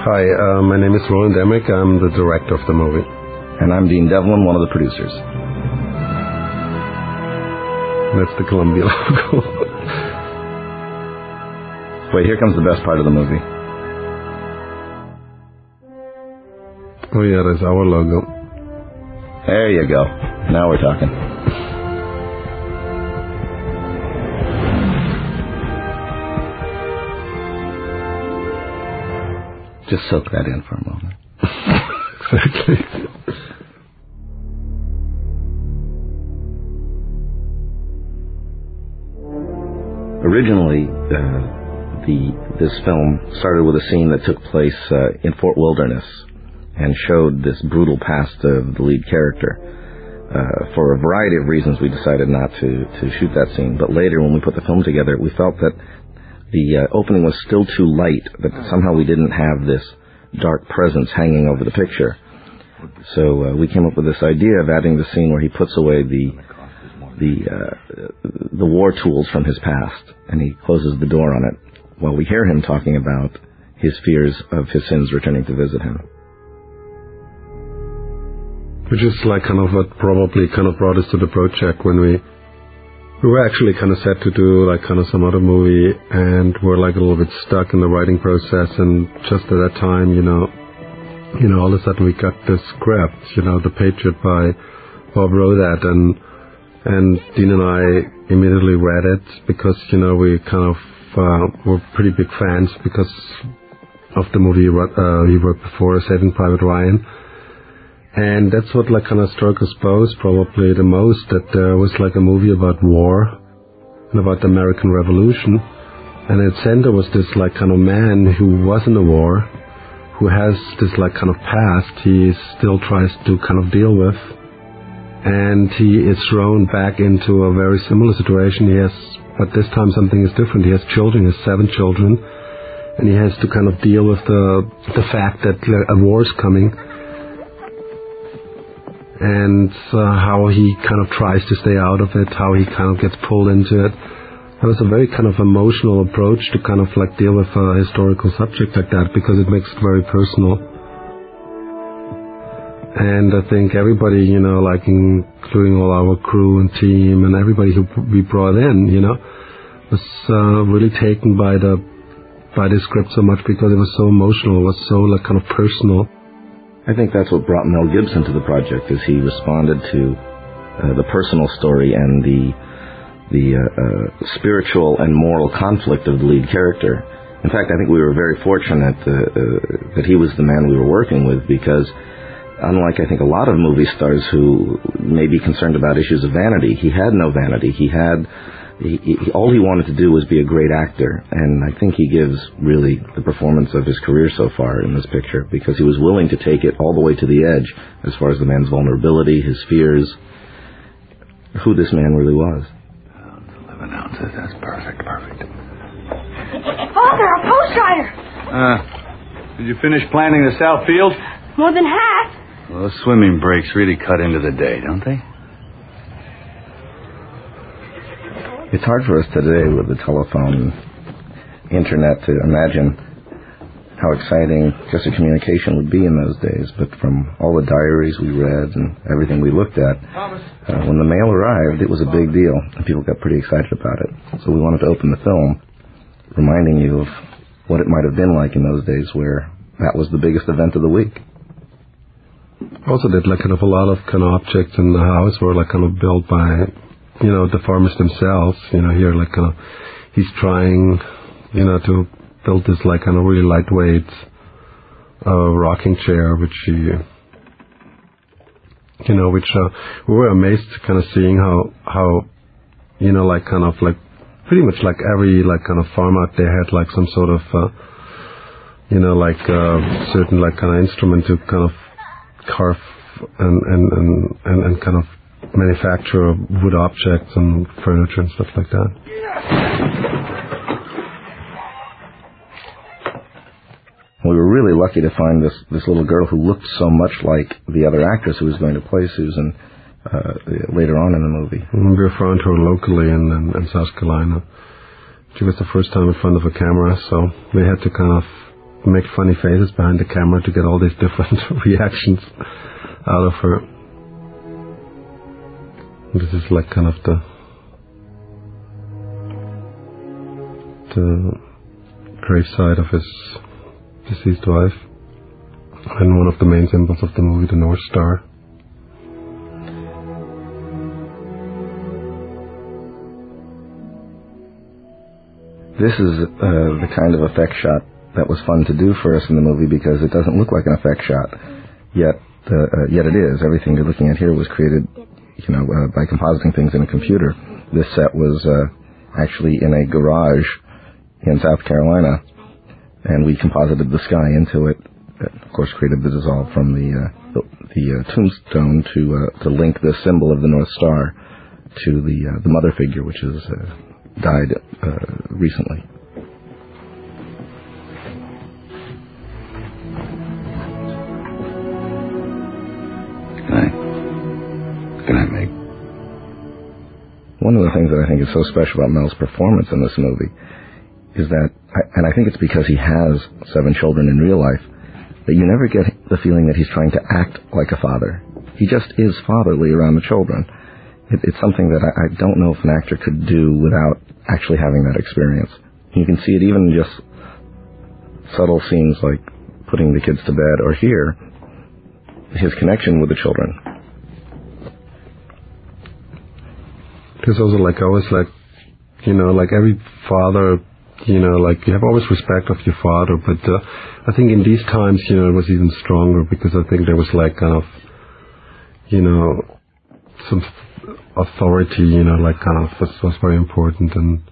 Hi, my name is Roland Emmerich. I'm the director of the movie. And I'm Dean Devlin, one of the producers. That's the Columbia logo. Wait, here comes the best part of the movie. Oh yeah, that's our logo. There you go. Now we're talking. Just soak that in for a moment. Exactly. Originally, this film started with a scene that took place in Fort Wilderness and showed this brutal past of the lead character. For a variety of reasons, we decided not to shoot that scene. But later, when we put the film together, we felt that the opening was still too light, that somehow we didn't have this dark presence hanging over the picture. So we came up with this idea of adding the scene where he puts away the war tools from his past, and he closes the door on it while we hear him talking about his fears of his sins returning to visit him. Which is like kind of what probably kind of brought us to the project when we were actually kind of set to do like kind of some other movie, and we're like a little bit stuck in the writing process, and just at that time, you know, all of a sudden we got this script, The Patriot by Bob Rodat, and Dean and I immediately read it because, we kind of were pretty big fans because of the movie he wrote before, Saving Private Ryan. And that's what like kind of struck us both probably the most, that there was like a movie about war and about the American Revolution. And at center was this like kind of man who was in the war, who has this like kind of past he still tries to kind of deal with. And he is thrown back into a very similar situation. But this time something is different. He has children, he has 7 children, and he has to kind of deal with the fact that a war is coming. And how he kind of tries to stay out of it, how he kind of gets pulled into it. It was a very kind of emotional approach to kind of like deal with a historical subject like that, because it makes it very personal. And I think everybody, like including all our crew and team and everybody who we brought in, was really taken by the script so much because it was so emotional, it was so like kind of personal. I think that's what brought Mel Gibson to the project, is he responded to the personal story and the spiritual and moral conflict of the lead character. In fact, I think we were very fortunate that he was the man we were working with, because unlike I think a lot of movie stars who may be concerned about issues of vanity, he had no vanity. All he wanted to do was be a great actor, and I think he gives really the performance of his career so far in this picture, because he was willing to take it all the way to the edge as far as the man's vulnerability, his fears, who this man really was. 11 ounces, that's perfect. Father, a post rider! Did you finish planting the south field? More than half. Well, those swimming breaks really cut into the day, don't they? It's hard for us today with the telephone, internet, to imagine how exciting just a communication would be in those days. But from all the diaries we read and everything we looked at, when the mail arrived, it was a big deal, and people got pretty excited about it. So we wanted to open the film reminding you of what it might have been like in those days, where that was the biggest event of the week. Also did like kind of a lot of kind of objects in the house were like kind of built by the farmers themselves. Here like kind of he's trying to build this like kind of really lightweight rocking chair, which he which we were amazed kind of seeing how like kind of like pretty much like every like kind of farm out there had like some sort of like certain like kind of instrument to kind of carve and kind of manufacture wood objects and furniture and stuff like that. We were really lucky to find this little girl who looked so much like the other actress who was going to play Susan later on in the movie. We found her locally in South Carolina. She was the first time in front of a camera, so we had to kind of make funny faces behind the camera to get all these different reactions out of her. This is like kind of the graveside of his deceased wife, and one of the main symbols of the movie, the North Star. This is the kind of effect shot that was fun to do for us in the movie because it doesn't look like an effect shot, yet it is. Everything you're looking at here was created, by compositing things in a computer. This set was actually in a garage in South Carolina, and we composited the sky into it. Of course, created the dissolve from the tombstone to link the symbol of the North Star to the mother figure, which is died recently. Good night, Meg. One of the things that I think is so special about Mel's performance in this movie is that, and I think it's because he has 7 children in real life, that you never get the feeling that he's trying to act like a father. He just is fatherly around the children. It's something that I don't know if an actor could do without actually having that experience. You can see it even in just subtle scenes like putting the kids to bed, or here, his connection with the children. There's also like always like every father, like you have always respect of your father, but I think in these times, it was even stronger because I think there was like kind of, some authority, like kind of was very important,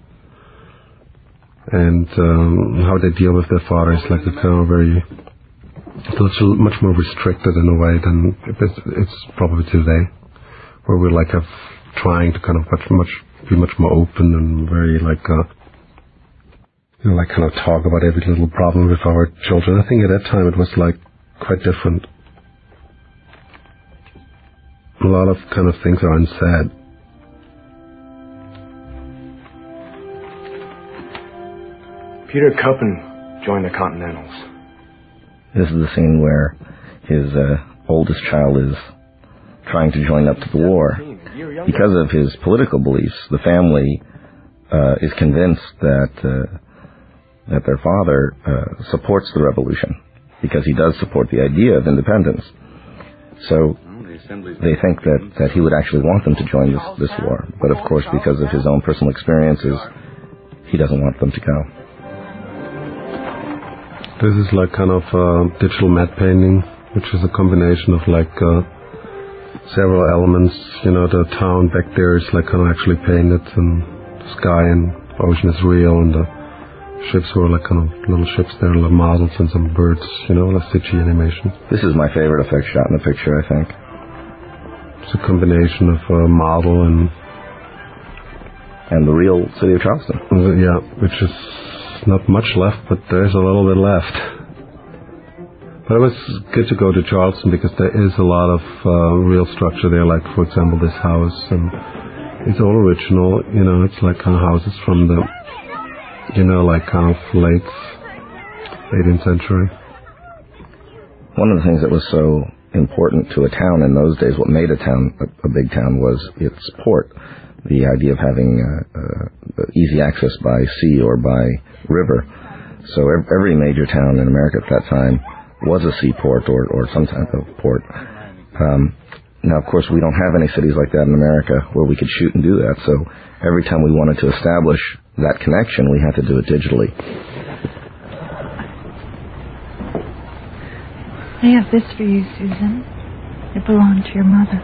and how they deal with their father is like a kind of very, it's much more restricted in a way than it's probably today, where we're like trying to kind of be much more open and very like like kind of talk about every little problem with our children. I think at that time it was like quite different. A lot of kind of things are unsaid. Peter Cuppen joined the Continentals. This is the scene where his oldest child is trying to join up to the war. Because of his political beliefs, the family is convinced that their father supports the revolution, because he does support the idea of independence. So they think that he would actually want them to join this war. But of course, because of his own personal experiences, he doesn't want them to go. This is like kind of digital matte painting, which is a combination of like several elements. The town back there is like kind of actually painted, and the sky and ocean is real, and the ships were like kind of little ships there, like models and some birds, like CG animation. This is my favorite effect shot in the picture, I think. It's a combination of model and the real city of Charleston. Yeah, which is not much left, but there's a little bit left. But it was good to go to Charleston because there is a lot of real structure there, like for example this house, and it's all original. It's like kind of houses from the like kind of late 18th century. One of the things that was so important to a town in those days, what made a town a big town, was its port. The idea of having easy access by sea or by river. So every major town in America at that time was a seaport or some type of port. Now, of course, we don't have any cities like that in America where we could shoot and do that. So every time we wanted to establish that connection, we had to do it digitally. I have this for you, Susan. It belonged to your mother.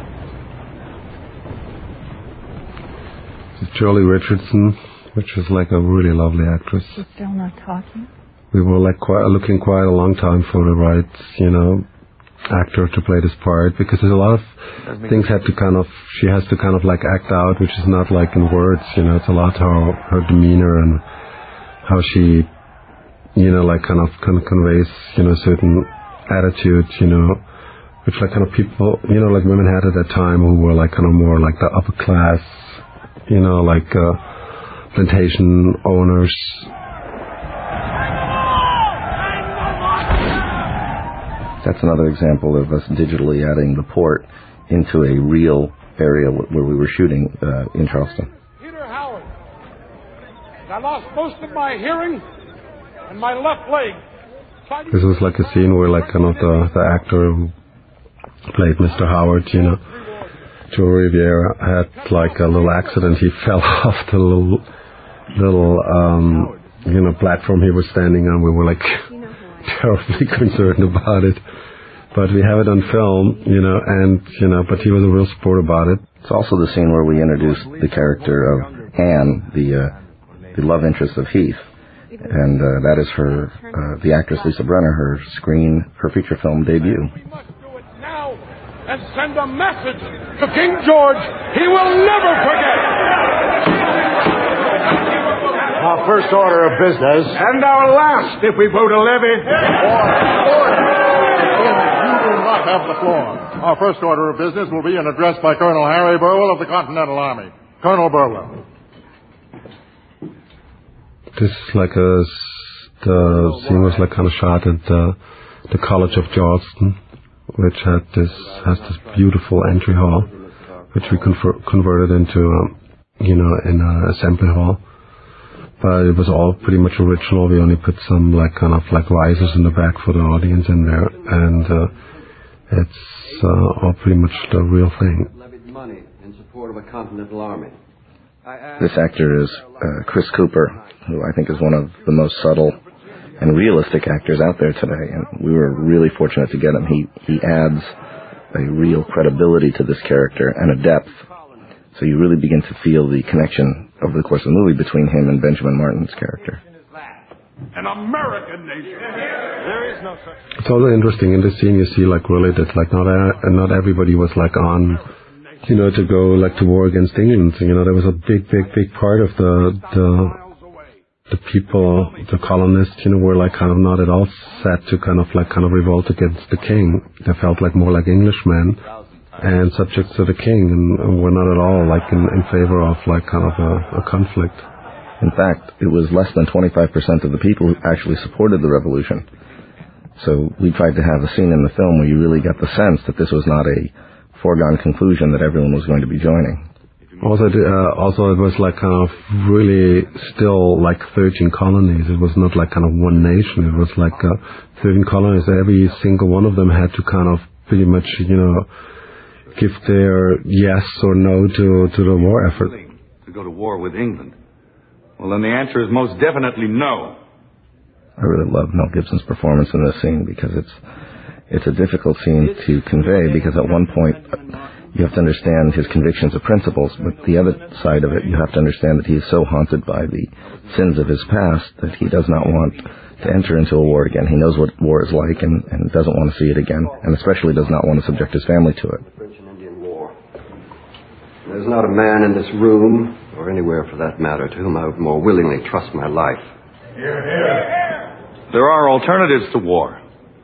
This is Jolie Richardson, which is like a really lovely actress. She's still not talking? We were like looking quite a long time for the right, actor to play this part, because there's a lot of things she has to kind of like act out, which is not like in words, it's a lot how her demeanor and how she, like kind of conveys, certain attitudes, which like kind of people, like women had at that time who were like kind of more like the upper class, like plantation owners. That's another example of us digitally adding the port into a real area where we were shooting in Charleston. Peter Howard. I lost most of my hearing and my left leg. This was like a scene where like kind of the actor who played Mr. Howard, you know, Joe Riviera, had like a little accident. He fell off the little platform he was standing on. We were like terribly concerned about it. But we have it on film, but he was a real sport about it. It's also the scene where we introduced the character of Anne, the love interest of Heath. And that is the actress Lisa Brenner, her feature film debut. We must do it now and send a message to King George he will never forget. Our first order of business. And our last, if we vote a levy. Have the floor. Our first order of business will be an address by Colonel Harry Burwell of the Continental Army. Colonel Burwell. This is like the scene was like kind of shot at the College of Charleston, which has this beautiful entry hall, which we converted into in an assembly hall. But it was all pretty much original. We only put some like kind of like risers in the back for the audience in there, and it's all pretty much the real thing. Money in support of a Continental Army. This actor is Chris Cooper, who I think is one of the most subtle and realistic actors out there today, and we were really fortunate to get him. He adds a real credibility to this character and a depth, so you really begin to feel the connection over the course of the movie between him and Benjamin Martin's character. An American nation. There is no such. It's also interesting in this scene you see like really that like not everybody was like on to go like to war against England. There was a big part of the people, the colonists, were like kind of not at all set to kind of revolt against the king. They felt like more like Englishmen and subjects to the king, and were not at all like in favor of like kind of a conflict. In fact, it was less than 25% of the people who actually supported the revolution. So we tried to have a scene in the film where you really got the sense that this was not a foregone conclusion that everyone was going to be joining. Also, it was like kind of really still like 13 colonies. It was not like kind of one nation. It was like 13 colonies. Every single one of them had to kind of pretty much, give their yes or no to the war effort. To go to war with England. Well, then the answer is most definitely no. I really love Mel Gibson's performance in this scene because it's a difficult scene to convey, because at one point you have to understand his convictions of principles, but the other side of it, you have to understand that he is so haunted by the sins of his past that he does not want to enter into a war again. He knows what war is like and doesn't want to see it again, and especially does not want to subject his family to it. The French and Indian War. There's not a man in this room, or anywhere for that matter, to whom I would more willingly trust my life. Hear, hear. There are alternatives to war.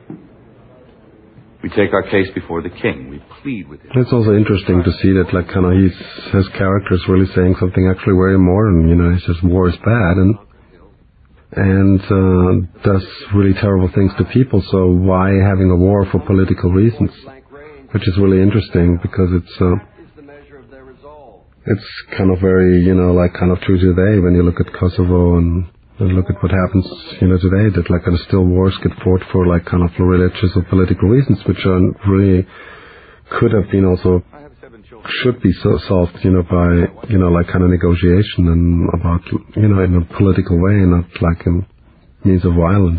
We take our case before the king. We plead with him. It's also interesting to see that like kind of his character is really saying something actually very modern. He says war is bad and does really terrible things to people. So why having a war for political reasons? Which is really interesting because it's kind of very like kind of true today when you look at Kosovo and look at what happens, today, that like kind of still wars get fought for like kind of religious or political reasons, which are really could have been also should be so solved, by like kind of negotiation and about in a political way, not like in means of violence.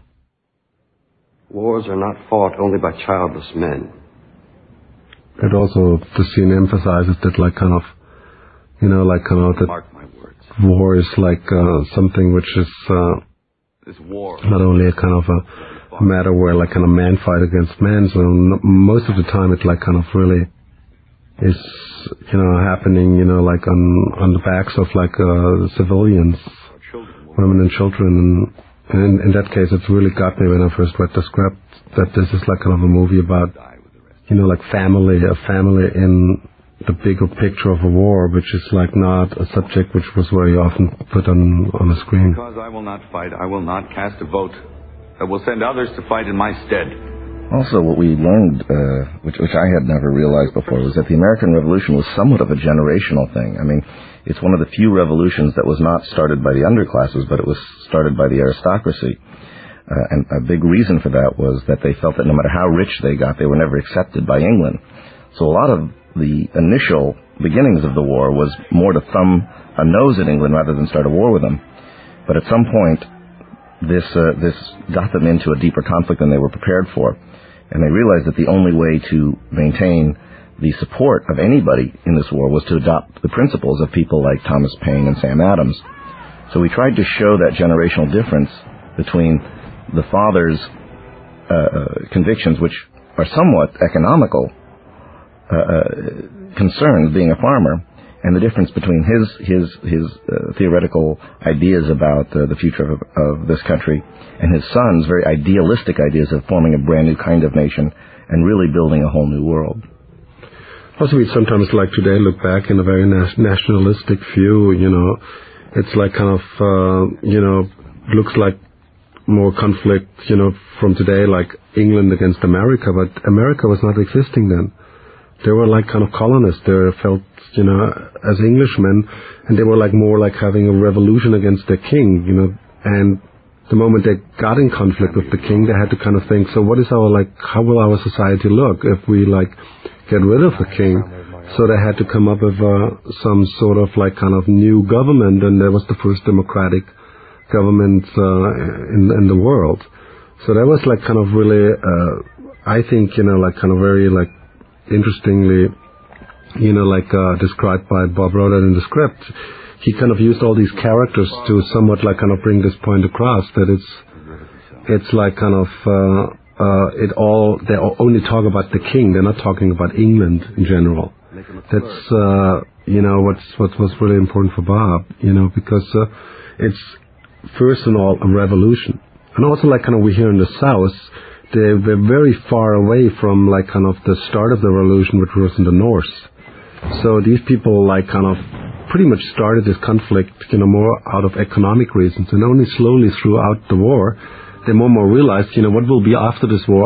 Wars are not fought only by childless men. It also the scene emphasizes that like kind of like kind of that war is like something which is not only a kind of a matter where like kind of man fight against man. So most of the time it like kind of really is happening like on the backs of like civilians, women and children. And in that case, it really got me when I first read the script that this is like kind of a movie about like a family in the bigger picture of a war, which is like not a subject which was very often put on a screen. Because I will not fight, I will not cast a vote that will send others to fight in my stead. Also, what we learned, which I had never realized before, was that the American Revolution was somewhat of a generational thing. I mean, it's one of the few revolutions that was not started by the underclasses, but it was started by the aristocracy. And a big reason for that was that they felt that no matter how rich they got, they were never accepted by England. So a lot of the initial beginnings of the war was more to thumb a nose at England rather than start a war with them. But at some point, this got them into a deeper conflict than they were prepared for. And they realized that the only way to maintain the support of anybody in this war was to adopt the principles of people like Thomas Paine and Sam Adams. So we tried to show that generational difference between the father's convictions, which are somewhat economical concerns, being a farmer, and the difference between his theoretical ideas about the future of this country and his son's very idealistic ideas of forming a brand new kind of nation and really building a whole new world. Also, we sometimes, like today, look back in a very nationalistic view. It's like kind of, looks like more conflict, from today, like England against America, but America was not existing then. They were like kind of colonists. They felt, as Englishmen, and they were like more like having a revolution against their king, and the moment they got in conflict with the king, they had to kind of think, so what is how will our society look if we get rid of the king? So they had to come up with some sort of kind of new government, and that was the first democratic government in the world. So that was kind of really, I think, kind of very interestingly, described by Bob Rodat in the script. He kind of used all these characters to somewhat kind of bring this point across, that it's kind of they only talk about the king. They're not talking about England in general. That's what was really important for Bob, because it's first and all a revolution, and also kind of we here in the South, they were very far away from kind of the start of the revolution, which was in the North. So these people kind of pretty much started this conflict, more out of economic reasons, and only slowly throughout the war, they more and more realized, what will be after this war,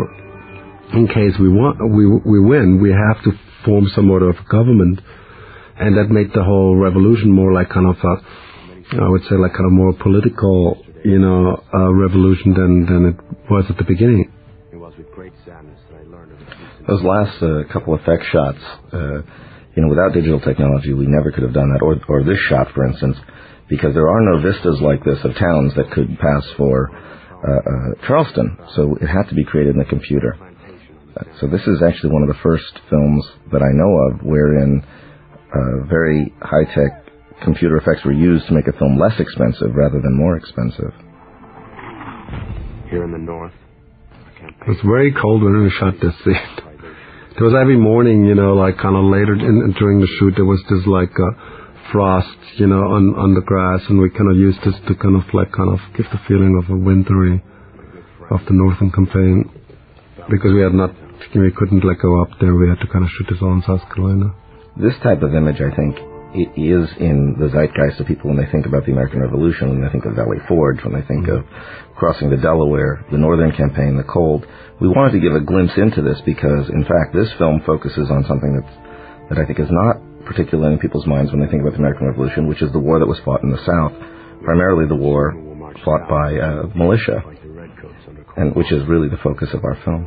in case we win, we have to form somewhat of a government, and that made the whole revolution more kind of I would say kind of more political, revolution than it was at the beginning. It was with great sadness that I learned of it. Those last couple effect shots, without digital technology, we never could have done that, or this shot, for instance, because there are no vistas like this of towns that could pass for Charleston, so it had to be created in the computer. So this is actually one of the first films that I know of wherein very high-tech computer effects were used to make a film less expensive rather than more expensive. Here in the north, it was very cold when we shot this scene. There was every morning, kind of later during the shoot, there was this frost, on the grass, and we kind of used this to kind of give the feeling of a wintry of the northern campaign, because we couldn't go up there. We had to kind of shoot this all in South Carolina. This type of image, I think, it is in the zeitgeist of people when they think about the American Revolution, when they think of Valley Forge, when they think of crossing the Delaware, the Northern Campaign, the cold. We wanted to give a glimpse into this because, in fact, this film focuses on something that I think is not particularly in people's minds when they think about the American Revolution, which is the war that was fought in the South, primarily the war fought by militia, and which is really the focus of our film.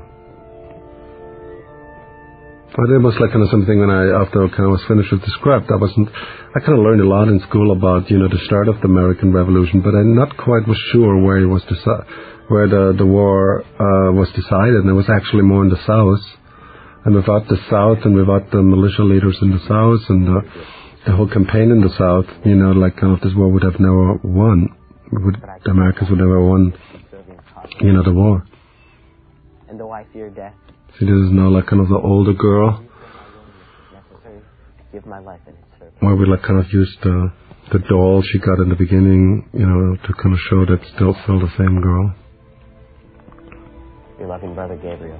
But it was kind of something when after I kind of was finished with the script, I kind of learned a lot in school about, the start of the American Revolution, but I'm not quite was sure where the war was decided, and it was actually more in the South. And without the South and without the militia leaders in the South and the whole campaign in the South, kind of this war would have never won. The Americans would never won, the war. And though I fear death, see, this is now kind of the older girl, where we kind of used the doll she got in the beginning, to kind of show that still the same girl. Your loving brother Gabriel.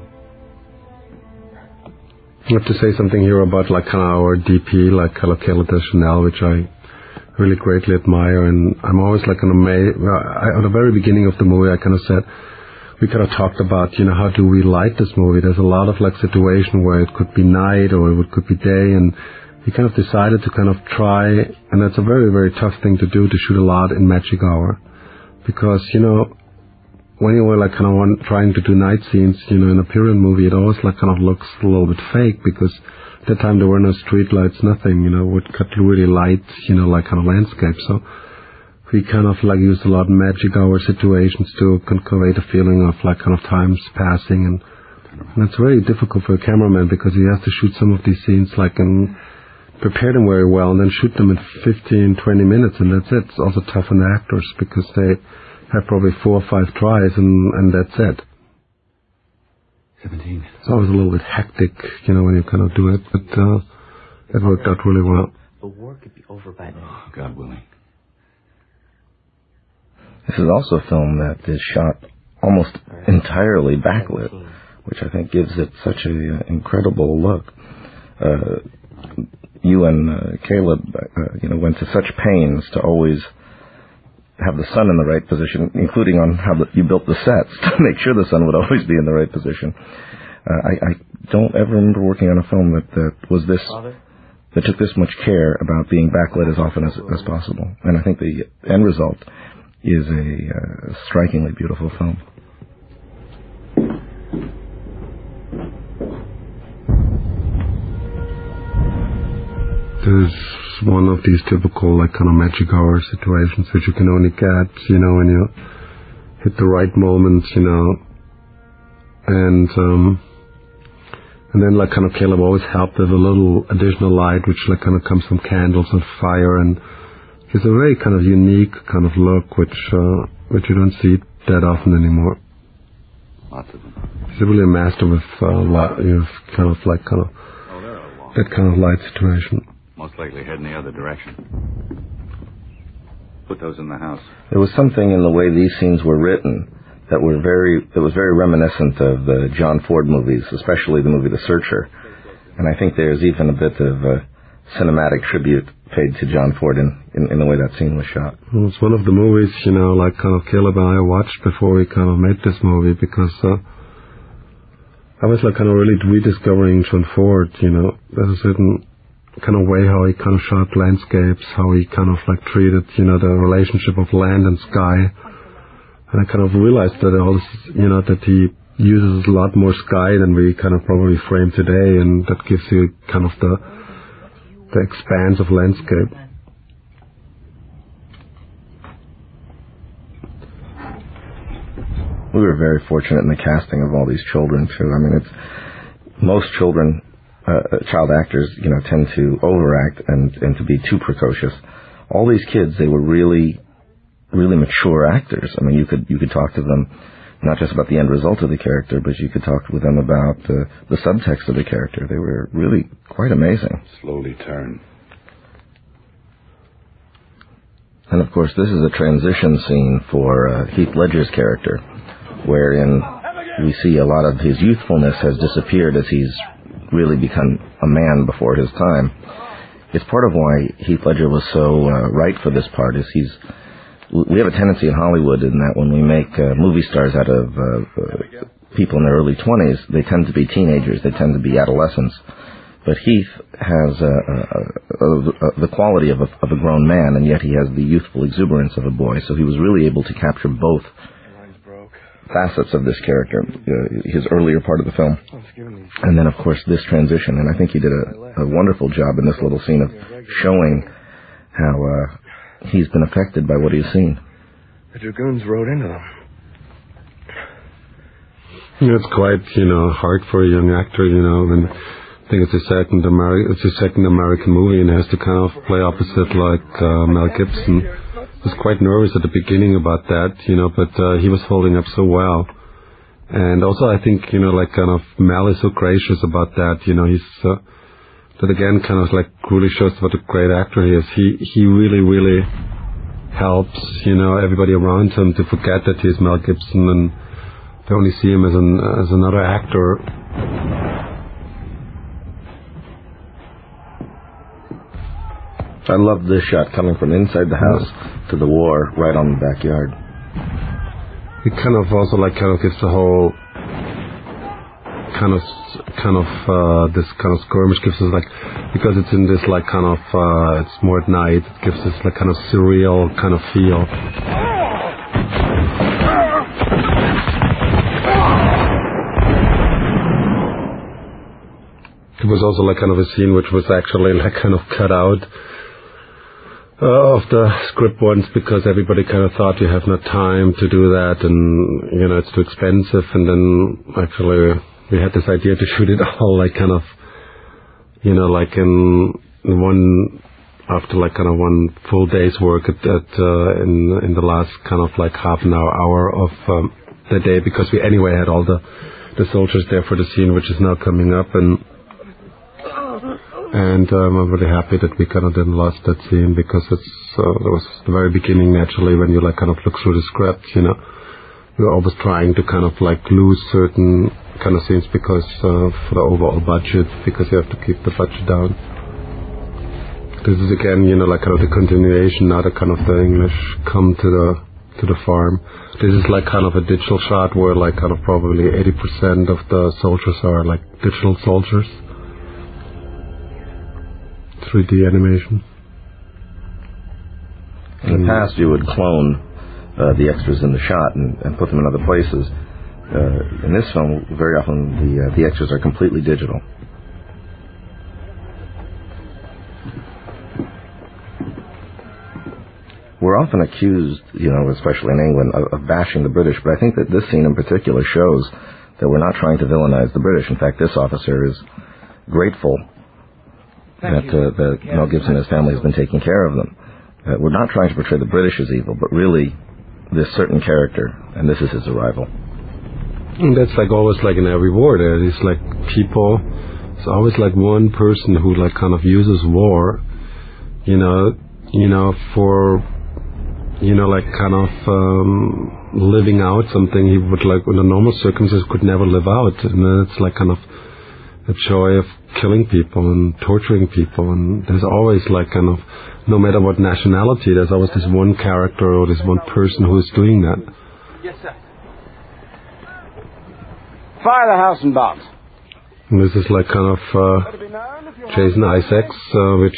I have to say something here about kind of our DP, Caleb Deschanel, which I really greatly admire, and I'm always kind of amazed. At the very beginning of the movie, I kind of said, we kind of talked about, how do we light this movie? There's a lot of like situation where it could be night or it could be day, and we kind of decided to kind of try, and that's a very, very tough thing to do, to shoot a lot in magic hour. Because, when you were like kind of trying to do night scenes, in a period movie, it always like kind of looks a little bit fake, because at that time there were no street lights, nothing, would cut really light, like kind of landscape. So we kind of like used a lot of magic hour situations to convey the feeling of like kind of times passing, and it's very difficult for a cameraman because he has to shoot some of these scenes like and prepare them very well and then shoot them in 15, 20 minutes, and that's it. It's also tough on the actors because they have probably 4 or 5 tries and that's it. 17. It's always a little bit hectic, when you kind of do it, but it worked out really well. The war could be over by now. God willing. This is also a film that is shot almost entirely backlit, which I think gives it such an incredible look. You and Caleb, went to such pains to always have the sun in the right position, including on how you built the sets to make sure the sun would always be in the right position. I don't ever remember working on a film that took this much care about being backlit as often as possible. And I think the end result is a strikingly beautiful film. There's one of these typical like kind of magic hour situations which you can only get, when you hit the right moment, and then like kind of Caleb always helped with a little additional light which like kind of comes from candles and fire, and it's a very kind of unique kind of look which you don't see that often anymore. Lots of them. He's really a master with that kind of light situation. Most likely heading the other direction. Put those in the house. There was something in the way these scenes were written that was very reminiscent of the John Ford movies, especially the movie The Searcher. And I think there's even a bit of a cinematic tribute paid to John Ford in the way that scene was shot. Well, it's one of the movies, like kind of Caleb and I watched before we kind of made this movie, because I was like kind of really rediscovering John Ford, there's a certain kind of way how he kind of shot landscapes, how he kind of like treated, the relationship of land and sky. And I kind of realized that that he uses a lot more sky than we kind of probably frame today, and that gives you kind of the expanse of landscape. We were very fortunate in the casting of all these children too. I mean, most child actors, tend to overact and to be too precocious. All these kids, they were really, really mature actors. I mean, you could talk to them not just about the end result of the character, but you could talk with them about the subtext of the character. They were really quite amazing. Slowly turn. And of course, this is a transition scene for Heath Ledger's character, wherein we see a lot of his youthfulness has disappeared as he's really become a man before his time. It's part of why Heath Ledger was so right for this part. We have a tendency in Hollywood in that when we make movie stars out of people in their early 20s, they tend to be teenagers, they tend to be adolescents. But Heath has the quality of a grown man, and yet he has the youthful exuberance of a boy. So he was really able to capture both facets of this character, his earlier part of the film, and then of course this transition. And I think he did a wonderful job in this little scene of showing how he's been affected by what he's seen. The dragoons rode into them. It's quite hard for a young actor, when I think it's a second American movie and has to kind of play opposite like Mel Gibson. I was quite nervous at the beginning about that, but he was holding up so well. And also I think, Mel is so gracious about that, he's, that again kind of like really shows what a great actor he is. He really, really helps, everybody around him to forget that he's Mel Gibson and they only see him as another actor. I love this shot coming from inside the house to the war right on the backyard. it kind of also like kind of gives the whole this kind of skirmish gives us like, because it's in this like kind of it's more at night, it gives us like kind of surreal kind of feel. It was also like kind of a scene which was actually like kind of cut out of the script once, because everybody kind of thought you have no time to do that, and you know it's too expensive. And then actually we had this idea to shoot it all like kind of, you know, like in one, after like kind of one full day's work in the last kind of like half an hour of the day, because we anyway had all the soldiers there for the scene which is now coming up. And I'm really happy that we kind of didn't lost that scene, because it's that was the very beginning. Naturally, when you like kind of look through the script, you know, we're always trying to kind of like lose certain kind of scenes because for the overall budget, because you have to keep the budget down. This is again, you know, like kind of the continuation. Now the kind of the English come to the farm. This is like kind of a digital shot where like kind of probably 80% of the soldiers are like digital soldiers. 3D animation. In the past, you would clone the extras in the shot and put them in other places. In this film, very often the extras are completely digital. We're often accused, you know, especially in England, of bashing the British, but I think that this scene in particular shows that we're not trying to villainize the British. In fact, this officer is grateful that Mel Gibson and his family has been taking care of them. We're not trying to portray the British as evil, but really this certain character, and this is his arrival. And that's like always like in every war. There is like people. It's always like one person who like kind of uses war, you know, for, you know, like kind of living out something he would like under normal circumstances could never live out, and then it's like kind of a joy of killing people and torturing people. And there's always like kind of, no matter what nationality, there's always this one character or this one person who is doing that. Yes, sir. Fire the house and box. And this is like kind of Jason Isaacs, which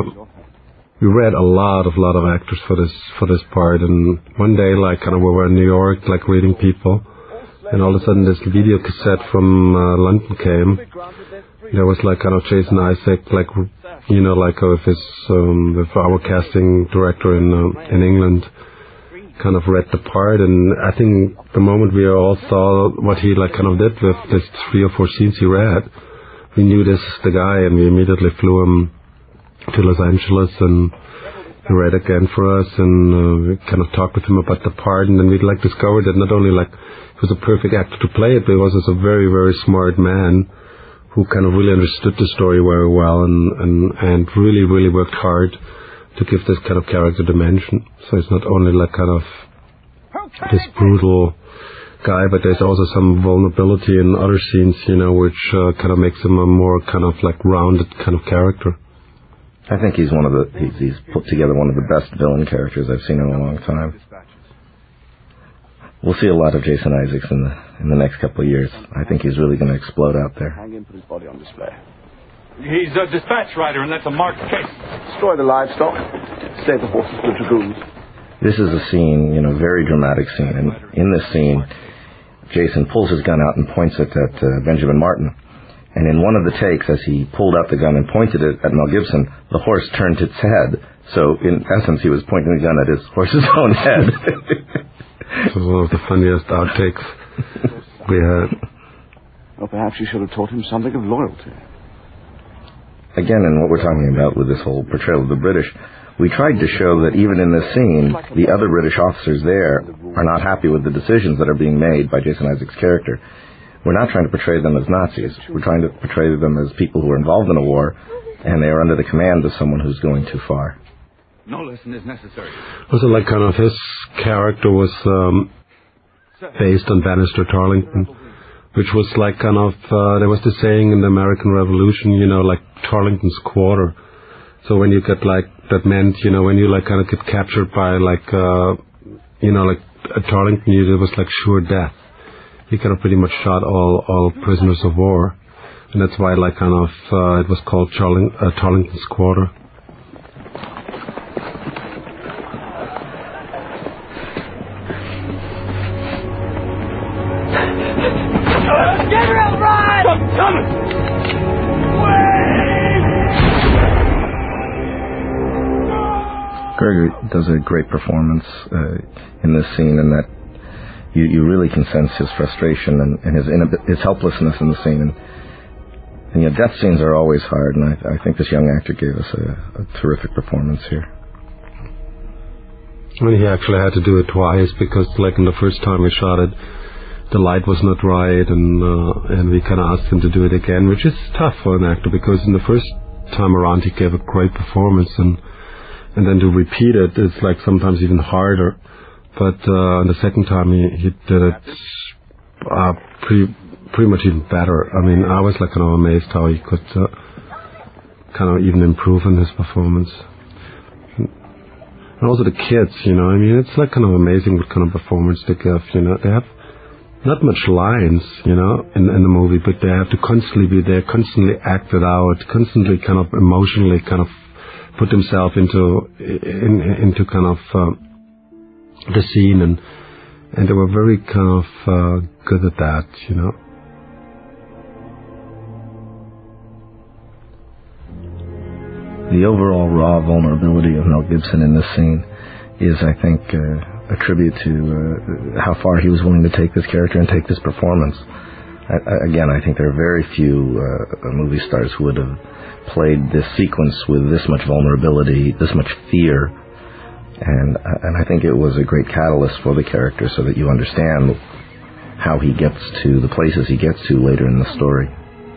we read a lot of actors for this part. And one day, like kind of we were in New York, like reading people, and all of a sudden this video cassette from London came. There was like kind of Jason Isaac, like, you know, like with our casting director in England, kind of read the part. And I think the moment we all saw what he like kind of did with this 3 or 4 scenes he read, we knew this is the guy, and we immediately flew him to Los Angeles, and he read again for us, and we kind of talked with him about the part. And then we like discovered that not only like he was a perfect actor to play it, but he was also a very, very smart man who kind of really understood the story very well, and really, really worked hard to give this kind of character dimension. So it's not only like kind of this brutal guy, but there's also some vulnerability in other scenes, you know, which kind of makes him a more kind of like rounded kind of character. I think he's he's put together one of the best villain characters I've seen in a long time. We'll see a lot of Jason Isaacs in the next couple of years. I think he's really going to explode out there. Hang him, put his body on display. He's a dispatch rider, and that's a marked case. Destroy the livestock. Save the horses for dragoons. This is a scene, you know, very dramatic scene. And in this scene, Jason pulls his gun out and points it at Benjamin Martin. And in one of the takes, as he pulled out the gun and pointed it at Mel Gibson, the horse turned its head. So, in essence, he was pointing the gun at his horse's own head. This was one of the funniest outtakes we had. Or perhaps you should have taught him something of loyalty. Again, in what we're talking about with this whole portrayal of the British, we tried to show that even in this scene, the other British officers there are not happy with the decisions that are being made by Jason Isaacs' character. We're not trying to portray them as Nazis. We're trying to portray them as people who are involved in a war, and they are under the command of someone who's going too far. No lesson is necessary. Also, like kind of his character was based on Bannister Tarleton, which was like kind of, there was the saying in the American Revolution, you know, like Tarleton's quarter. So when you get like, that meant, you know, when you like kind of get captured by like, you know, like at Tarleton it was like sure death. He kind of pretty much shot all prisoners of war, and that's why like kind of it was called Tarleton's Quarter. General, run! I'm coming! Gregory does a great performance in this scene, in that you really can sense his frustration and his helplessness in the scene. And you know, death scenes are always hard, and I think this young actor gave us a terrific performance here. I mean, he actually had to do it twice because, like, in the first time we shot it, the light was not right, and we kind of asked him to do it again, which is tough for an actor because in the first time around he gave a great performance, and then to repeat it is like sometimes even harder. But the second time he did it pretty much even better. I mean, I was like kind of amazed how he could kind of even improve in his performance. And also the kids, you know, I mean, it's like kind of amazing what kind of performance they give, you know. They have not much lines, you know, in the movie, but they have to constantly be there, constantly act it out, constantly kind of emotionally kind of put themselves into kind of the scene, and they were very kind of good at that, you know. The overall raw vulnerability of Mel Gibson in this scene is, I think, a tribute to how far he was willing to take this character and take this performance. Again, I think there are very few movie stars who would have played this sequence with this much vulnerability, this much fear, and I think it was a great catalyst for the character so that you understand how he gets to the places he gets to later in the story.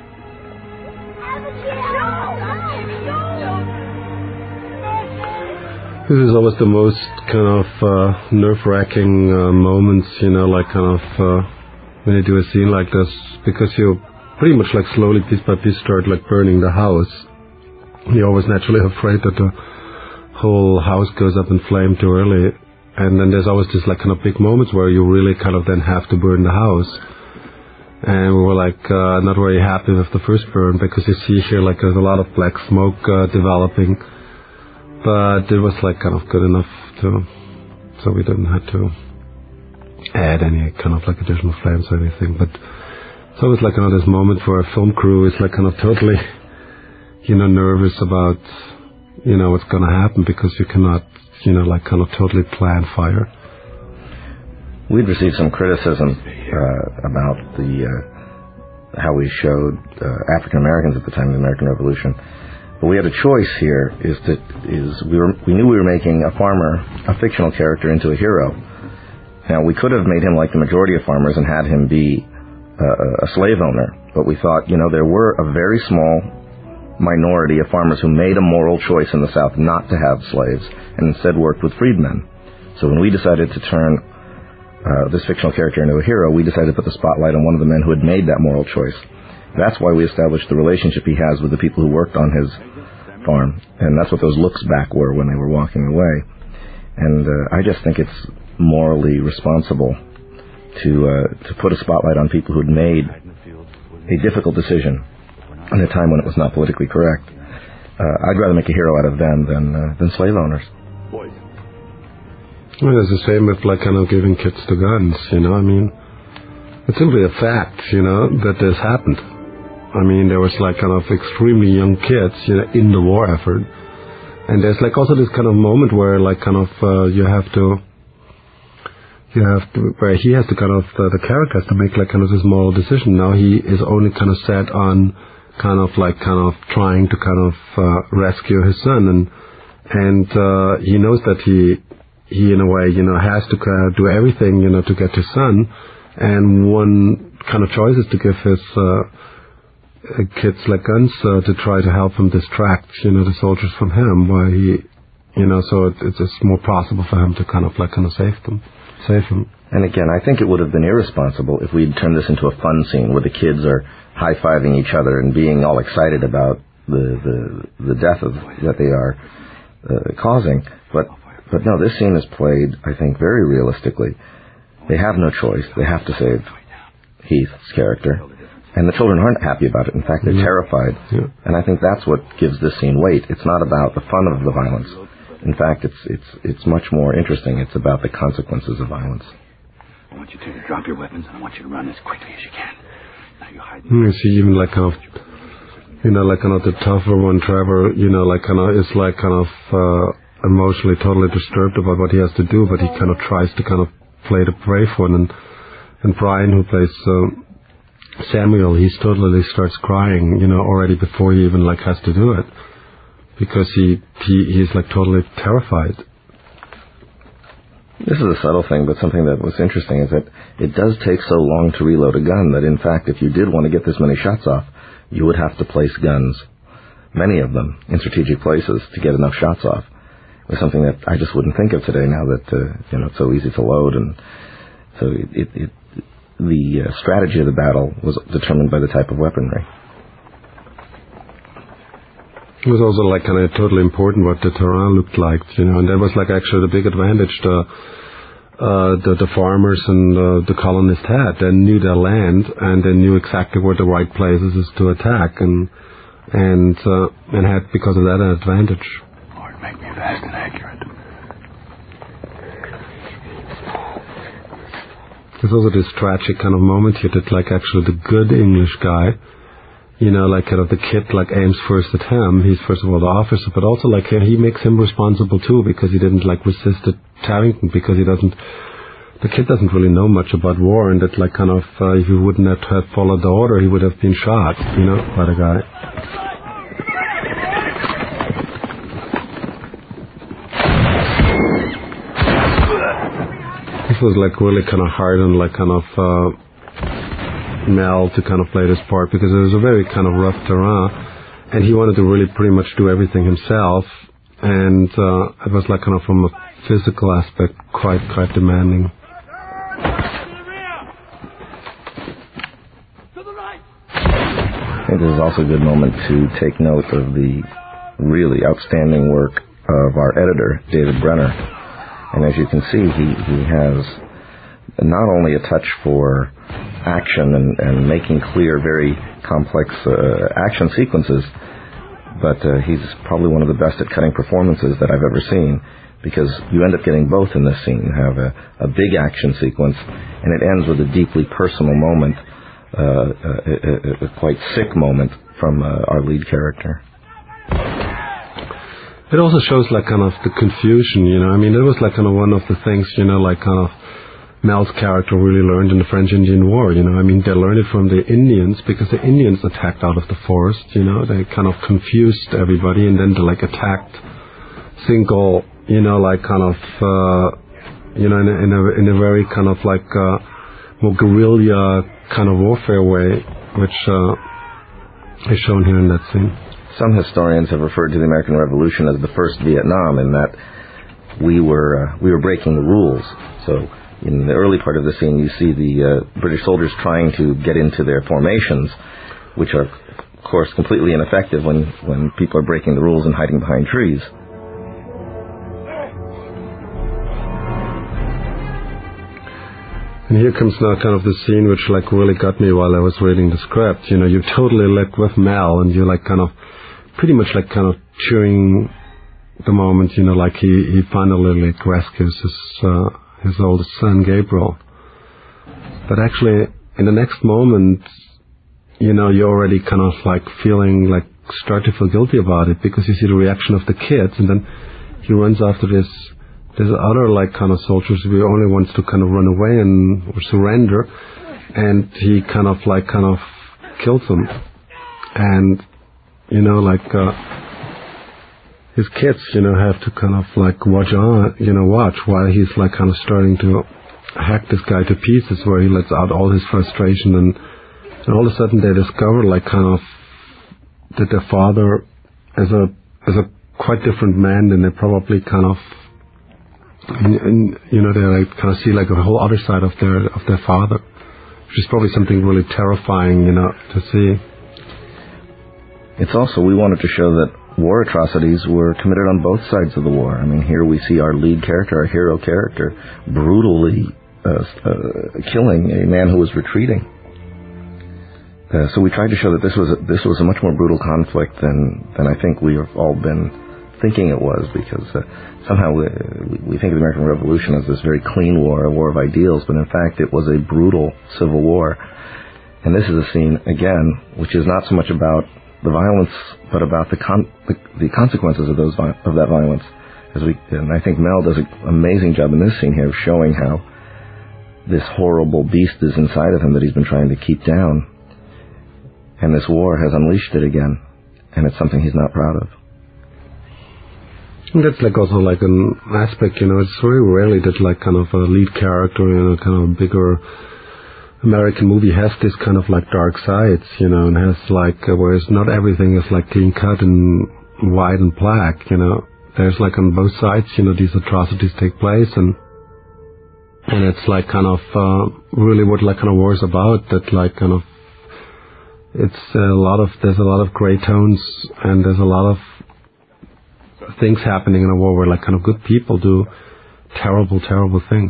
This is always the most kind of nerve-wracking moments, you know, like kind of when you do a scene like this, because you pretty much like slowly, piece by piece, start like burning the house. You're always naturally afraid that the whole house goes up in flame too early, and then there's always this like kind of big moments where you really kind of then have to burn the house. And we were like not very happy with the first burn because you see here like there's a lot of black smoke developing. But it was like kind of good enough so we didn't have to add any kind of like additional flames or anything. But it's always like this moment where a film crew is like kind of totally, you know, nervous about, you know, what's going to happen because you cannot, you know, like kind of totally plan fire. We'd received some criticism about how we showed African Americans at the time of the American Revolution. But we had a choice here. We knew we were making a farmer, a fictional character, into a hero. Now, we could have made him like the majority of farmers and had him be a slave owner. But we thought, you know, there were a very small minority of farmers who made a moral choice in the South not to have slaves and instead worked with freedmen. So when we decided to turn this fictional character into a hero, we decided to put the spotlight on one of the men who had made that moral choice. That's why we established the relationship he has with the people who worked on his farm. And that's what those looks back were when they were walking away. And I just think it's morally responsible to put a spotlight on people who'd made a difficult decision in a time when it was not politically correct. I'd rather make a hero out of them than slave owners. Well, it's the same with like kind of giving kids the guns, you know. I mean, it's simply a fact, you know, that this happened. I mean, there was like kind of extremely young kids, you know, in the war effort. And there's like also this kind of moment where like kind of where he has to kind of, the character has to make like kind of this moral decision. Now he is only kind of set on kind of trying to kind of rescue his son. And he knows that he in a way, you know, has to kind of do everything, you know, to get his son. And one kind of choice is to give his kids like guns to try to help him distract, you know, the soldiers from him, where he, you know, so it's more possible for him to kind of save him. And again, I think it would have been irresponsible if we'd turned this into a fun scene where the kids are high-fiving each other and being all excited about the death that they are causing. But But no, this scene is played, I think, very realistically. They have no choice. They have to save Heath's character. And the children aren't happy about it. In fact, they're terrified. Yeah. And I think that's what gives this scene weight. It's not about the fun of the violence. In fact, it's much more interesting. It's about the consequences of violence. I want you two to drop your weapons, and I want you to run as quickly as you can. Now you hide. You see, even like kind of, like kind of the tougher one, Trevor, like kind of is like kind of emotionally totally disturbed about what he has to do, but he kind of tries to kind of play the brave one. And Brian, who plays Samuel, he totally starts crying, already before he even like has to do it, because he's like totally terrified. This is a subtle thing, but something that was interesting is that it does take so long to reload a gun that, in fact, if you did want to get this many shots off, you would have to place guns, many of them, in strategic places to get enough shots off. It was something that I just wouldn't think of today now that, it's so easy to load. And so the strategy of the battle was determined by the type of weaponry. It was also like kind of totally important what the terrain looked like, and that was like actually the big advantage the farmers and the colonists had. They knew their land and they knew exactly where the right places is to attack, and had because of that an advantage. Lord, make me fast and accurate. There's also this tragic kind of moment here that like actually the good English guy, like kind of the kid like aims first at him. He's first of all the officer, but also like he makes him responsible too, because he didn't like resist at Tarrington, because the kid doesn't really know much about war, and that like kind of if he wouldn't have followed the order, he would have been shot, by the guy. This was like really kind of hard and like kind of Mel to kind of play this part, because it was a very kind of rough terrain, and he wanted to really pretty much do everything himself, and it was like kind of from a physical aspect quite demanding. I think this is also a good moment to take note of the really outstanding work of our editor, David Brenner. And as you can see, he has not only a touch for action and making clear very complex action sequences, but he's probably one of the best at cutting performances that I've ever seen, because you end up getting both in this scene. You have a big action sequence, and it ends with a deeply personal moment, a quite sick moment from our lead character. It also shows like kind of the confusion, it was like kind of one of the things, like kind of Mel's character really learned in the French-Indian War, they learned it from the Indians, because the Indians attacked out of the forest, they kind of confused everybody, and then they like attacked single, like kind of, in a very kind of like more guerrilla kind of warfare way, which is shown here in that scene. Some historians have referred to the American Revolution as the first Vietnam, in that we were breaking the rules. So in the early part of the scene, you see the British soldiers trying to get into their formations, which are, of course, completely ineffective when people are breaking the rules and hiding behind trees. And here comes now kind of the scene which like really got me while I was reading the script. You're totally like with Mel, and you're like kind of pretty much like kind of cheering the moment, like he finally like rescues his oldest son, Gabriel. But actually, in the next moment, you're already kind of like feeling like start to feel guilty about it, because you see the reaction of the kids, and then he runs after this other like kind of soldiers who only wants to kind of run away or surrender, and he kind of kills them. And like his kids have to kind of like watch while he's like kind of starting to hack this guy to pieces, where he lets out all his frustration, and all of a sudden they discover like kind of that their father is a quite different man than they probably kind of, and they like kind of see like a whole other side of their father, which is probably something really terrifying, to see. It's also, we wanted to show that war atrocities were committed on both sides of the war. I mean, here we see our lead character, our hero character, brutally killing a man who was retreating. So we tried to show that this was a much more brutal conflict than I think we have all been thinking it was, because somehow we think of the American Revolution as this very clean war, a war of ideals, but in fact it was a brutal civil war. And this is a scene, again, which is not so much about the violence, but about the consequences of that violence. And I think Mel does an amazing job in this scene here of showing how this horrible beast is inside of him that he's been trying to keep down. And this war has unleashed it again, and it's something he's not proud of. And that's like also like an aspect, it's very rarely that like kind of a lead character in a kind of bigger American movie has this kind of like dark sides, and has like, whereas not everything is like clean cut and white and black, There's like on both sides, these atrocities take place, and it's like kind of really what like kind of war is about, that like kind of there's a lot of gray tones, and there's a lot of things happening in a war where like kind of good people do terrible, terrible things.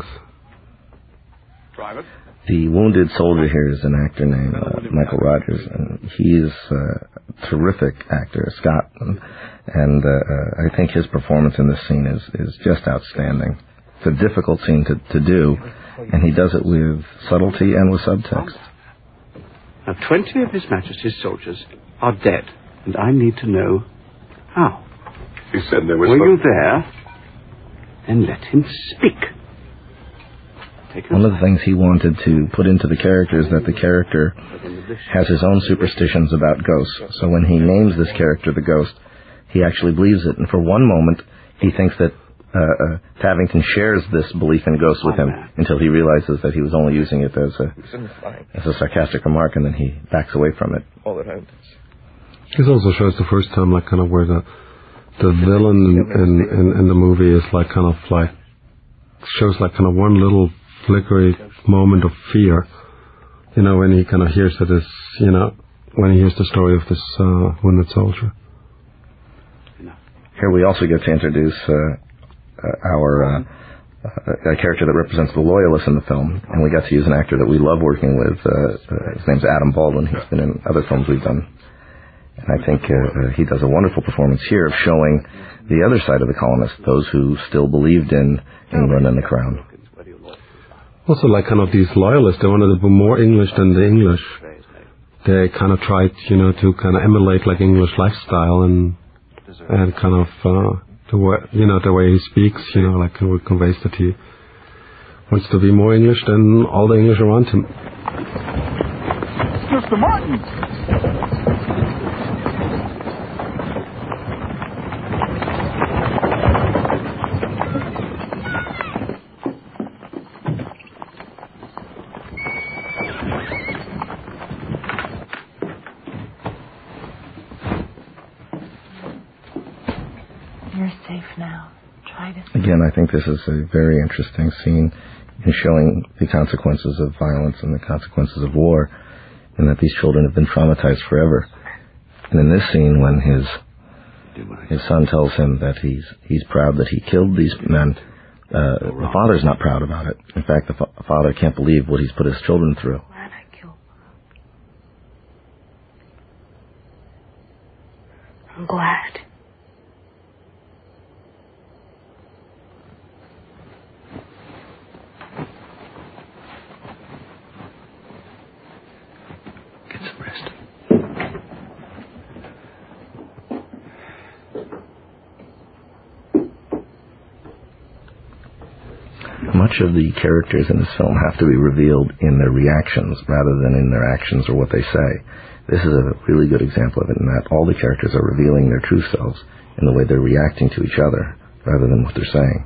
Private? The wounded soldier here is an actor named Michael Rogers, and he is a terrific actor, Scott, and I think his performance in this scene is just outstanding. It's a difficult scene to do, and he does it with subtlety and with subtext. Now, 20 of His Majesty's soldiers are dead, and I need to know how. He said there was... Were you there? Then let him speak. One of the things he wanted to put into the character is that the character has his own superstitions about ghosts. So when he names this character the Ghost, he actually believes it. And for one moment, he thinks that Tavington shares this belief in ghosts with him, until he realizes that he was only using it as a sarcastic remark, and then he backs away from it. This also shows the first time like kind of where the villain in the movie is like kind of like shows like kind of one little flickering moment of fear, when he kind of hears that this, when he hears the story of this wounded soldier. Here we also get to introduce our character that represents the loyalists in the film, and we got to use an actor that we love working with. His name's Adam Baldwin. He's been in other films we've done, and I think he does a wonderful performance here of showing the other side of the colonists, those who still believed in England and the crown. Also, like kind of these loyalists, they wanted to be more English than the English. They kind of tried, to kind of emulate like English lifestyle and kind of the way he speaks, like it conveys that he wants to be more English than all the English around him. Mr. Martin! Again, I think this is a very interesting scene in showing the consequences of violence and the consequences of war, and that these children have been traumatized forever. And in this scene, when his son tells him that he's proud that he killed these men, the father's not proud about it. In fact, the father can't believe what he's put his children through. Glad I killed them. I'm glad. Much of the characters in this film have to be revealed in their reactions rather than in their actions or what they say. This is a really good example of it, in that all the characters are revealing their true selves in the way they're reacting to each other rather than what they're saying.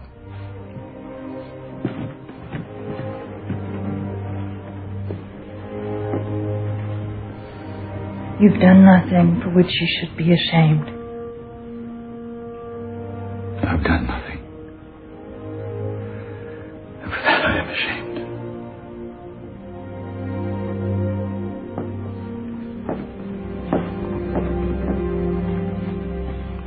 You've done nothing for which you should be ashamed. I've done nothing. And for that I am ashamed.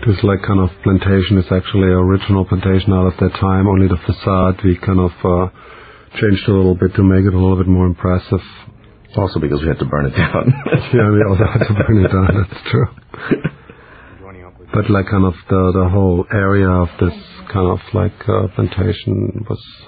This like kind of plantation is actually an original plantation out of that time. Only the facade we kind of changed a little bit to make it a little bit more impressive. Also because we had to burn it down. Yeah, we also had to burn it down. That's true. But like kind of the whole area of this kind of like plantation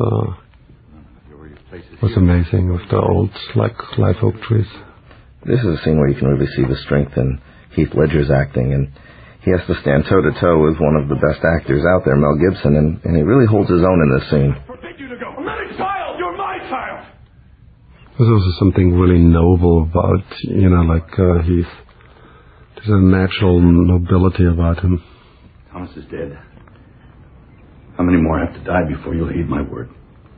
was amazing with the old like live oak trees. This is a scene where you can really see the strength in Heath Ledger's acting, and he has to stand toe-to-toe with one of the best actors out there, Mel Gibson, and he really holds his own in this scene. I forbid you to go. I'm not a child. You're my child. There's also something really noble about, like Heath. There's a natural nobility about him. Thomas is dead. How many more have to die before you'll heed my word?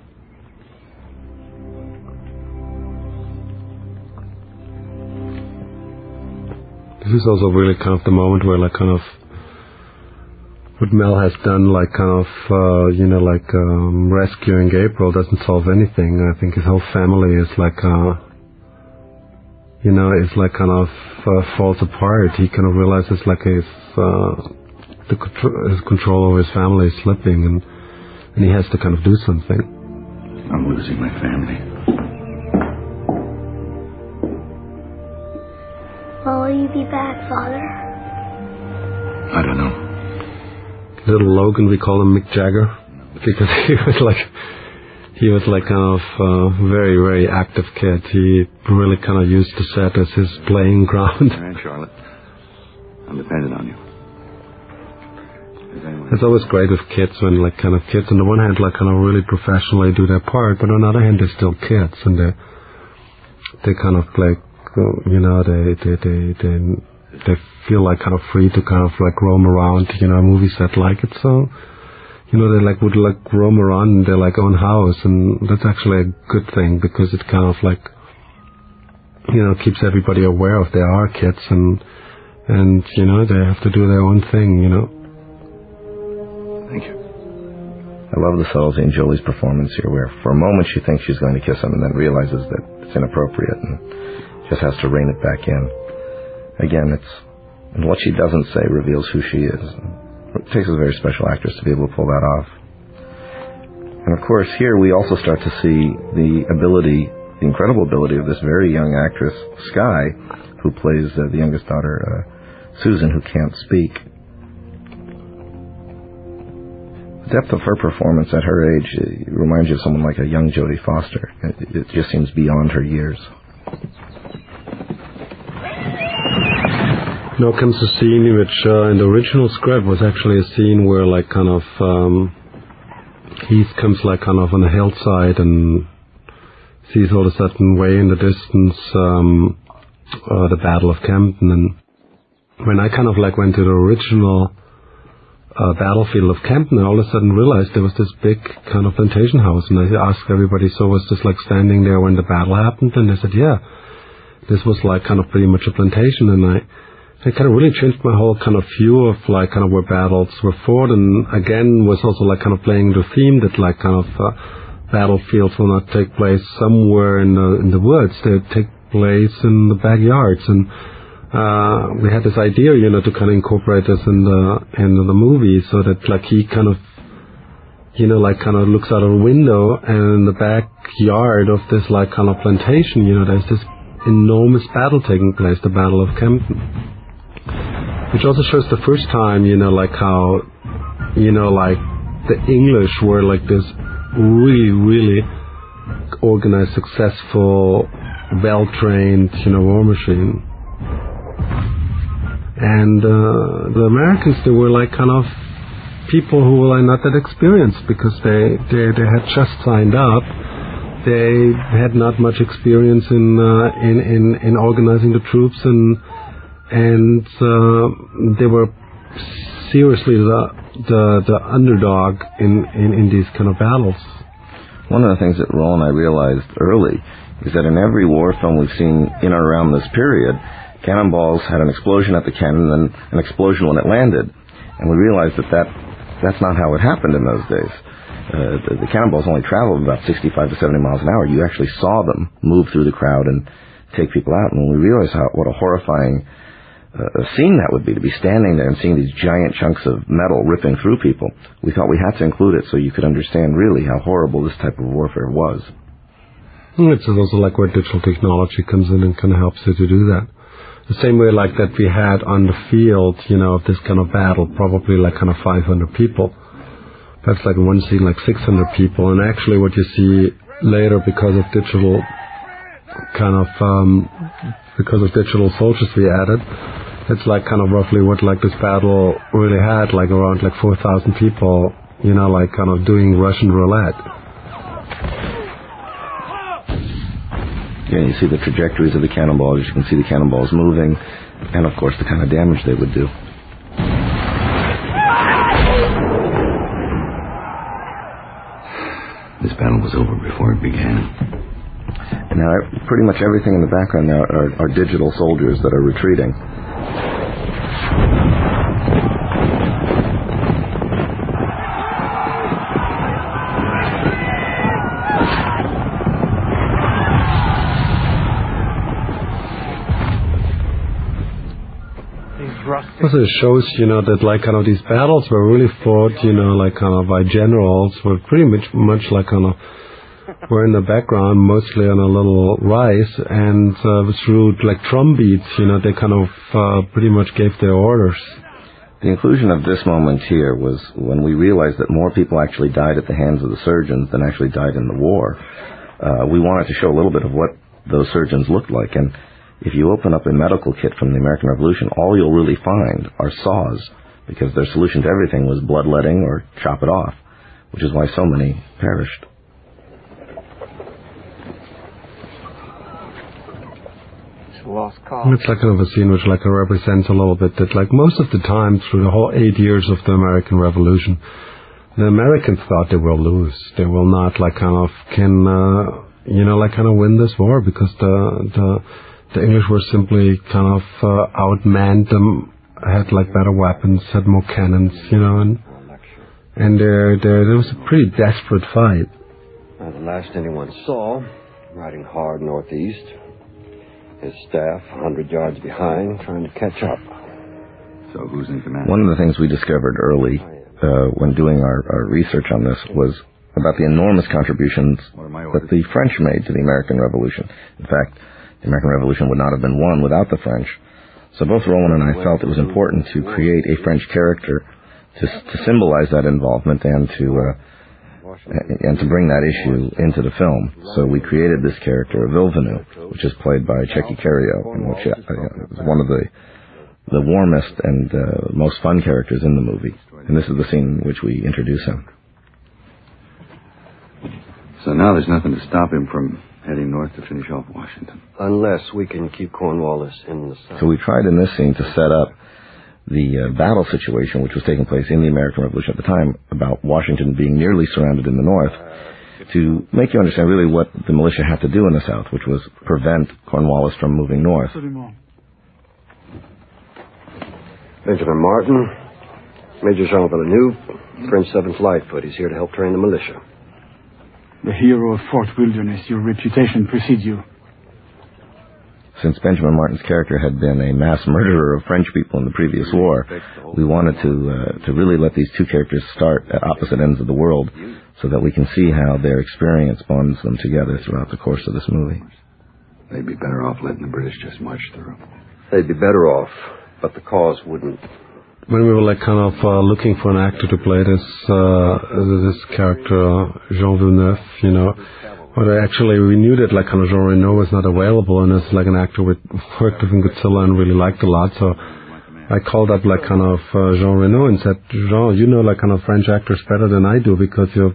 This is also really kind of the moment where like kind of what Mel has done, like kind of, rescuing April doesn't solve anything. I think his whole family is like, is like kind of falls apart. He kind of realizes like his control over his family is slipping, and he has to kind of do something. I'm losing my family. Will you be back, Father? I don't know. Little Logan, we call him Mick Jagger, because he was like kind of a very, very active kid. He really kind of used the set as his playing ground. All right, Charlotte. I'm dependent on you. It's always great with kids when like kind of kids on the one hand like kind of really professionally do their part, but on the other hand they're still kids, and they kind of like they feel like kind of free to kind of like roam around, a movie set like it. So, they like would like roam around in their like own house, and that's actually a good thing because it kind of like, keeps everybody aware of they are kids and they have to do their own thing, Thank you. I love the subtlety in Jolie's performance here, where for a moment she thinks she's going to kiss him and then realizes that it's inappropriate and just has to rein it back in. Again, and what she doesn't say reveals who she is. It takes a very special actress to be able to pull that off. And of course, here we also start to see the incredible ability of this very young actress, Skye, who plays the youngest daughter, Susan, who can't speak. The depth of her performance at her age reminds you of someone like a young Jodie Foster. It just seems beyond her years. Now comes a scene which in the original script was actually a scene where like kind of Heath comes like kind of on a hillside and sees all of a sudden way in the distance the Battle of Kempton. And when I kind of like went to the original battlefield of Kempton, I all of a sudden realized there was this big kind of plantation house, and I asked everybody, so was this like standing there when the battle happened? And they said, yeah, this was like kind of pretty much a plantation. And I kind of really changed my whole kind of view of like kind of where battles were fought, and again was also like kind of playing the theme that like kind of battlefields will not take place somewhere in the woods. They take place in the backyards, and we had this idea, to kind of incorporate this in the movie, so that like he kind of, like kind of looks out of a window, and in the backyard of this like kind of plantation, there's this enormous battle taking place, the Battle of Kempton, which also shows the first time, like how, like the English were like this really, really organized, successful, well-trained, war machine. And the Americans, they were like kind of people who were like not that experienced because they had just signed up. They had not much experience in organizing the troops, and they were seriously the underdog in these kind of battles. One of the things that Roll and I realized early is that in every war film we've seen in or around this period, cannonballs had an explosion at the cannon and an explosion when it landed. And we realized that's not how it happened in those days. The cannonballs only traveled about 65 to 70 miles an hour. You actually saw them move through the crowd and take people out. And when we realized what a horrifying scene that would be, to be standing there and seeing these giant chunks of metal ripping through people. We thought we had to include it so you could understand really how horrible this type of warfare was. It's also like where digital technology comes in and kind of helps you to do that. The same way like that we had on the field, of this kind of battle, probably like kind of 500 people. Perhaps like in one scene like 600 people. And actually what you see later because of digital soldiers we added, it's like kind of roughly what like this battle really had, like around like 4,000 people, like kind of doing Russian roulette. Yeah, you see the trajectories of the cannonballs, you can see the cannonballs moving, and of course the kind of damage they would do. This battle was over before it began. And now pretty much everything in the background now are digital soldiers that are retreating. Also it shows, that like kind of these battles were really fought, like kind of by generals were pretty much like kind of were in the background, mostly on a little rise, and through like drum beats, they kind of pretty much gave their orders. The inclusion of this moment here was when we realized that more people actually died at the hands of the surgeons than actually died in the war. We wanted to show a little bit of what those surgeons looked like, and if you open up a medical kit from the American Revolution, all you'll really find are saws, because their solution to everything was bloodletting or chop it off, which is why so many perished. It's like kind of a scene which like represents a little bit that like most of the time through the whole 8 years of the American Revolution, the Americans thought they will lose. They will not like kind of win this war, because the English were simply kind of outmanned them, had like better weapons, had more cannons, and there was a pretty desperate fight. Now, the last anyone saw, riding hard northeast, his staff 100 yards behind, trying to catch up. So who's in command? One of the things we discovered early when doing our research on this was about the enormous contributions that the French made to the American Revolution. In fact, the American Revolution would not have been won without the French. So both Roland and I felt it was important to create a French character to symbolize that involvement and to bring that issue into the film. So we created this character of Villeneuve, which is played by Checky Cario, and which is one of the warmest and most fun characters in the movie. And this is the scene in which we introduce him. So now there's nothing to stop him from heading north to finish off Washington. Unless we can keep Cornwallis in the south. So we tried in this scene to set up the battle situation which was taking place in the American Revolution at the time about Washington being nearly surrounded in the north, to make you understand really what the militia had to do in the south, which was prevent Cornwallis from moving north. Benjamin Martin, Major Jean Villeneuve, French 7th Lightfoot. He's here to help train the militia. The hero of Fort Wilderness, your reputation precedes you. Since Benjamin Martin's character had been a mass murderer of French people in the previous war, we wanted to really let these two characters start at opposite ends of the world so that we can see how their experience bonds them together throughout the course of this movie. They'd be better off letting the British just march through. They'd be better off, but the cause wouldn't. When we were like kind of looking for an actor to play this character, Jean Villeneuve, but actually we knew that like kind of Jean Reno was not available, and it's like an actor we worked with in Godzilla and really liked a lot. So I called up like kind of Jean Reno and said, Jean, like kind of French actors better than I do, because you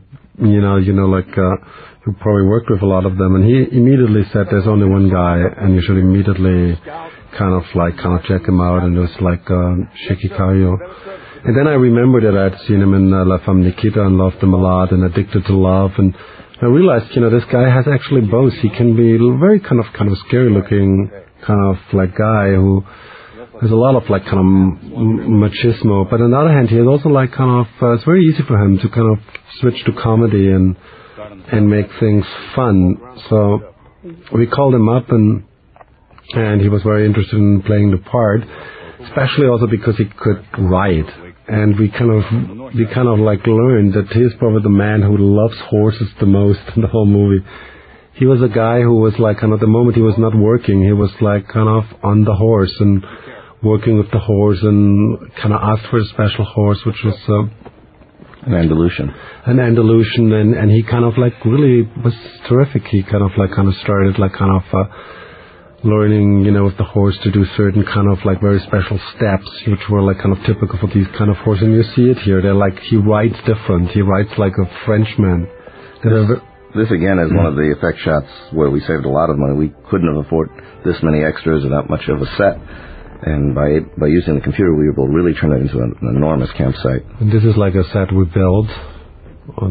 probably worked with a lot of them. And he immediately said, there's only one guy, and you should immediately kind of check him out. And it was like Checky Cario. And then I remembered that I'd seen him in La Femme Nikita and Loved Him a Lot and Addicted to Love, and I realized, this guy has actually both. He can be a very kind of scary looking kind of like guy who has a lot of like kind of machismo, but on the other hand, he has also like kind of it's very easy for him to kind of switch to comedy and make things fun. So we called him up, and he was very interested in playing the part. especially also because he could ride. And we kind of like learned that he's probably the man who loves horses the most in the whole movie. He was a guy who was like kind of the moment he was not working, he was like kind of on the horse and working with the horse and kind of asked for a special horse, which was an Andalusian. An Andalusian, and he kind of like really was terrific. He kind of started like kind of learning, with the horse to do certain kind of like very special steps, which were like kind of typical for these kind of horses. And you see it here. They're like, he rides different. He rides like a Frenchman. This again is one of the effect shots where we saved a lot of money. We couldn't have afforded this many extras or that much of a set. And by using the computer, we were able to really turn it into an enormous campsite. And this is like a set we built on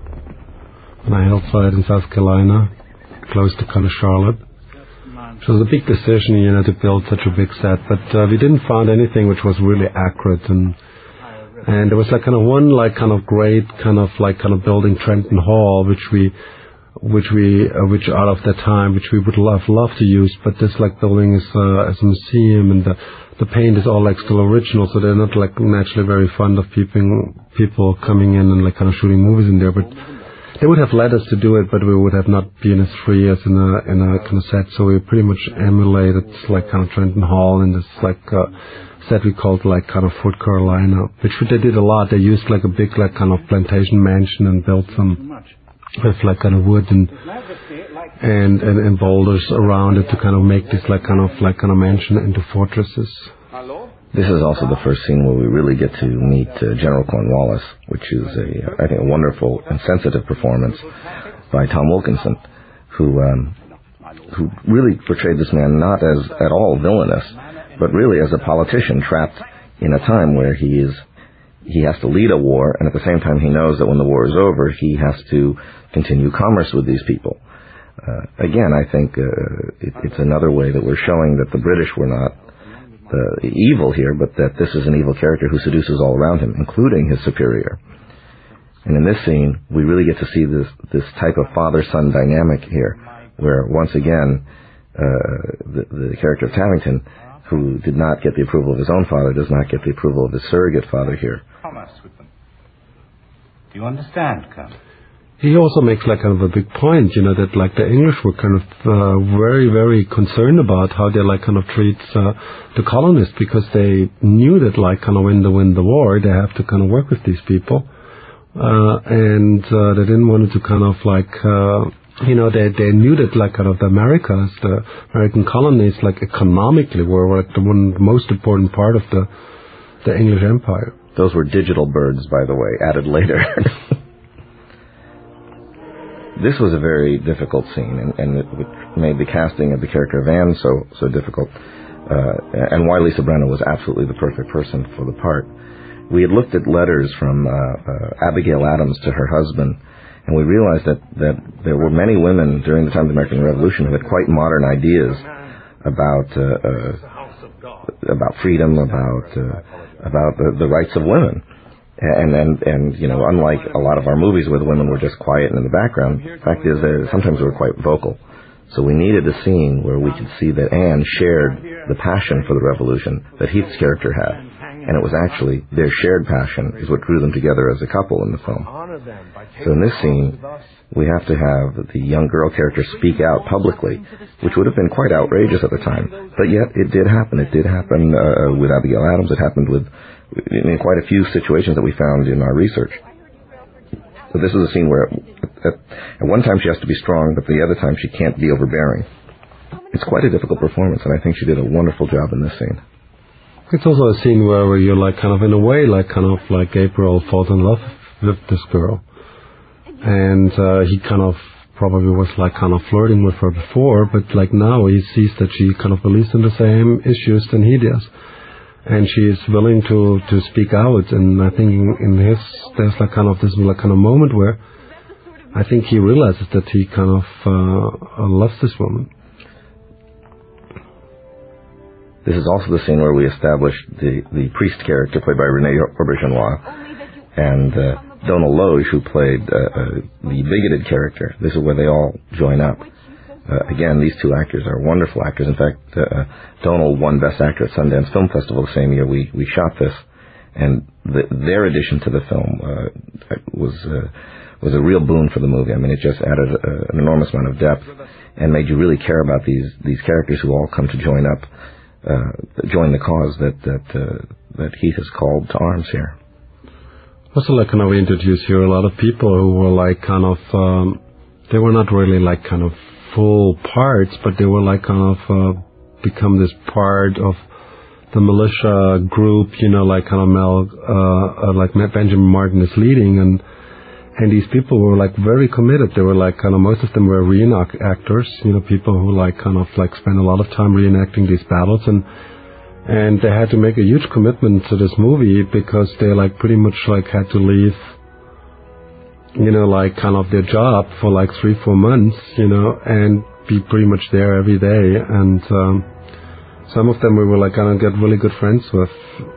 a hillside in South Carolina, close to kind of Charlotte. It was a big decision, to build such a big set, but we didn't find anything which was really accurate, and there was like kind of one like kind of great kind of building, Trenton Hall, which out of that time, which we would love to use, but this like building is as a museum, and the paint is all like still original, so they're not like naturally very fond of people coming in and like kind of shooting movies in there, but they would have let us to do it, but we would have not been as free as in a kind of set. So we pretty much emulated like kind of Trenton Hall in this like set we called like kind of Fort Carolina, which they did a lot. They used like a big like kind of plantation mansion and built some with like kind of wood and boulders around it to kind of make this like kind of mansion into fortresses. This is also the first scene where we really get to meet General Cornwallis, which is I think a wonderful and sensitive performance by Tom Wilkinson, who really portrayed this man not as at all villainous, but really as a politician trapped in a time where he has to lead a war, and at the same time he knows that when the war is over, he has to continue commerce with these people. Again, I think it's another way that we're showing that the British were not evil here, but that this is an evil character who seduces all around him, including his superior. And in this scene, we really get to see this type of father-son dynamic here, where once again, the character of Tavington, who did not get the approval of his own father, does not get the approval of his surrogate father here. Do you understand, Colonel? He also makes like kind of a big point, that like the English were kind of very, very concerned about how they like kind of treat the colonists, because they knew that like kind of when they win the war, they have to kind of work with these people, and they didn't want to kind of like they knew that like kind of the Americas, the American colonies, like economically were like the most important part of the English Empire. Those were digital birds, by the way, added later. This was a very difficult scene, and it made the casting of the character of Anne so difficult, and why Lisa Brenna was absolutely the perfect person for the part. We had looked at letters from Abigail Adams to her husband, and we realized that there were many women during the time of the American Revolution who had quite modern ideas about freedom, about the rights of women. And unlike a lot of our movies where the women were just quiet and in the background, the fact is that sometimes they were quite vocal. So we needed a scene where we could see that Anne shared the passion for the revolution that Heath's character had. And it was actually their shared passion is what drew them together as a couple in the film. So in this scene, we have to have the young girl character speak out publicly, which would have been quite outrageous at the time. But yet, it did happen. It did happen with Abigail Adams. It happened in quite a few situations that we found in our research. So this is a scene where at one time she has to be strong, but the other time she can't be overbearing. It's quite a difficult performance, and I think she did a wonderful job in this scene. It's also a scene where you're like kind of in a way like kind of like Gabriel falls in love with this girl, and he kind of probably was like kind of flirting with her before, but like now he sees that she kind of believes in the same issues than he does, and she is willing to speak out. And I think there's like kind of this like kind of moment where I think he realizes that he kind of loves this woman. This is also the scene where we established the priest character played by René Auberjonois and Donald Loge, who played the bigoted character. This is where they all join up. Again, these two actors are wonderful actors. In fact, Donald won Best Actor at Sundance Film Festival the same year we shot this, and their addition to the film was a real boon for the movie. I mean, it just added an enormous amount of depth and made you really care about these characters who all come to join the cause that Heath has called to arms here. Also, like, kind of, we introduced here a lot of people who were like kind of, they were not really like kind of full parts, but they were like kind of become this part of the militia group, you know, like kind of like Benjamin Martin is leading, and these people were like very committed. They were like kind of, most of them were reenactors, you know, people who like kind of like spend a lot of time reenacting these battles, and they had to make a huge commitment to this movie because they like pretty much like had to leave, you know, like kind of their job for like 3-4 months, you know, and be pretty much there every day. And some of them we were like gonna get really good friends with.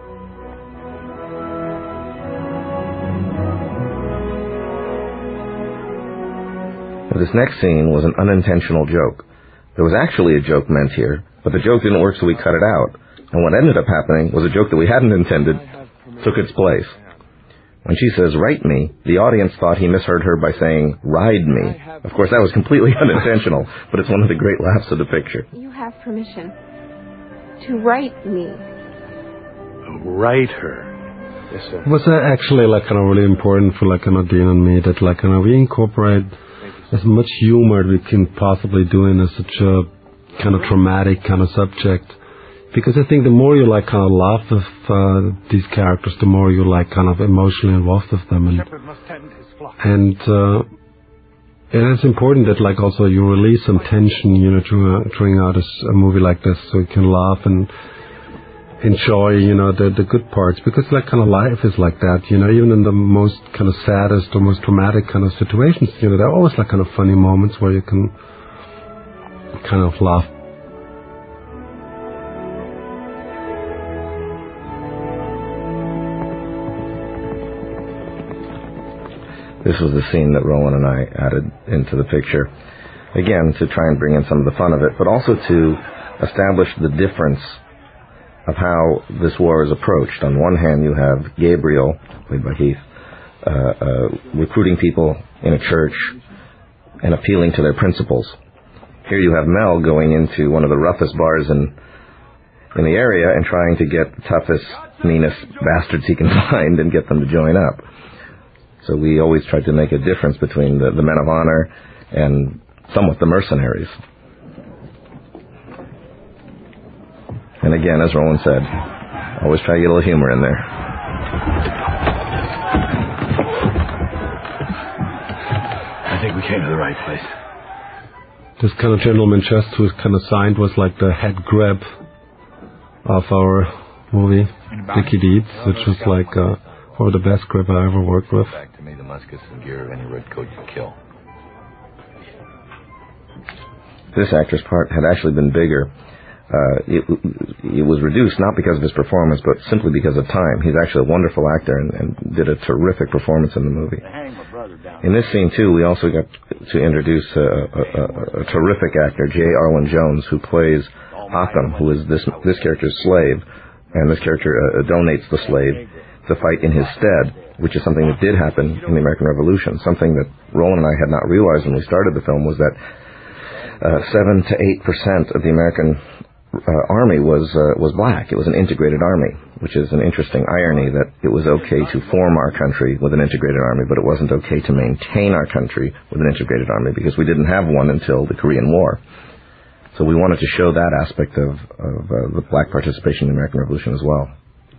This next scene was an unintentional joke. There was actually a joke meant here, but the joke didn't work, so we cut it out. And what ended up happening was a joke that we hadn't intended took its place. When she says, "Write me," the audience thought he misheard her by saying, "Ride me." Of course, that was completely unintentional, but it's one of the great laughs of the picture. You have permission to write me. Write her. Yes, sir. It was actually like kind of really important for like kind of Dean and me that like kind of we incorporate as much humor we can possibly do in such a kind of traumatic kind of subject. Because I think the more you like kind of laugh with these characters, the more you like kind of emotionally involved with them, and it's important that like also you release some tension, you know, during out a movie like this, so you can laugh and enjoy, you know, the good parts, because like kind of life is like that, you know, even in the most kind of saddest or most traumatic kind of situations, you know, there are always like kind of funny moments where you can kind of laugh. This was the scene that Roland and I added into the picture, again, to try and bring in some of the fun of it, but also to establish the difference of how this war is approached. On one hand, you have Gabriel, played by Heath, recruiting people in a church and appealing to their principles. Here you have Mel going into one of the roughest bars in the area and trying to get the toughest, meanest bastards he can find and get them to join up. So we always tried to make a difference between the men of honor and somewhat the mercenaries. And again, as Roland said, always try to get a little humor in there. I think we came to the right place. This kind of gentleman chest who was kind of signed was like the head grab of our movie, Dickie Deeds, which was like one of the best grip I ever worked with. Back to me the muskets and gear of any redcoat you kill. This actor's part had actually been bigger. It was reduced not because of his performance, but simply because of time. He's actually a wonderful actor and did a terrific performance in the movie. In this scene, too, we also got to introduce a terrific actor, J. Arlen Jones, who plays Occam, who is this character's slave, and this character donates the slave to fight in his stead, which is something that did happen in the American Revolution. Something that Roland and I had not realized when we started the film was that 7 to 8% of the American army was black. It was an integrated army, which is an interesting irony that it was okay to form our country with an integrated army, but it wasn't okay to maintain our country with an integrated army because we didn't have one until the Korean War. So we wanted to show that aspect of the black participation in the American Revolution as well.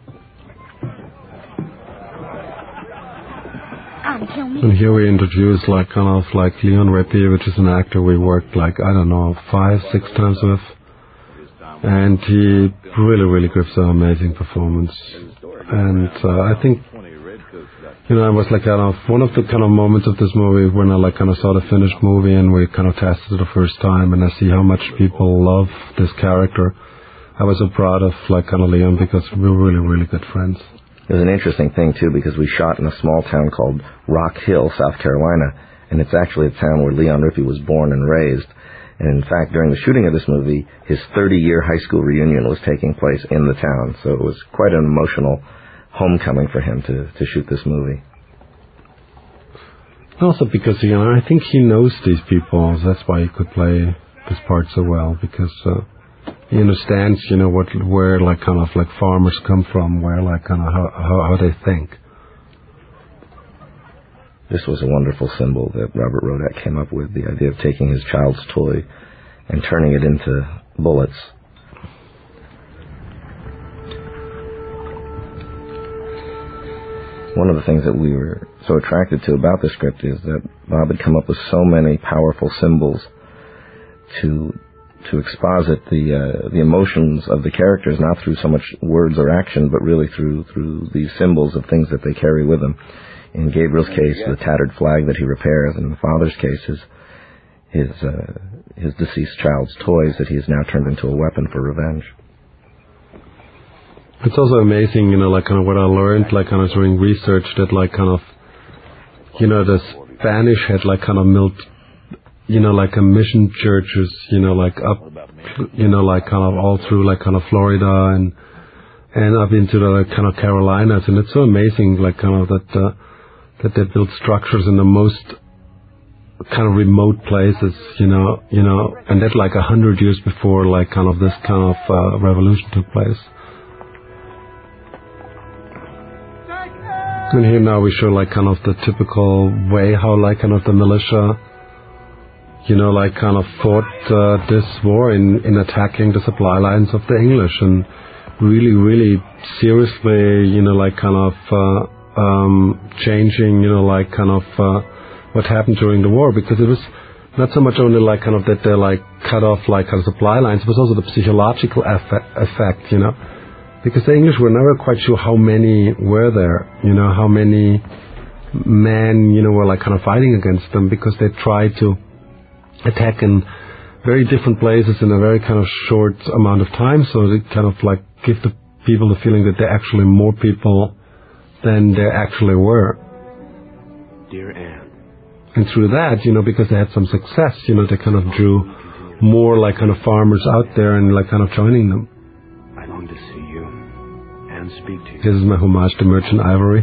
And here we introduce like kind of like Leon Rippey, which is an actor we worked like, I don't know, 5-6 times with. And he really gives an amazing performance. And I think, you know, I was like kind of one of the kind of moments of this movie when I like kind of saw the finished movie and we kind of tested it the first time and I see how much people love this character. I was so proud of like kind of Leon because we were really good friends. It was an interesting thing too because we shot in a small town called Rock Hill, South Carolina, and it's actually a town where Leon Rippey was born and raised. And in fact, during the shooting of this movie, his 30-year high school reunion was taking place in the town, so it was quite an emotional homecoming for him to shoot this movie. Also because, I think he knows these people. That's why he could play this part so well, because he understands, where farmers come from, where how they think. This was a wonderful symbol that Robert Rodat came up with, the idea of taking his child's toy and turning it into bullets. One of the things that we were so attracted to about the script is that Bob had come up with so many powerful symbols to exposit the emotions of the characters, not through so much words or action, but really through these symbols of things that they carry with them. In Gabriel's case, the tattered flag that he repairs, and in the father's case, his deceased child's toys that he has now turned into a weapon for revenge. It's also amazing, what I learned, during research, that, the Spanish had, built, a mission churches, up, all through, Florida and up into the, Carolinas. And it's so amazing, that they built structures in the most, remote places, and that, 100 years before, this revolution took place. And here now we show the typical way how the militia, fought this war in attacking the supply lines of the English, and really, really seriously, changing, what happened during the war, because it was not so much only that they cut off supply lines, it was also the psychological effect, because the English were never quite sure how many were there, how many men, were fighting against them, because they tried to attack in very different places in a very short amount of time, so they give the people the feeling that they're actually more people than there actually were. Dear Anne. And through that, because they had some success, they drew more farmers out there and joining them. I long to see you and speak to you. This is my homage to Merchant Ivory.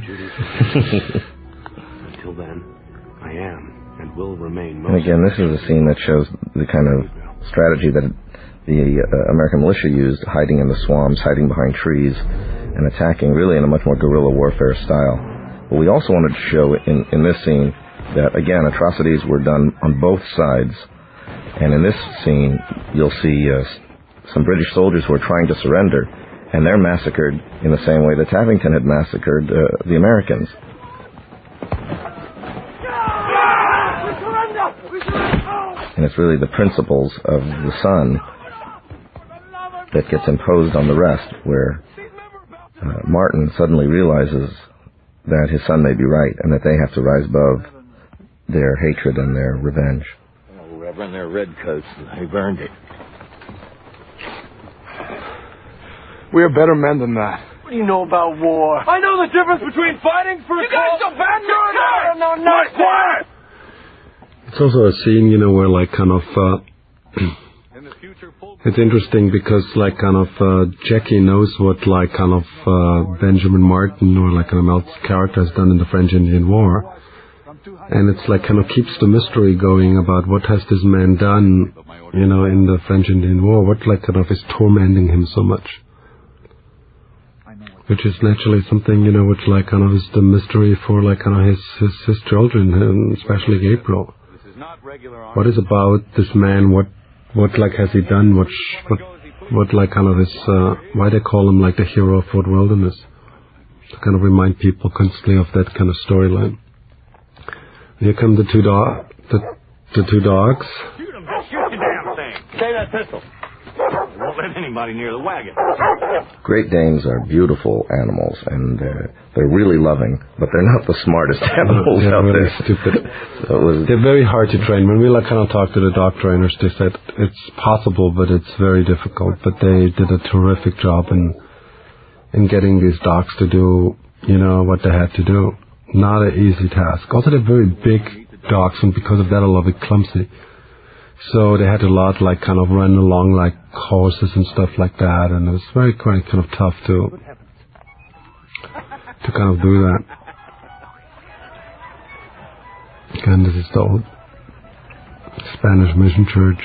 Until then, I am and will remain. And again, this is a scene that shows the kind of strategy that the American militia used, hiding in the swamps, hiding behind trees, and attacking really in a much more guerrilla warfare style. But we also wanted to show in this scene that, again, atrocities were done on both sides. And in this scene, you'll see some British soldiers who are trying to surrender, and they're massacred in the same way that Tavington had massacred the Americans. And it's really the principles of the son that gets imposed on the rest, where Martin suddenly realizes that his son may be right and that they have to rise above their hatred and their revenge. Oh, Reverend, they're redcoats. They've earned it. We're better men than that. What do you know about war? I know the difference between fighting for You guys so bad, No, not quiet! It's also a scene, where it's interesting because Jackie knows what Benjamin Martin or Mel's character has done in the French Indian War, and it's keeps the mystery going about what has this man done, in the French Indian War, what is tormenting him so much, which is naturally something which is the mystery for his children, and especially Gabriel. What is about this man? What has he done? What is why they call him the hero of Fort Wilderness? To remind people constantly of that storyline. Here come the two dogs. Shoot him! Shoot the damn thing! Save that pistol. Won't let anybody near the wagon. Great Danes are beautiful animals, and they're really loving, but they're not the smartest animals out really there. Stupid. So they're very hard to train. When we talked to the dog trainers, they said it's possible, but it's very difficult. But they did a terrific job in getting these dogs to do, what they had to do. Not an easy task. Also, they're very big dogs, and because of that, a little bit clumsy. So they had a lot like kind of run along like horses and stuff like that, and it was very kind of tough to kind of do that. Again, this is the old Spanish mission church.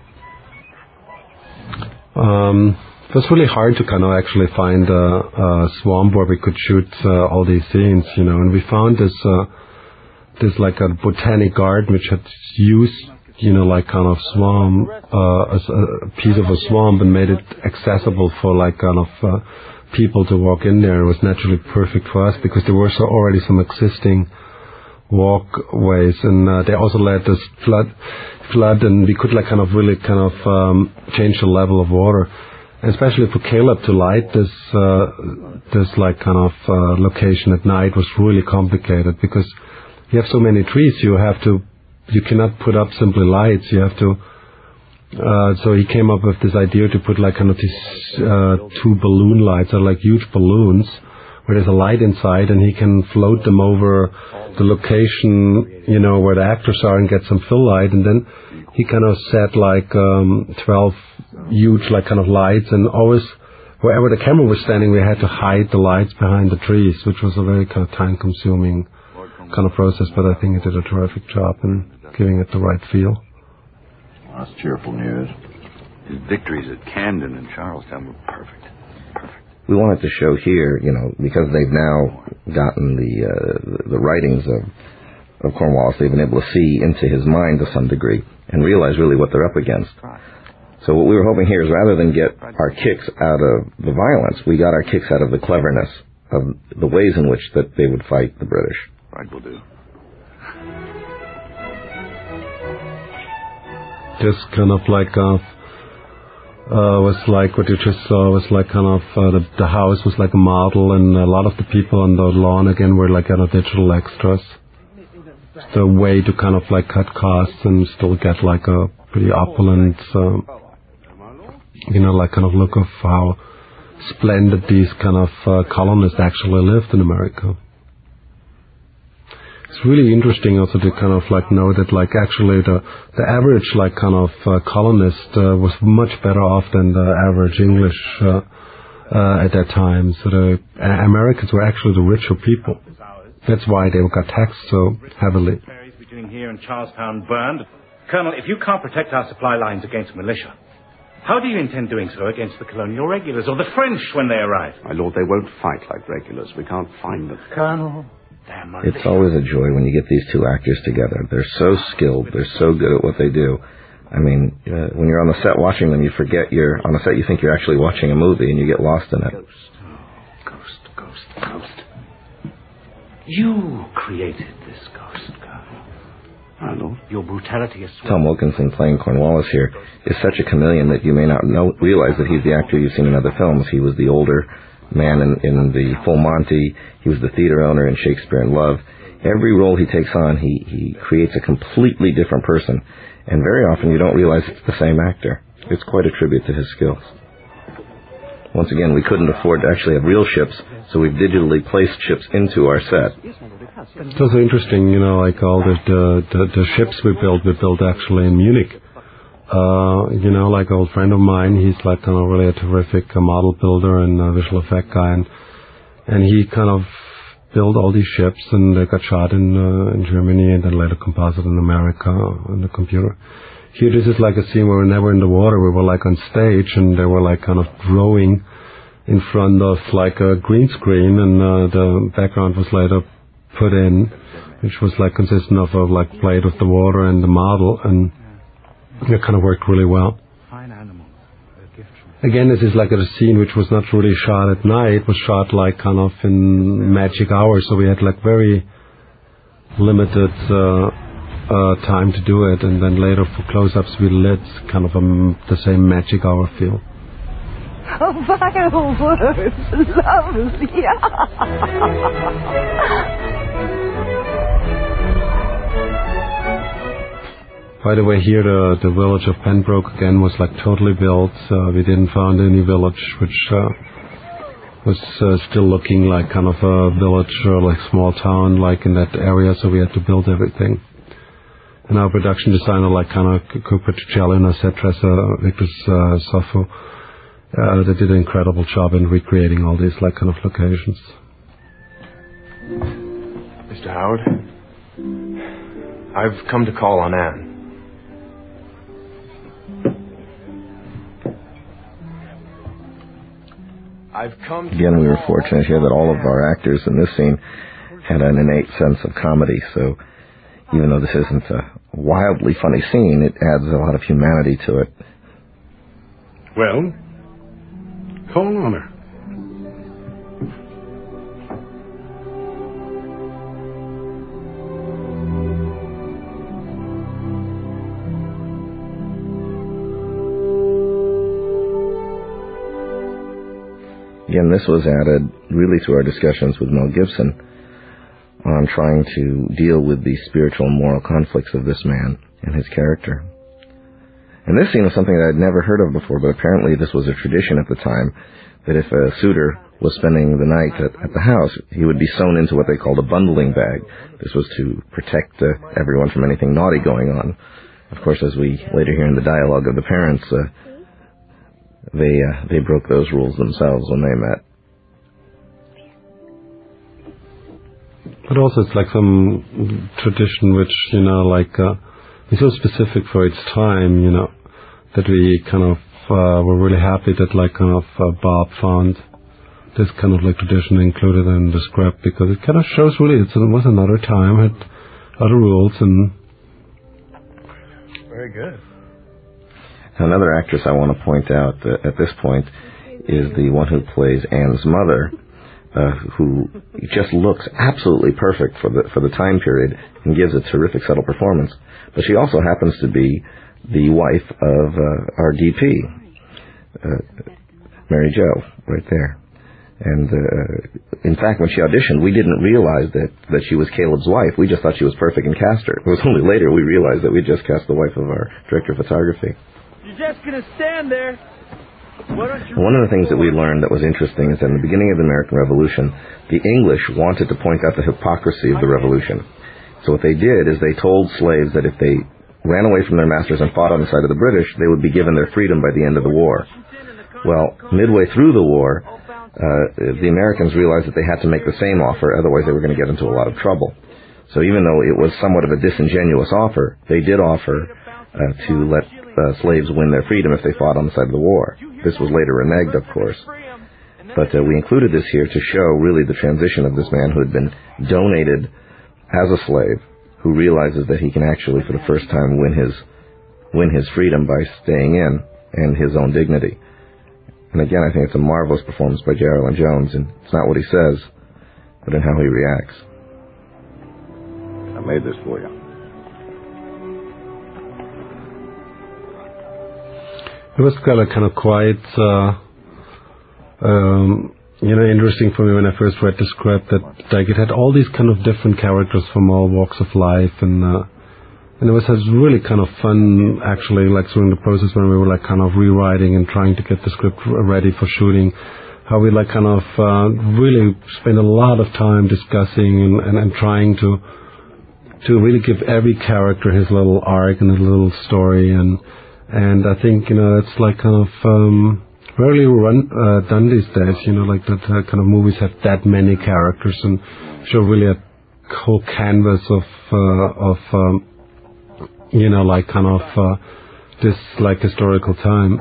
It was really hard to kind of actually find a swamp where we could shoot all these scenes, you know, and we found this like a botanic garden which had used, you know, like kind of swamp, a piece of a swamp, and made it accessible for like kind of people to walk in there. It was naturally perfect for us because there were already some existing walkways, and they also let us flood, and we could like kind of really kind of change the level of water. And especially for Caleb to light this like kind of location at night was really complicated because you have so many trees. You cannot put up simply lights. You have to. So he came up with this idea to put like kind of these 2 balloon lights, or like huge balloons, where there's a light inside, and he can float them over the location, you know, where the actors are, and get some fill light. And then he kind of set like 12 huge like kind of lights, and always wherever the camera was standing, we had to hide the lights behind the trees, which was a very kind of time-consuming kind of process. But I think he did a terrific job in giving it the right feel. That's cheerful news. His victories at Camden and Charlestown were perfect. We wanted to show here, you know, because they've now gotten the writings of Cornwallis, they've been able to see into his mind to some degree and realize really what they're up against. So what we were hoping here is rather than get our kicks out of the violence, we got our kicks out of the cleverness of the ways in which that they would fight the British. Right, will do. Just kind of like was like what you just saw was like kind of the house was like a model, and a lot of the people on the lawn again were like kind of digital extras. It's a way to kind of like cut costs and still get like a pretty opulent, you know, like kind of look of how splendid these kind of colonists actually lived in America. It's really interesting also to kind of like know that like actually the average like kind of colonist was much better off than the average English at that time. So the Americans were actually the richer people. That's why they got taxed so heavily. Ferries between here and Charlestown burned. Colonel, if you can't protect our supply lines against militia, how do you intend doing so against the colonial regulars or the French when they arrive? My lord, they won't fight like regulars. We can't find them. Colonel... It's always a joy when you get these two actors together. They're so skilled. They're so good at what they do. I mean, when you're on the set watching them, you forget you're on the set. You think you're actually watching a movie, and you get lost in it. Ghost. You created this ghost, Colonel. My lord, your brutality is... Tom Wilkinson playing Cornwallis here is such a chameleon that you may not realize that he's the actor you've seen in other films. He was the older man in the Full Monty. He was the theater owner in Shakespeare in Love. Every role he takes on, he creates a completely different person. And very often you don't realize it's the same actor. It's quite a tribute to his skills. Once again, we couldn't afford to actually have real ships, so we've digitally placed ships into our set. It's also interesting, you know, like all the ships we built actually in Munich. You know, like an old friend of mine, he's like kind of really a terrific model builder and visual effect guy, and he kind of built all these ships, and they got shot in Germany, and then later composited in America on the computer. Here, this is like a scene where we were never in the water. We were like on stage, and they were like kind of drawing in front of like a green screen, and the background was later put in, which was like consistent of a like plate of the water and the model, and it kind of worked really well. Again, this is like a scene which was not really shot at night. It was shot like kind of in magic hours, so we had like very limited time to do it, and then later for close-ups we lit kind of the same magic hour feel. Oh, fireworks! Lovely! By the way, here the village of Pembroke again was like totally built. We didn't find any village which was still looking like kind of a village or like small town like in that area, so we had to build everything. and our production designer, like kind of Cooper Tuccelli and our set dresser, Victor Soffo, they did an incredible job in recreating all these like kind of locations. Mr. Howard, I've come to call on Anne. Again, we were fortunate here that all of our actors in this scene had an innate sense of comedy, so even though this isn't a wildly funny scene, it adds a lot of humanity to it. Well, call on her. Again, this was added really to our discussions with Mel Gibson on trying to deal with the spiritual and moral conflicts of this man and his character. And this scene was something that I'd never heard of before, but apparently this was a tradition at the time, that if a suitor was spending the night at the house, he would be sewn into what they called a bundling bag. This was to protect everyone from anything naughty going on. Of course, as we later hear in the dialogue of the parents, they broke those rules themselves when they met. But also it's like some tradition which, is so specific for its time, that we kind of were really happy that Bob found this kind of like tradition included in the script, because it kind of shows really it was another time, had other rules. And very good. Another actress I want to point out at this point is the one who plays Anne's mother, who just looks absolutely perfect for the time period and gives a terrific subtle performance. But she also happens to be the wife of our DP, Mary Jo, right there. And in fact, when she auditioned, we didn't realize that she was Caleb's wife. We just thought she was perfect and cast her. It was only later we realized that we just cast the wife of our director of photography. You're just going to stand there. One of the things that we learned that was interesting is that in the beginning of the American Revolution, the English wanted to point out the hypocrisy of the revolution. So what they did is they told slaves that if they ran away from their masters and fought on the side of the British, they would be given their freedom by the end of the war. Well, midway through the war, the Americans realized that they had to make the same offer, otherwise they were going to get into a lot of trouble. So even though it was somewhat of a disingenuous offer, they did offer to let slaves win their freedom if they fought on the side of the war. This was later reneged, of course. But we included this here to show really the transition of this man who had been donated as a slave, who realizes that he can actually, for the first time, win his freedom by staying in and his own dignity. And again, I think it's a marvelous performance by J. Arlen Jones, and it's not what he says, but in how he reacts. I made this for you. It was kind of quite, interesting for me when I first read the script that like it had all these kind of different characters from all walks of life, and it was really kind of fun actually, like during the process when we were like kind of rewriting and trying to get the script ready for shooting, how we like kind of really spent a lot of time discussing and trying to really give every character his little arc and his little story. And I think, it's like kind of rarely done these days, like that kind of movies have that many characters and show really a whole canvas of like kind of this like historical time.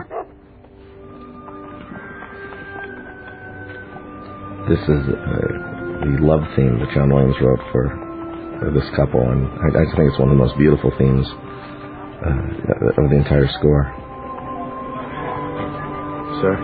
This is the love theme that John Williams wrote for this couple, and I think it's one of the most beautiful themes of the entire score. Sir?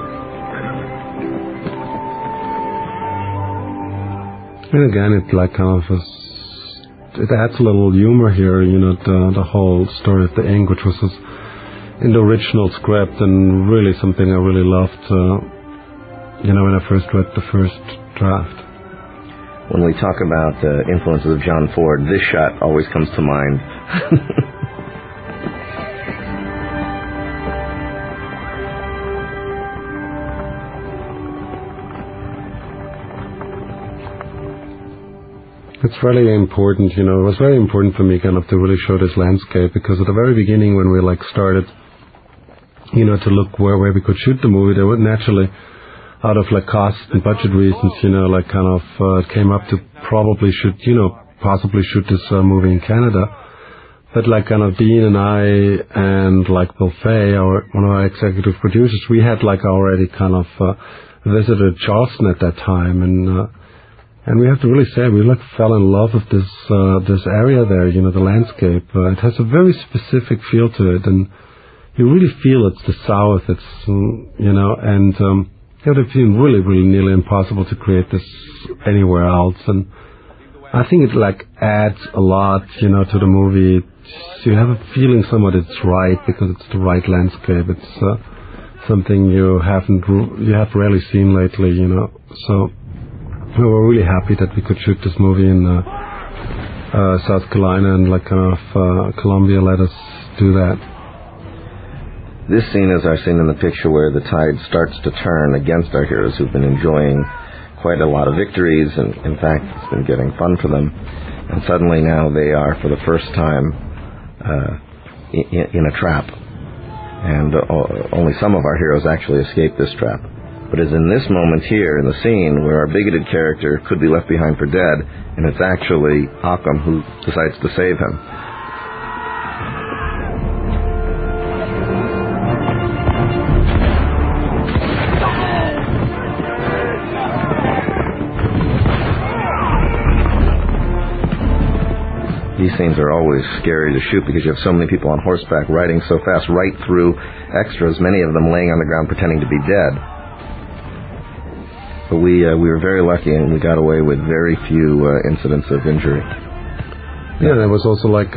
And again, it like kind of it adds a little humor here, the whole story of the ink, which was in the original script and really something I really loved, when I first read the first draft. When we talk about influences of John Ford, this shot always comes to mind. it's really important, you know. It was very important for me kind of to really show this landscape, because at the very beginning when we like started, you know, to look where we could shoot the movie, there would naturally, out of like cost and budget reasons, you know, like kind of came up to possibly shoot this movie in Canada. But like kind of Dean and I and like Bill Fay, one of our executive producers, we had like already kind of visited Charleston at that time, and we have to really say we like fell in love with this area there, you know, the landscape. It has a very specific feel to it, and you really feel it's the South. It's you know, and it would have been really, really nearly impossible to create this anywhere else. And I think it like adds a lot, you know, to the movie. So you have a feeling somewhat it's right because it's the right landscape. It's something you have rarely seen lately, you know. So we were really happy that we could shoot this movie in South Carolina, and like kind of Columbia let us do that. This scene is our scene in the picture where the tide starts to turn against our heroes, who've been enjoying quite a lot of victories, and in fact it's been getting fun for them. And suddenly now they are, for the first time, in a trap. And only some of our heroes actually escape this trap. But it's in this moment here in the scene where our bigoted character could be left behind for dead, and it's actually Occam who decides to save him. These scenes are always scary to shoot because you have so many people on horseback riding so fast right through extras, many of them laying on the ground pretending to be dead. But we were very lucky, and we got away with very few incidents of injury. Yeah, there was also like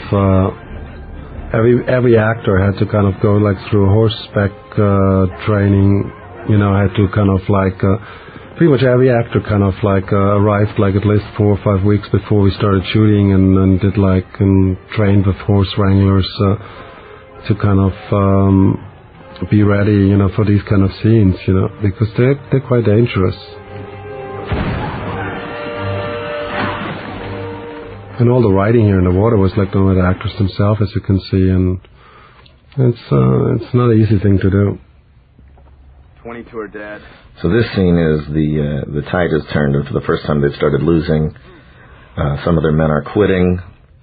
every actor had to kind of go like through horseback training, you know, had to kind of like pretty much every actor kind of like arrived like at least 4 or 5 weeks before we started shooting, and did like and trained with horse wranglers to kind of be ready, you know, for these kind of scenes, you know, because they're quite dangerous. And all the riding here in the water was like done by the actors themselves, as you can see, and it's not an easy thing to do. 22 are dead. So this scene is the tide has turned, and for the first time they've started losing. Some of their men are quitting,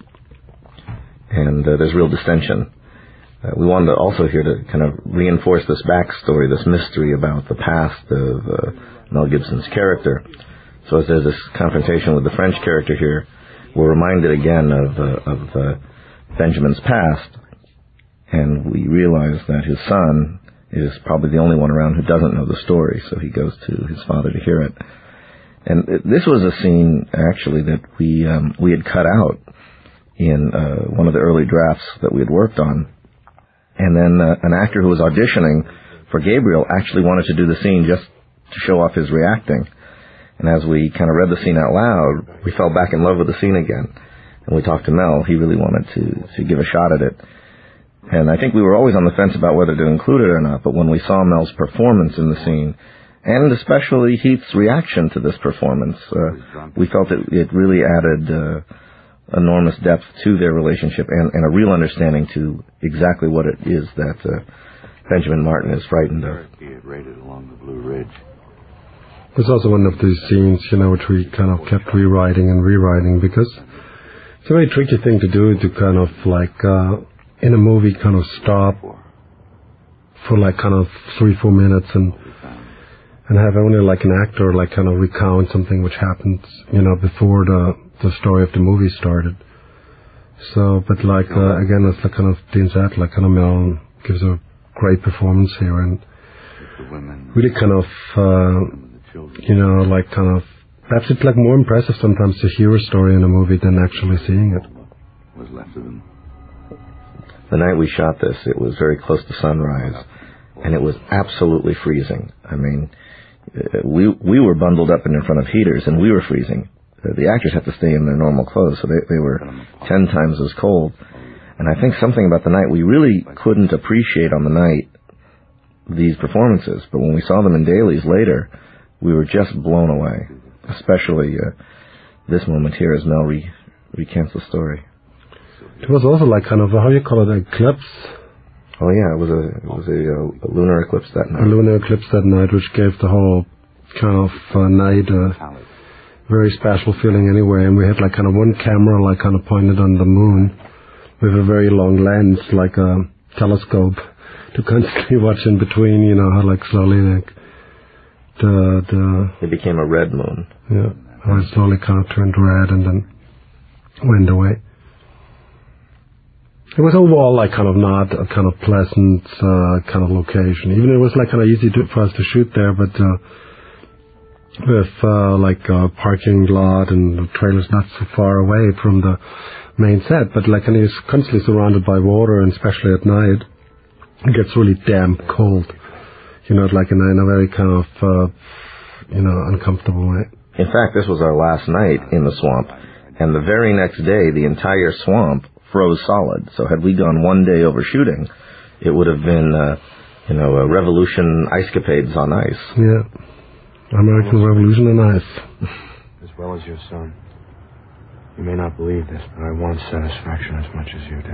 and there's real dissension. We wanted to also here to kind of reinforce this backstory, this mystery about the past of Mel Gibson's character. So as there's this confrontation with the French character here, we're reminded again of Benjamin's past, and we realize that his son is probably the only one around who doesn't know the story, so he goes to his father to hear it. And this was a scene, actually, that we had cut out in one of the early drafts that we had worked on. And then an actor who was auditioning for Gabriel actually wanted to do the scene just to show off his reacting. And as we kind of read the scene out loud, we fell back in love with the scene again. And we talked to Mel. He really wanted to give a shot at it. And I think we were always on the fence about whether to include it or not, but when we saw Mel's performance in the scene, and especially Heath's reaction to this performance, we felt it really added enormous depth to their relationship and a real understanding to exactly what it is that Benjamin Martin is frightened of. Raided along the Blue Ridge. There's also one of these scenes, you know, which we kind of kept rewriting and rewriting, because it's a very tricky thing to do, to kind of like in a movie kind of stop for like kind of 3-4 minutes and have only like an actor like kind of recount something which happened, you know, before the story of the movie started. So, but like again, it's like kind of Dean said, like kind of Mel gives a great performance here, and really kind of you know, like kind of perhaps it's like more impressive sometimes to hear a story in a movie than actually seeing it. Was left of them. The night we shot this, it was very close to sunrise, and it was absolutely freezing. I mean, we were bundled up in front of heaters, and we were freezing. The actors had to stay in their normal clothes, so they were 10 times as cold. And I think something about the night, we really couldn't appreciate on the night these performances, but when we saw them in dailies later, we were just blown away, especially this moment here as Mel recants the story. It was also like kind of, how do you call it, eclipse? Oh yeah, it was a lunar eclipse that night. A lunar eclipse that night, which gave the whole kind of night a very special feeling anyway. And we had like kind of one camera like kind of pointed on the moon with a very long lens, like a telescope, to constantly watch in between, you know, how like slowly like it became a red moon. Yeah, how it slowly kind of turned red and then went away. It was overall like kind of not a kind of pleasant kind of location. Even it was like kind of easy for us to shoot there, but with like a parking lot and the trailer's not so far away from the main set, but like, and it's constantly surrounded by water, and especially at night, it gets really damp cold. You know, like in a very kind of, you know, uncomfortable way. In fact, this was our last night in the swamp, and the very next day, the entire swamp froze solid. So had we gone one day over shooting, it would have been, you know, a revolution ice capades on ice. Yeah. American Revolution on ice. As well as your son. You may not believe this, but I want satisfaction as much as you do.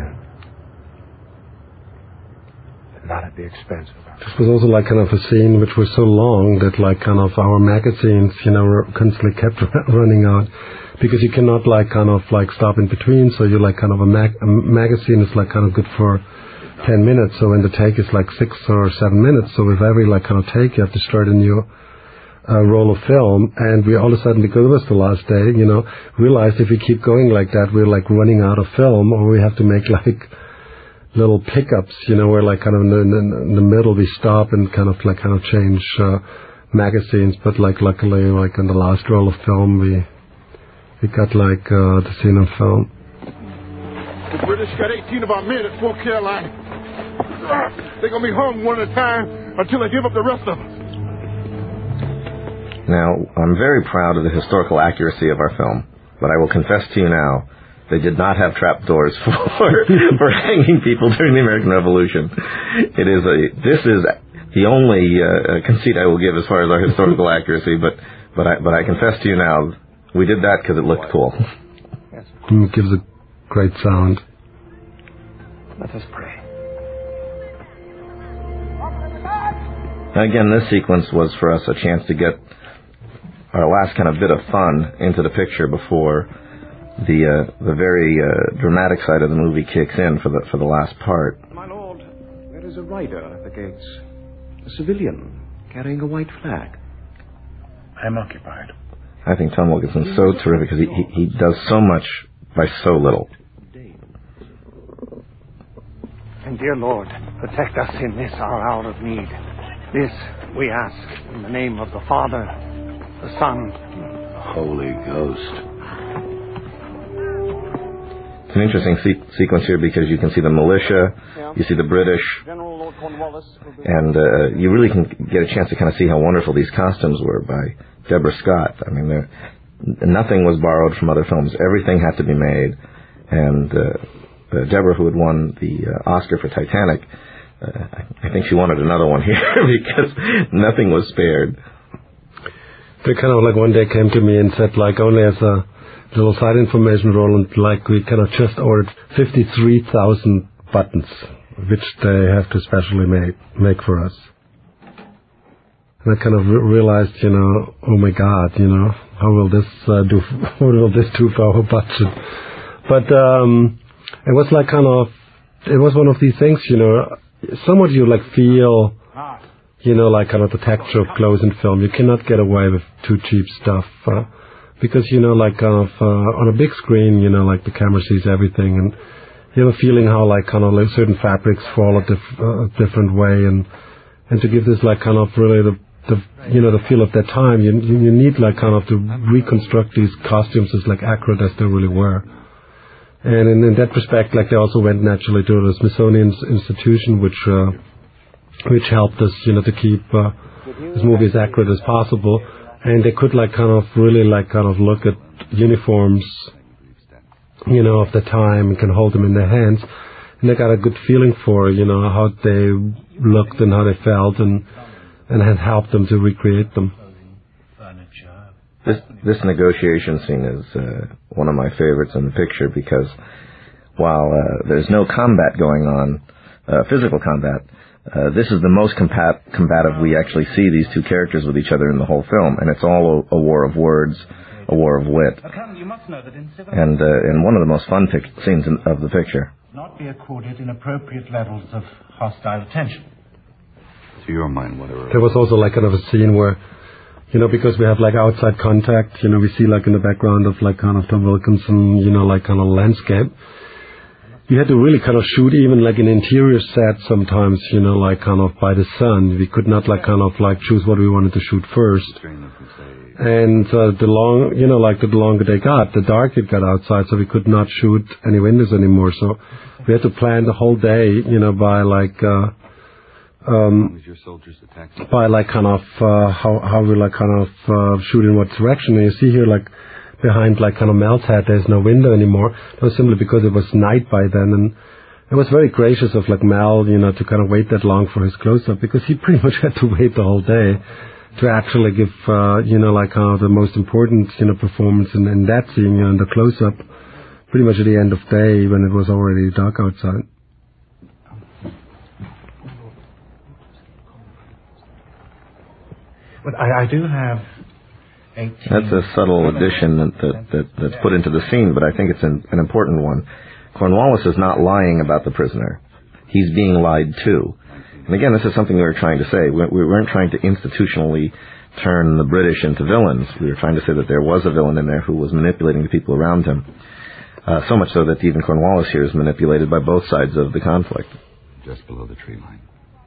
But not at the expense of ours. This was also like kind of a scene which was so long that like kind of our magazines, you know, constantly kept running out, because you cannot like kind of like stop in between. So you like kind of a magazine is like kind of good for 10 minutes. So when the take is like 6 or 7 minutes, so with every like kind of take you have to start a new roll of film, and we all of a sudden, because it was the last day, you know, realized if we keep going like that, we're like running out of film, or we have to make like little pickups, you know, where like kind of in the middle we stop and kind of change magazines. But like luckily, like in the last roll of film, we got like the scene on film. The British got 18 of our men at Fort Caroline. They're gonna be hung one at a time until they give up the rest of us. Now, I'm very proud of the historical accuracy of our film, but I will confess to you now, they did not have trapdoors for hanging people during the American Revolution. This is the only conceit I will give as far as our historical accuracy, but I confess to you now, we did that because it looked cool. It gives a great sound. Let us pray. Again, this sequence was for us a chance to get our last kind of bit of fun into the picture before the very dramatic side of the movie kicks in for the last part. My lord, there is a rider at the gates. A civilian carrying a white flag. I'm occupied. I think Tom Wilkinson's so terrific because he does so much by so little. And dear Lord, protect us in this our hour of need. This we ask in the name of the Father, the Son, the Holy Ghost. It's an interesting sequence here because you can see the militia, you see the British, and you really can get a chance to kind of see how wonderful these costumes were by Deborah Scott. I mean, nothing was borrowed from other films. Everything had to be made. And Deborah, who had won the Oscar for Titanic, I think she wanted another one here because nothing was spared. They kind of like one day came to me and said, like, only as a little side information, Roland, like we kind of just ordered 53,000 buttons, which they have to specially make for us. And I kind of realized, you know, oh my God, you know, how will this do? What will this do for our budget? But it was like kind of, it was one of these things, you know, somewhat you like feel, you know, like kind of the texture of clothes in film. You cannot get away with too cheap stuff because, you know, like kind of on a big screen, you know, like the camera sees everything, and you have a feeling how like kind of like certain fabrics fall a different way, and to give this like kind of really the you know the feel of that time, you need like kind of to reconstruct these costumes as like accurate as they really were. And in that respect, like they also went naturally to the Smithsonian Institution, which helped us, you know, to keep this movie as accurate as possible. And they could like kind of really like kind of look at uniforms, you know, of the time and can hold them in their hands. And they got a good feeling for, you know, how they looked and how they felt, and had helped them to recreate them. This negotiation scene is one of my favorites in the picture because while there's no combat going on, physical combat, this is the most combative we actually see these two characters with each other in the whole film, and it's all a war of words, a war of wit, and one of the most fun scenes of the picture. Not be accorded inappropriate levels of hostile attention. To your mind, whatever. There was also like kind of a scene where, you know, because we have like outside contact, you know, we see like in the background of like kind of Tom Wilkinson, you know, like kind of landscape. You had to really kind of shoot even like an interior set sometimes, you know, like kind of by the sun. We could not like kind of like choose what we wanted to shoot first. And the longer they got, the darker it got outside, so we could not shoot any windows anymore. So we had to plan the whole day, you know, by like kind of how we like kind of shoot in what direction. And you see here like behind like kind of Mel's head, there's no window anymore. That was simply because it was night by then, and it was very gracious of like Mel, you know, to kind of wait that long for his close-up, because he pretty much had to wait the whole day to actually give, you know, like the most important, you know, performance in that scene, you know, in the close-up, pretty much at the end of day when it was already dark outside. But I do have 18. That's a subtle addition that's put into the scene, but I think it's an important one. Cornwallis is not lying about the prisoner. He's being lied to. And again, this is something we were trying to say. We weren't trying to institutionally turn the British into villains. We were trying to say that there was a villain in there who was manipulating the people around him. So much so that even Cornwallis here is manipulated by both sides of the conflict. Just below the tree line.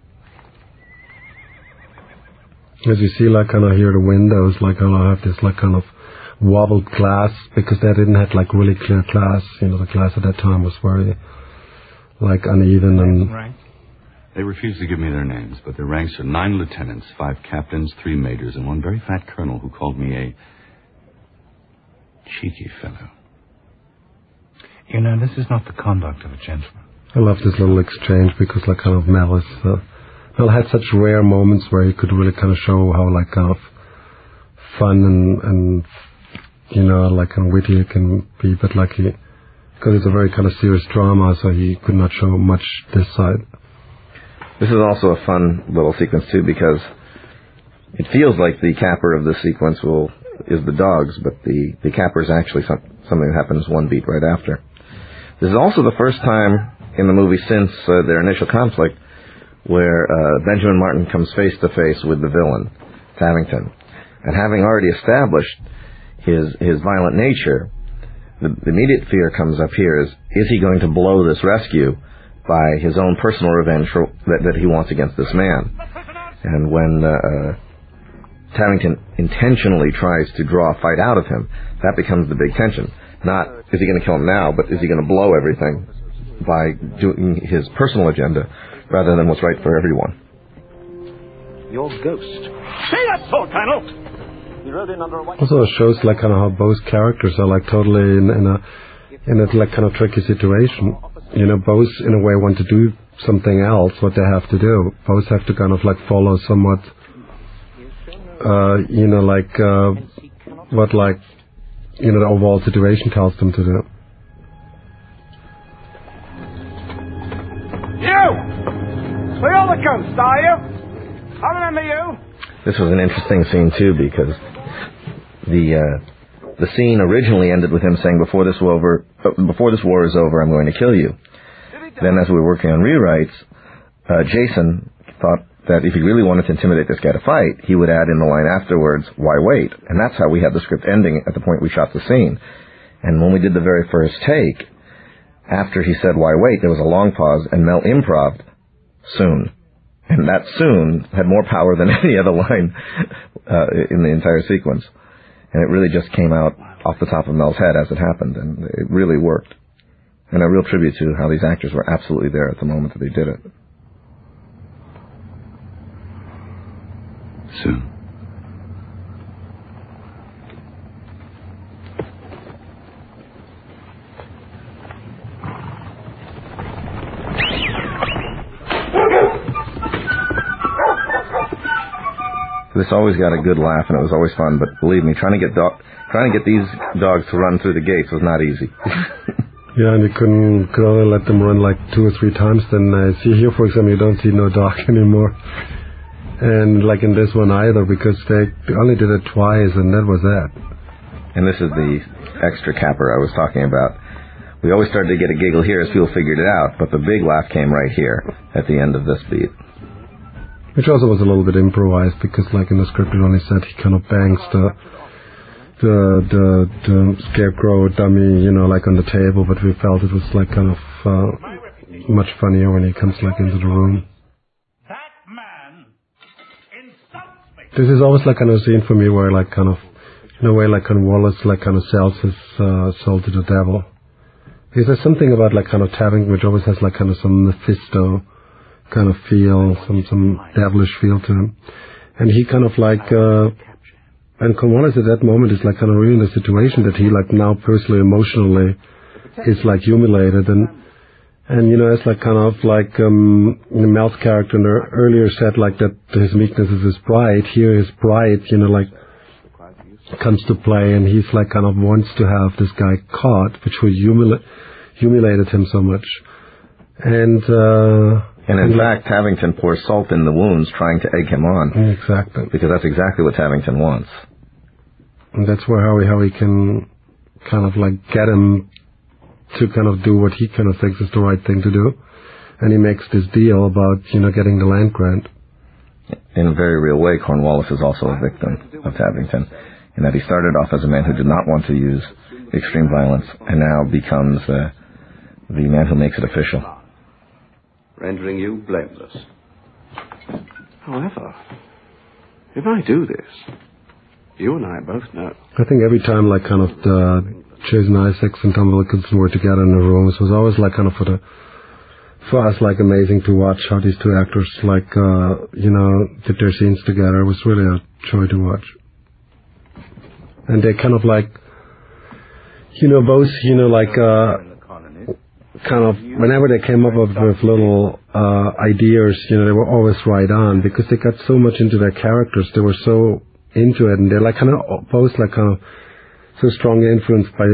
As you see, like kind of here, the windows, like kind of have this like kind of wobbled glass, because they didn't have like really clear glass. You know, the glass at that time was very like uneven and. Right. They refused to give me their names, but their ranks are 9 lieutenants, 5 captains, 3 majors, and one very fat colonel who called me a cheeky fellow. You know, this is not the conduct of a gentleman. I love this little exchange because like kind of Mel had such rare moments where he could really kind of show how like kind of fun and you know, like kind of witty it can be, but like because it's a very kind of serious drama, so he could not show much this side. This is also a fun little sequence too, because it feels like the capper of the sequence is the dogs, but the capper is actually something that happens one beat right after. This is also the first time in the movie since their initial conflict where Benjamin Martin comes face to face with the villain, Tavington. And having already established his violent nature, the immediate fear comes up here is he going to blow this rescue by his own personal revenge that he wants against this man? And when Tavington intentionally tries to draw a fight out of him, that becomes the big tension. Not, is he going to kill him now, but is he going to blow everything by doing his personal agenda rather than what's right for everyone? Your ghost. Say that so, Colonel! Also, it shows like kind of how both characters are like totally in a like kind of tricky situation. You know, both in a way want to do something else, what they have to do. Both have to kind of like follow somewhat, you know, like what like, you know, the overall situation tells them to do. You! We all the ghosts, are you? I remember you. This was an interesting scene too, because the scene originally ended with him saying, before this war is over, I'm going to kill you. Then as we were working on rewrites, Jason thought that if he really wanted to intimidate this guy to fight, he would add in the line afterwards, why wait? And that's how we had the script ending at the point we shot the scene. And when we did the very first take, after he said, why wait, there was a long pause, and Mel improv'd soon. And that soon had more power than any other line in the entire sequence. And it really just came out off the top of Mel's head as it happened, and it really worked. And a real tribute to how these actors were absolutely there at the moment that they did it. Soon. This always got a good laugh, and it was always fun. But believe me, trying to get these dogs to run through the gates was not easy. Yeah, and you could only let them run like 2 or 3 times. Then see here, for example, you don't see no dog anymore. And like in this one either, because they only did it twice, and that was that. And this is the extra capper I was talking about. We always started to get a giggle here as people figured it out, but the big laugh came right here at the end of this beat. Which also was a little bit improvised, because like in the script it only said he kind of bangs the scarecrow dummy, like on the table, but we felt it was like kind of much funnier when he comes like into the room. This is always like kind of a scene for me where like kind of, in a way like kind of Wallace like kind of sells his soul to the devil. Because there's something about like kind of Tabington which always has like kind of some Mephisto kind of feel, some devilish feel to him. And he kind of like, and Cornwallis at that moment is like kind of really in a situation that he like now personally, emotionally is like humiliated and it's like kind of like Mel's character earlier said like that his weakness is his pride. Here his pride, like comes to play, and he's like kind of wants to have this guy caught, which would humiliated him so much. And in fact, Tabington pours salt in the wounds, trying to egg him on. Exactly, because that's exactly what Tabington wants. And that's how he can kind of like get him to kind of do what he kind of thinks is the right thing to do. And he makes this deal about, getting the land grant. In a very real way, Cornwallis is also a victim of Tabington, in that he started off as a man who did not want to use extreme violence, and now becomes the man who makes it official. Rendering you blameless. However, if I do this, you and I both know. I think every time like kind of Jason Isaacs and Tom Wilkinson were together in the rooms, it was always like kind of for us like amazing to watch how these two actors like did their scenes together. It was really a joy to watch. And they kind of like both like kind of whenever they came up with little ideas, they were always right on, because they got so much into their characters. They were so into it, and they're like kind of both like kind of so strongly influenced by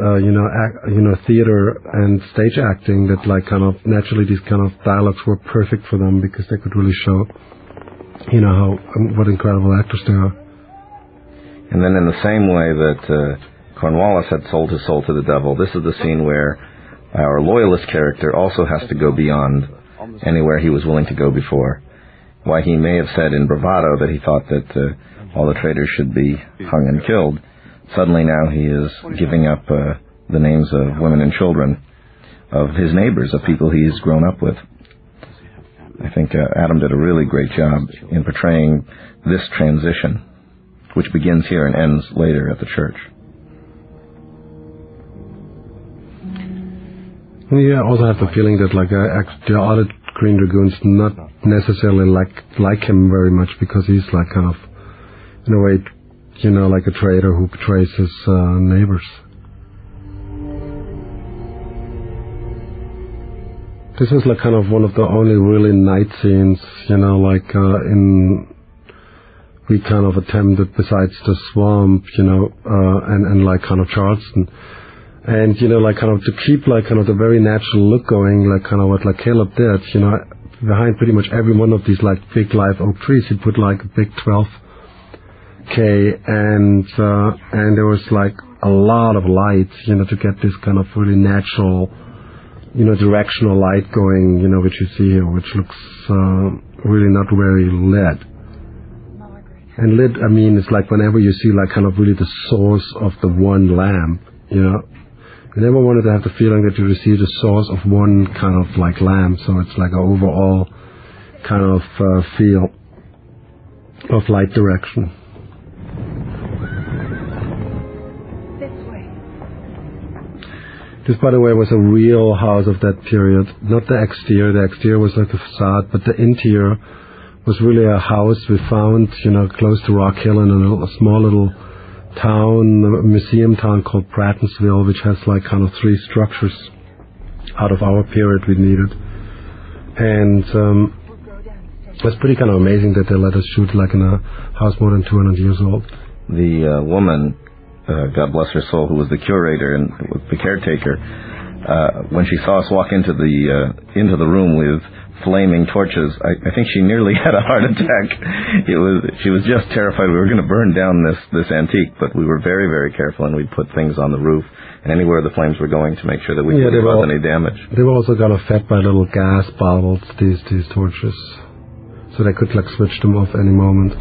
theater and stage acting that like kind of naturally these kind of dialogues were perfect for them, because they could really show what incredible actors they are. And then in the same way that Cornwallis had sold his soul to the devil, this is the scene where our loyalist character also has to go beyond anywhere he was willing to go before. Why he may have said in bravado that he thought that all the traitors should be hung and killed, suddenly now he is giving up the names of women and children, of his neighbors, of people he's grown up with. I think Adam did a really great job in portraying this transition, which begins here and ends later at the church. Yeah, I also have the feeling that like the other Green Dragoons not necessarily like him very much, because he's like kind of in a way like a traitor who betrays his neighbors. This is like kind of one of the only really night scenes, we kind of attempted besides the swamp, and like kind of Charleston. And, like kind of to keep like kind of the very natural look going, like kind of what like Caleb did, behind pretty much every one of these like big live oak trees, he put like a big 12K and there was like a lot of light, to get this kind of really natural, directional light going, which you see here, which looks, really not very lit. And lit, I mean, it's like whenever you see like kind of really the source of the one lamp, You never wanted to have the feeling that you receive the source of one kind of like lamp, so it's like an overall kind of feel of light direction. This way. This, by the way, was a real house of that period, not the exterior. The exterior was like a facade, but the interior was really a house we found, close to Rock Hill in a small little town, a museum town called Brattonsville, which has like kind of 3 structures out of our period we needed. And It's pretty kind of amazing that they let us shoot like in a house more than 200 years old. The woman, God bless her soul, who was the curator and the caretaker, when she saw us walk into the room with flaming torches, I think she nearly had a heart attack. She was just terrified we were going to burn down this antique, but we were very, very careful, and we put things on the roof and anywhere the flames were going to make sure that we didn't cause any damage. They were also kind of fed by little gas bottles, these torches, so they could like switch them off any moment.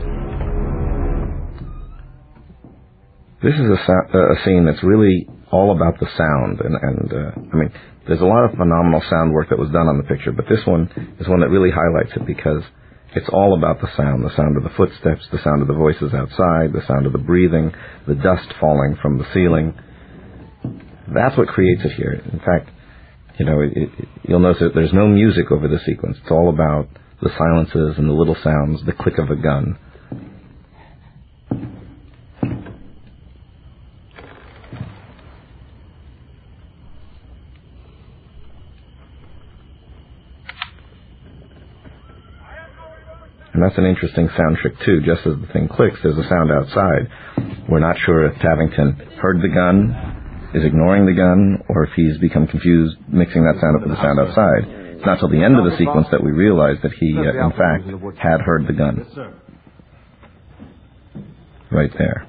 This is a scene that's really all about the sound, and I mean, there's a lot of phenomenal sound work that was done on the picture, but this one is one that really highlights it because it's all about the sound of the footsteps, the sound of the voices outside, the sound of the breathing, the dust falling from the ceiling. That's what creates it here. In fact, you'll notice that there's no music over the sequence. It's all about the silences and the little sounds, the click of a gun. And that's an interesting sound trick, too. Just as the thing clicks, there's a sound outside. We're not sure if Tavington heard the gun, is ignoring the gun, or if he's become confused mixing that sound up with the sound outside. It's not till the end of the sequence that we realize that he, in fact, had heard the gun. Right there.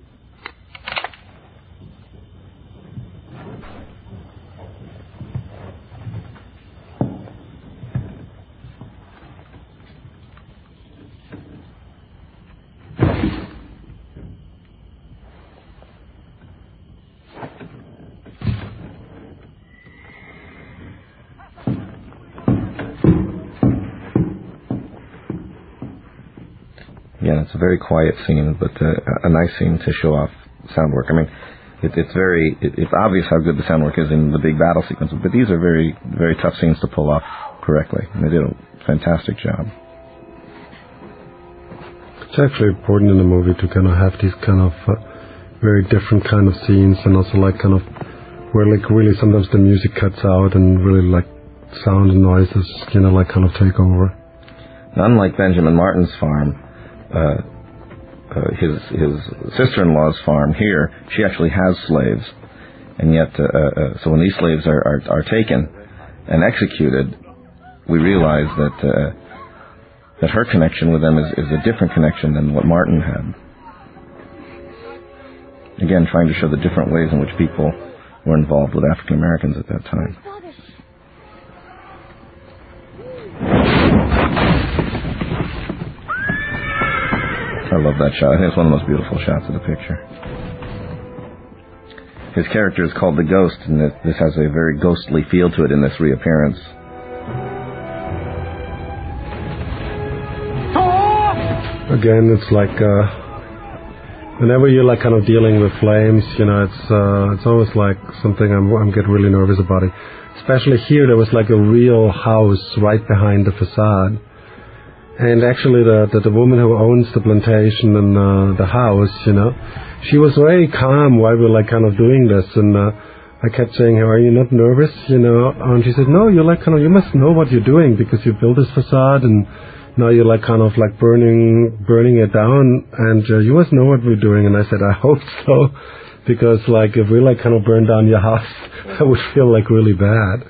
It's a very quiet scene, but a nice scene to show off sound work. I mean, it's obvious how good the sound work is in the big battle sequence, but these are very, very tough scenes to pull off correctly, and they did a fantastic job. It's actually important in the movie to kind of have these kind of very different kind of scenes, and also like kind of where like really sometimes the music cuts out and really like sound and noises, like kind of take over. Unlike Benjamin Martin's farm, his sister-in-law's farm here, she actually has slaves, and yet so when these slaves are taken and executed, we realize that her connection with them is a different connection than what Martin had. Again, trying to show the different ways in which people were involved with African Americans at that time. I love that shot. I think it's one of the most beautiful shots of the picture. His character is called the Ghost, and this has a very ghostly feel to it in this reappearance. Again, it's like whenever you're like kind of dealing with flames, it's almost like something I'm getting really nervous about it. Especially here, there was like a real house right behind the facade. And actually, the woman who owns the plantation and the house, she was very calm while we were like kind of doing this. And I kept saying, "Are you not nervous?" And she said, "No, you're like kind of, you must know what you're doing because you built this facade and now you're like kind of like burning it down, and you must know what we're doing." And I said, "I hope so, because like if we like kind of burn down your house, I would feel like really bad."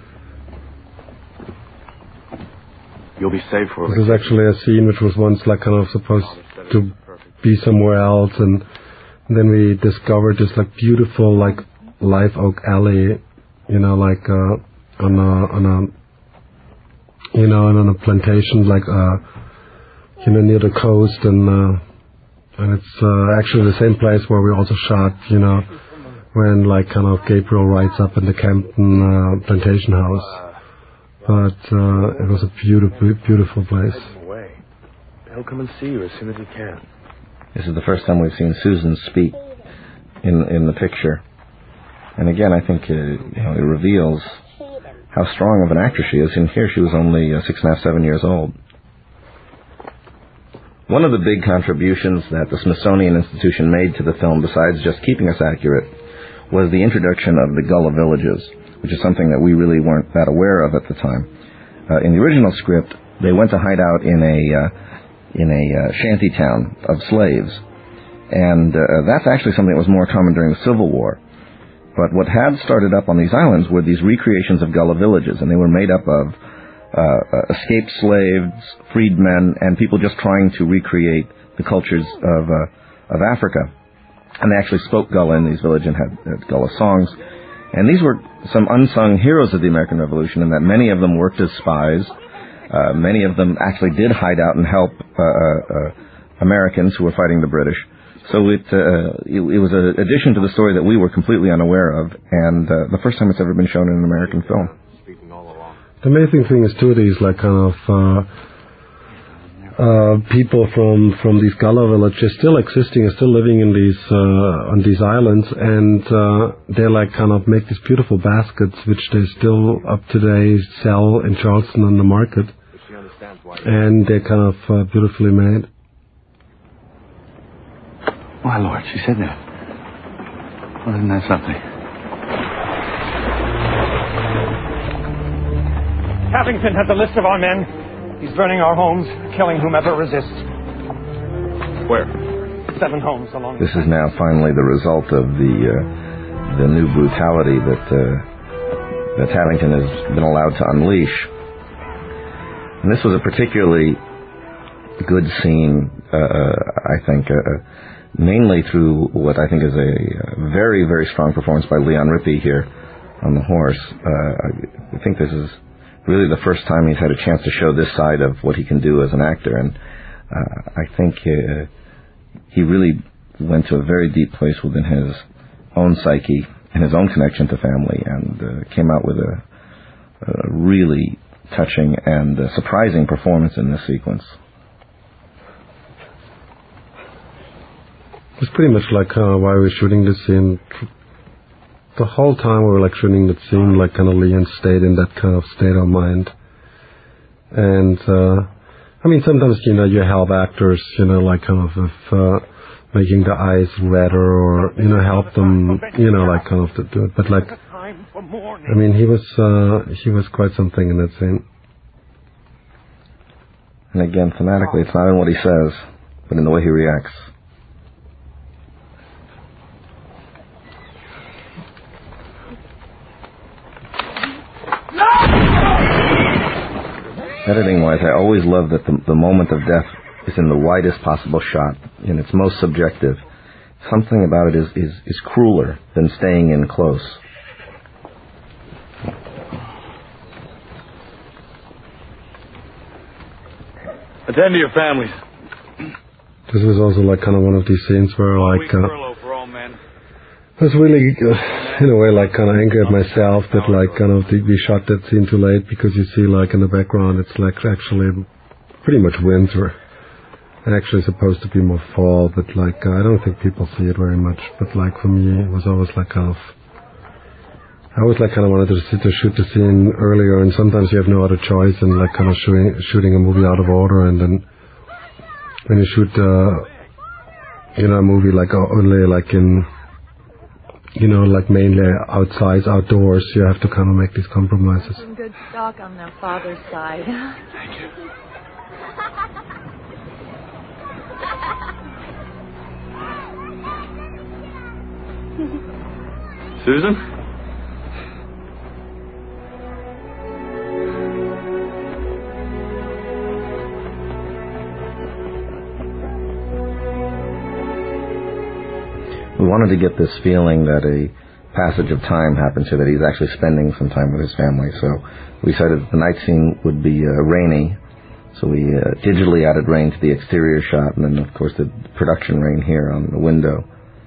You'll be safe for This is actually a scene which was once like kind of supposed to be somewhere else, and then we discovered this like beautiful like live oak alley, like on a plantation, like near the coast, and it's actually the same place where we also shot, when like kind of Gabriel rides up in the Campton plantation house. But it was a beautiful, beautiful place. He'll come and see you as soon as he can. This is the first time we've seen Susan speak in the picture, and again, I think it reveals how strong of an actress she is. And here, she was only 6.5, 7 years old. One of the big contributions that the Smithsonian Institution made to the film, besides just keeping us accurate, was the introduction of the Gullah villages, which is something that we really weren't that aware of at the time. In the original script, They went to hide out in a shanty town of slaves, and that's actually something that was more common during the Civil War. But what had started up on these islands were these recreations of Gullah villages, and they were made up of escaped slaves, freedmen, and people just trying to recreate the cultures of Africa. And they actually spoke Gullah in these villages and had Gullah songs. And these were some unsung heroes of the American Revolution, in that many of them worked as spies. Many of them actually did hide out and help Americans who were fighting the British. So it was an addition to the story that we were completely unaware of, and the first time it's ever been shown in an American film. The amazing thing is, too, these like kind of people from these Gullah villages still existing, are still living in these on these islands, and they like kind of make these beautiful baskets, which they still up today sell in Charleston on the market, and they're kind of beautifully made. My lord, she said that. Well, isn't that something? Abington has a list of our men. He's burning our homes, killing whomever resists. Where? 7 homes along. This is now finally the result of the new brutality that Abington has been allowed to unleash. And this was a particularly good scene, I think, mainly through what I think is a very, very strong performance by Leon Rippey here on the horse. I think this is really the first time he's had a chance to show this side of what he can do as an actor, and I think he really went to a very deep place within his own psyche and his own connection to family, and came out with a really touching and surprising performance in this sequence. It's pretty much like why we were shooting this scene. The whole time we were like shooting that scene, like kind of Leon stayed in that kind of state of mind. And I mean, sometimes you help actors, like kind of with making the eyes redder, or help them, like kind of to do it. But like, I mean, he was quite something in that scene. And again, thematically, it's not in what he says, but in the way he reacts. Editing-wise, I always love that the moment of death is in the widest possible shot, and it's most subjective. Something about it is crueler than staying in close. Attend to your families. This was also like kind of one of these scenes where like I was really, in a way, like kind of angry at myself that like kind of we shot that scene too late, because you see like in the background it's like actually pretty much winter. Actually supposed to be more fall, but like I don't think people see it very much. But like for me, it was always like kind of, I always like kind of wanted to shoot the scene earlier, and sometimes you have no other choice than like kind of shooting a movie out of order, and then when you shoot a movie like only like in, like mainly outdoors, you have to kind of make these compromises. Some good stock on their father's side. Thank you. Susan? We wanted to get this feeling that a passage of time happens here, that he's actually spending some time with his family. So we decided that the night scene would be rainy. So we digitally added rain to the exterior shot, and then, of course, the production rain here on the window.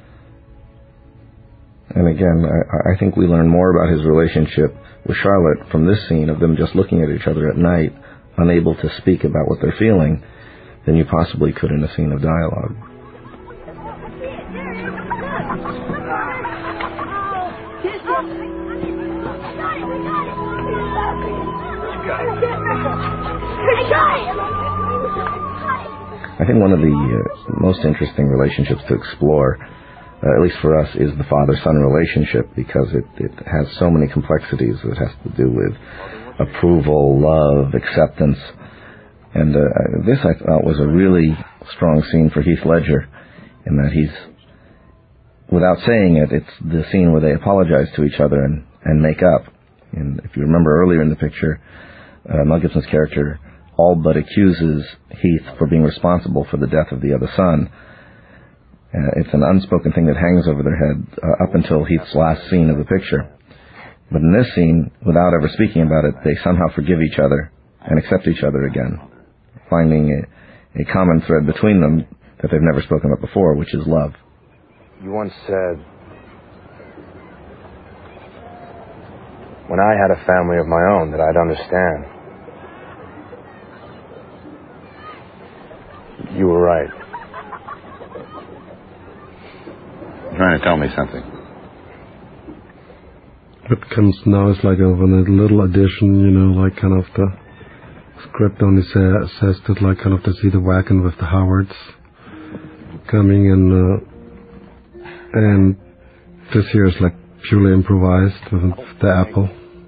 And again, I think we learn more about his relationship with Charlotte from this scene of them just looking at each other at night, unable to speak about what they're feeling, than you possibly could in a scene of dialogue. I think one of the most interesting relationships to explore, at least for us, is the father-son relationship, because it has so many complexities. It has to do with approval, love, acceptance, And this, I thought, was a really strong scene for Heath Ledger, in that he's, without saying it, it's the scene where they apologize to each other and make up. And if you remember earlier in the picture, Mel Gibson's character all but accuses Heath for being responsible for the death of the other son. It's an unspoken thing that hangs over their head up until Heath's last scene of the picture. But in this scene, without ever speaking about it, they somehow forgive each other and accept each other again, finding a common thread between them that they've never spoken about before, which is love. You once said, when I had a family of my own, that I'd understand. You were right. You're trying to tell me something. What comes now is like a little addition, like kind of the script only says that like kind of to see the wagon with the Howards coming and this here is like purely improvised with the apple.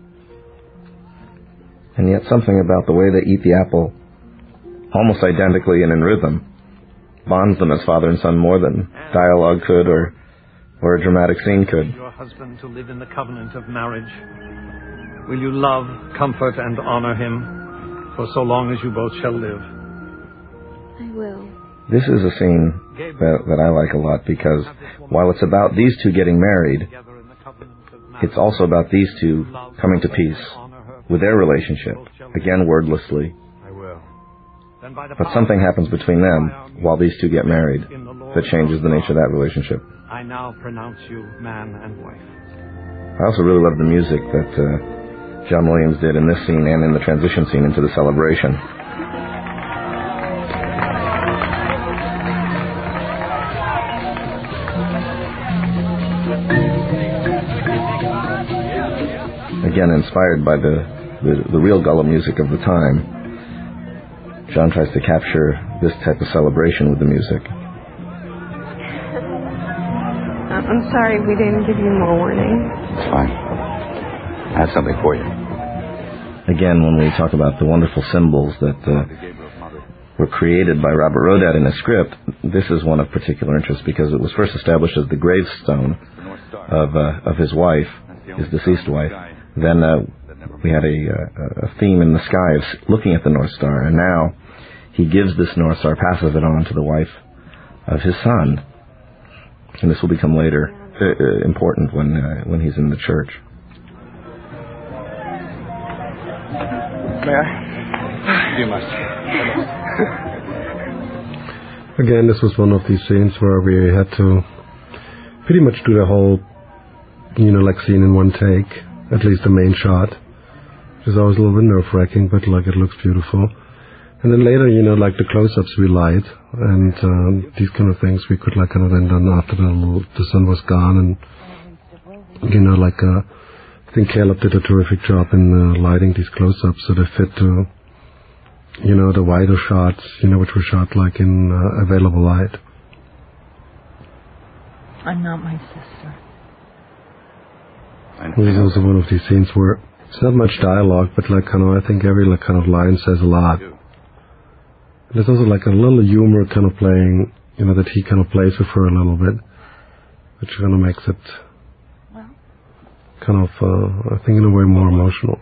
And yet something about the way they eat the apple, almost identically and in rhythm, bonds them as father and son more than dialogue could or a dramatic scene could. Your husband to live in the covenant of marriage. Will you love, comfort, and honor him for so long as you both shall live? I will. This is a scene that I like a lot because while it's about these two getting married, it's also about these two coming to peace with their relationship, again wordlessly. But something happens between them while these two get married that changes the nature of that relationship. I now pronounce you man and wife. I also really love the music that John Williams did in this scene and in the transition scene into the celebration. Again, inspired by the real gullah music of the time, John tries to capture this type of celebration with the music. I'm sorry we didn't give you more warning. It's fine. I have something for you. Again, when we talk about the wonderful symbols that were created by Robert Rodat in a script, this is one of particular interest because it was first established as the gravestone of his wife, his deceased wife. Then we had a theme in the sky of looking at the North Star, and now he gives this North Star, passes it on to the wife of his son. And this will become later important when he's in the church. May I? You must. Again, this was one of these scenes where we had to pretty much do the whole, like scene in one take, at least the main shot, which is always a little bit nerve-wracking, but like it looks beautiful. And then later, like the close-ups we light and these kind of things we could like kind of then done after the sun was gone. And, I think Caleb did a terrific job in lighting these close-ups so they fit to, the wider shots, which were shot like in available light. I'm not my sister. This is also one of these scenes where it's not much dialogue, but like kind of, I think every like kind of line says a lot. There's also like a little humor kind of playing, that he kind of plays with her a little bit, which kind of makes it kind of, I think in a way more emotional.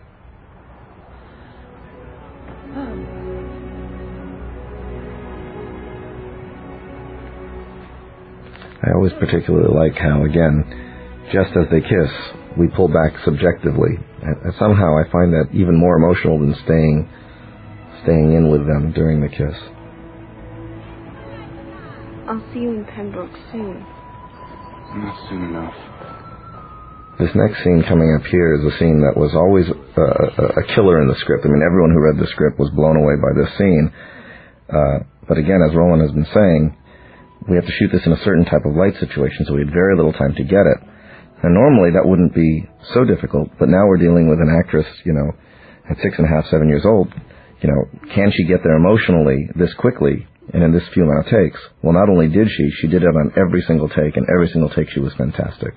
I always particularly like how, again, just as they kiss, we pull back subjectively. And somehow I find that even more emotional than staying in with them during the kiss. I'll see you in Pembroke soon. Not soon enough. This next scene coming up here is a scene that was always a killer in the script. I mean, everyone who read the script was blown away by this scene. But again, as Roland has been saying, we have to shoot this in a certain type of light situation, so we had very little time to get it. And normally that wouldn't be so difficult, but now we're dealing with an actress, at 6.5, 7 years old. Can she get there emotionally this quickly and in this few amount of takes? Well, not only did she did it on every single take, and every single take she was fantastic.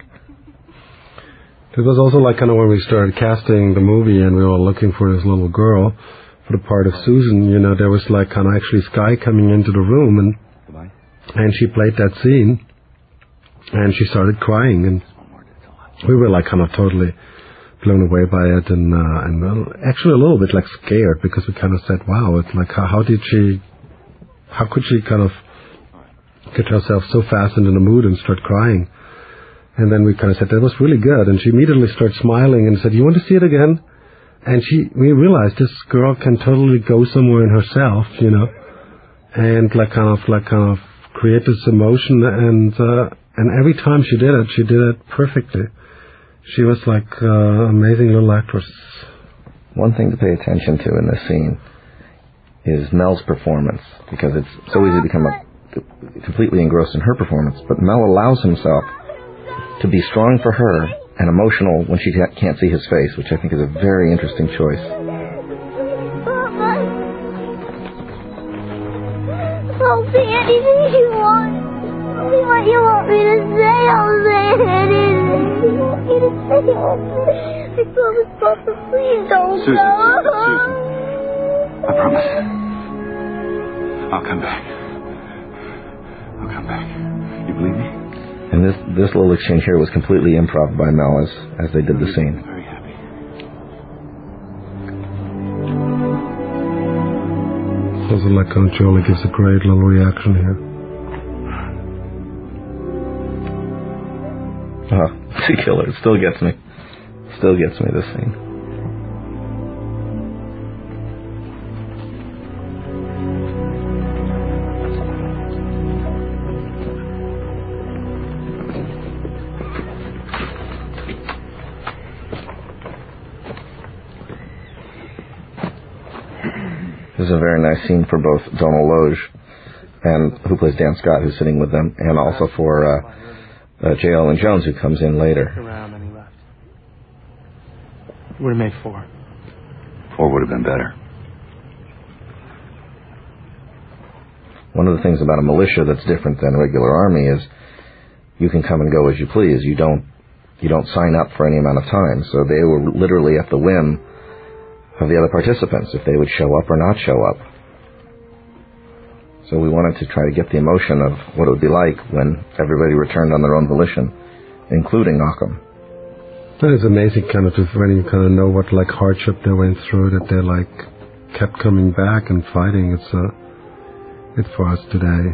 It was also like kind of when we started casting the movie and we were looking for this little girl, for the part of Susan, you know, there was like kind of actually Sky coming into the room, and she played that scene, and she started crying, and we were like kind of totally blown away by it, and well, actually a little bit like scared, because we kind of said, wow, it's like how could she kind of get herself so fastened in the mood and start crying? And then we kind of said, that was really good, and she immediately started smiling and said, you want to see it again? And we realized this girl can totally go somewhere in herself, you know, and like kind of create this emotion, and every time she did it perfectly. She was like an amazing little actress. One thing to pay attention to in this scene is Mel's performance, because it's so easy to become completely engrossed in her performance, but Mel allows himself to be strong for her and emotional when she can't see his face, which I think is a very interesting choice. I'll say anything you want. Tell me what you want me to say. I'll say anything you want me to say. I promise, Papa, please don't Susan, go. Susan. I promise. I'll come back. I'll come back. You believe me? And this little exchange here was completely improv by Mel as they did the scene. Very happy. Also, like Jolie gives a great little reaction here. Oh, it's a killer. It still gets me. Still gets me, this scene. This is a very nice scene for both Donal Logue, and who plays Dan Scott, who's sitting with them, and also for J. Ellen Jones, who comes in later. Around and he left. Would have made 4. 4 would have been better. One of the things about a militia that's different than a regular army is you can come and go as you please. You don't sign up for any amount of time. So they were literally at the whim of the other participants, if they would show up or not show up. So we wanted to try to get the emotion of what it would be like when everybody returned on their own volition, including Occam. That is amazing, kind of, when you kind of know what like hardship they went through, that they like kept coming back and fighting. It's for us today.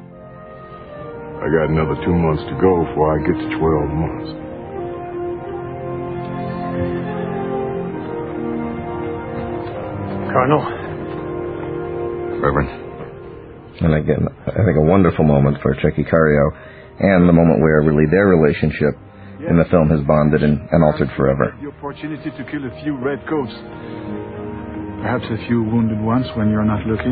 I got another 2 months to go before I get to 12 months. Colonel. Reverend. And again, I think a wonderful moment for Tchéky Karyo, and the moment where really their relationship in the film has bonded and altered forever. The opportunity to kill a few redcoats. Perhaps a few wounded ones when you're not looking.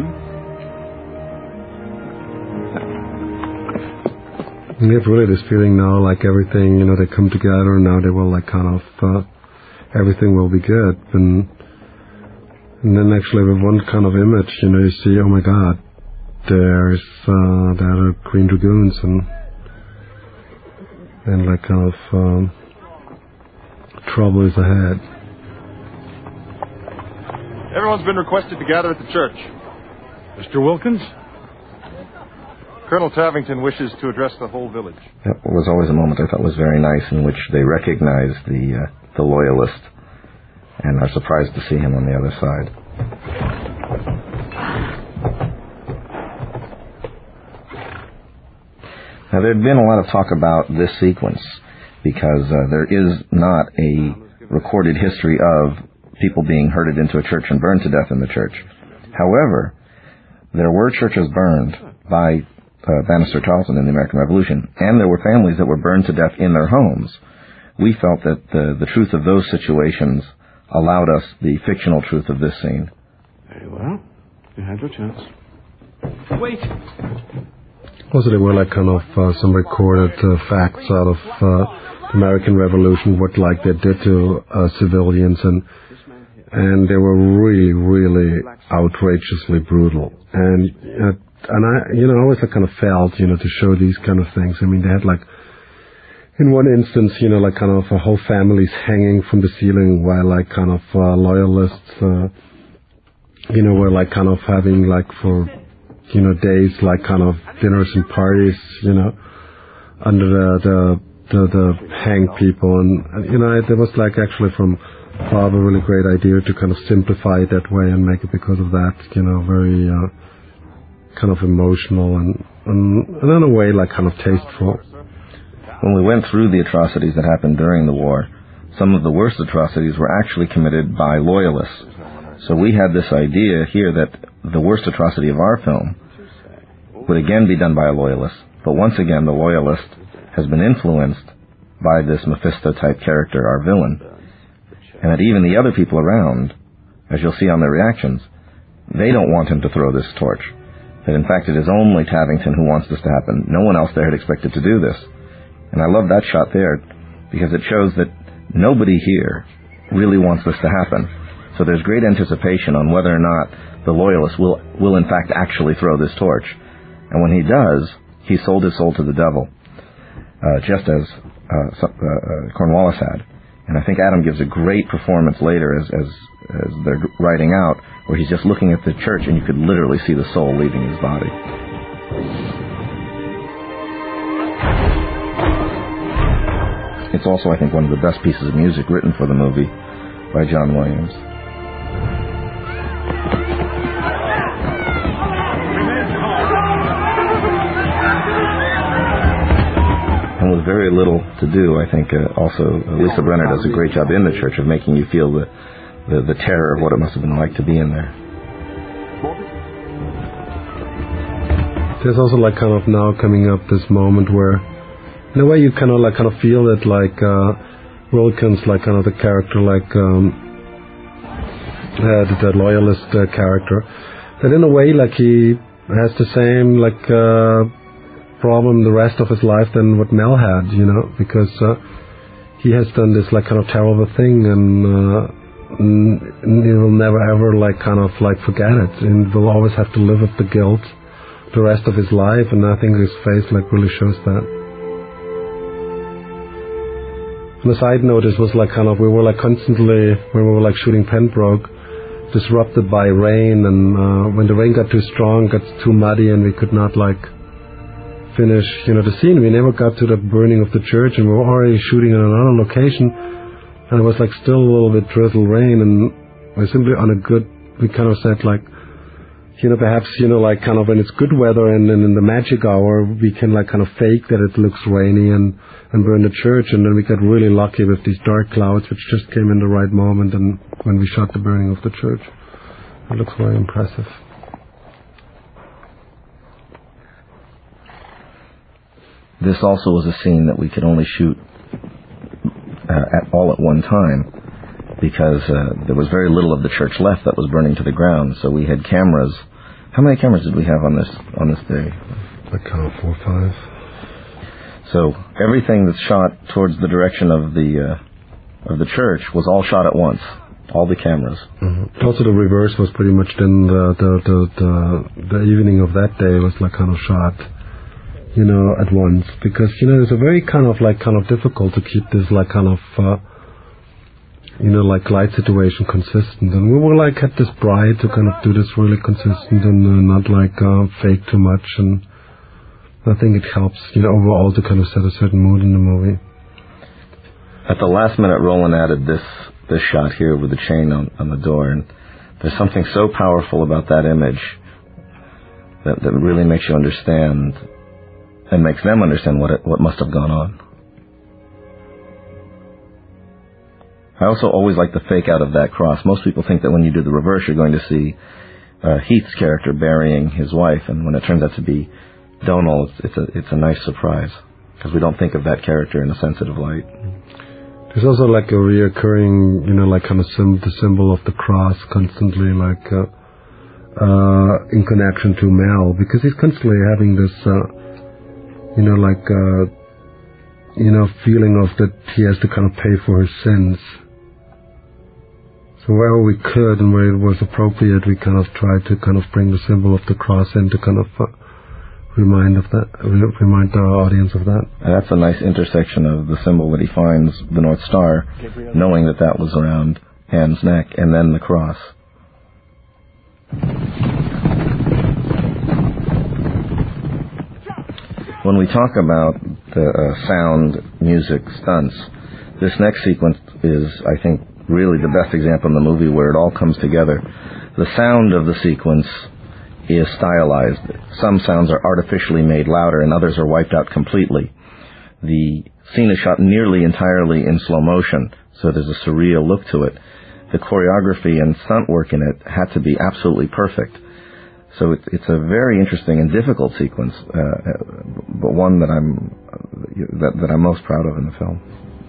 We have really this feeling now, like everything, you know, they come together and now they will like kind of, everything will be good. And then actually with one kind of image, you know, you see, oh my God, there's the other Green Dragoons and like kind of trouble is ahead. Everyone's been requested to gather at the church. Mr. Wilkins? Colonel Tavington wishes to address the whole village. That was always a moment I thought was very nice, in which they recognized the loyalist and are surprised to see him on the other side. Now, there had been a lot of talk about this sequence because there is not a recorded history of people being herded into a church and burned to death in the church. However, there were churches burned by Bannister Tarleton in the American Revolution, and there were families that were burned to death in their homes. We felt that the truth of those situations allowed us the fictional truth of this scene. Very well. You had your chance. Wait! Also, there were like kind of some recorded facts out of the American Revolution, what like they did to civilians, and they were really, really outrageously brutal. And I, you know, I always kind of felt, you know, to show these kind of things. I mean, they had like, in one instance, you know, like kind of whole families hanging from the ceiling while like kind of loyalists we're like kind of having like for, days like kind of dinners and parties, under the hanged people. And it was like actually from Bob a really great idea to kind of simplify it that way and make it because of that, very kind of emotional and in a way like kind of tasteful. When we went through the atrocities that happened during the war, some of the worst atrocities were actually committed by loyalists. So we had this idea here that the worst atrocity of our film would again be done by a loyalist, but once again the loyalist has been influenced by this Mephisto-type character, our villain, and that even the other people around, as you'll see on their reactions, they don't want him to throw this torch. That in fact it is only Tavington who wants this to happen. No one else there had expected to do this. And I love that shot there because it shows that nobody here really wants this to happen. So there's great anticipation on whether or not the loyalist will in fact actually throw this torch. And when he does, he sold his soul to the devil, just as Cornwallis had. And I think Adam gives a great performance later as they're writing out, where he's just looking at the church and you could literally see the soul leaving his body. It's also, I think, one of the best pieces of music written for the movie by John Williams. And with very little to do, I think also Lisa Brenner does a great job in the church of making you feel the terror of what it must have been like to be in there. There's also like kind of now coming up this moment where in a way you kind of feel that like Wilkins, like kind of the character, like the loyalist character, that in a way like he has the same like problem the rest of his life than what Mel had, because he has done this like kind of terrible thing, and he will never ever like kind of like forget it, and will always have to live with the guilt the rest of his life. And I think his face like really shows that. On a side note, it was like kind of, we were like constantly, when we were like shooting Pembroke, disrupted by rain, and when the rain got too strong, got too muddy, and we could not like finish, the scene. We never got to the burning of the church, and we were already shooting in another location, and it was like still a little bit drizzle rain, and we simply we kind of said like, perhaps, like kind of when it's good weather and in the magic hour, we can like kind of fake that it looks rainy and burn the church. And then we got really lucky with these dark clouds, which just came in the right moment. And when we shot the burning of the church, it looks very impressive. This also was a scene that we could only shoot at one time, because there was very little of the church left that was burning to the ground. So we had cameras. How many cameras did we have on this day? Like 4 or 5. So everything that's shot towards the direction of the church was all shot at once. All the cameras. Mm-hmm. Also, the reverse was pretty much then the evening of that day was like kind of shot, at once, because it's a very kind of difficult to keep this like kind of like light situation consistent. And we were like had this pride to kind of do this really consistent and not like fake too much. And I think it helps, overall to kind of set a certain mood in the movie. At the last minute, Roland added this shot here with the chain on the door, and there's something so powerful about that image that really makes you understand and makes them understand what must have gone on. I also always like the fake out of that cross. Most people think that when you do the reverse, you're going to see Heath's character burying his wife, and when it turns out to be Donal, it's a nice surprise, because we don't think of that character in a sensitive light. There's also like a reoccurring, like kind of the symbol of the cross constantly, like in connection to Mel, because he's constantly having this, feeling of that he has to kind of pay for his sins. So wherever we could and where it was appropriate, we kind of tried to kind of bring the symbol of the cross in to kind of remind our audience of that. And that's a nice intersection of the symbol that he finds, the North Star, knowing that was around Anne's neck, and then the cross. When we talk about the sound, music, stunts, this next sequence is, I think, really the best example in the movie where it all comes together. The sound of the sequence is stylized. Some sounds are artificially made louder and others are wiped out completely. The scene is shot nearly entirely in slow motion, so there's a surreal look to it. The choreography and stunt work in it had to be absolutely perfect. So it's a very interesting and difficult sequence, but one that I'm most proud of in the film.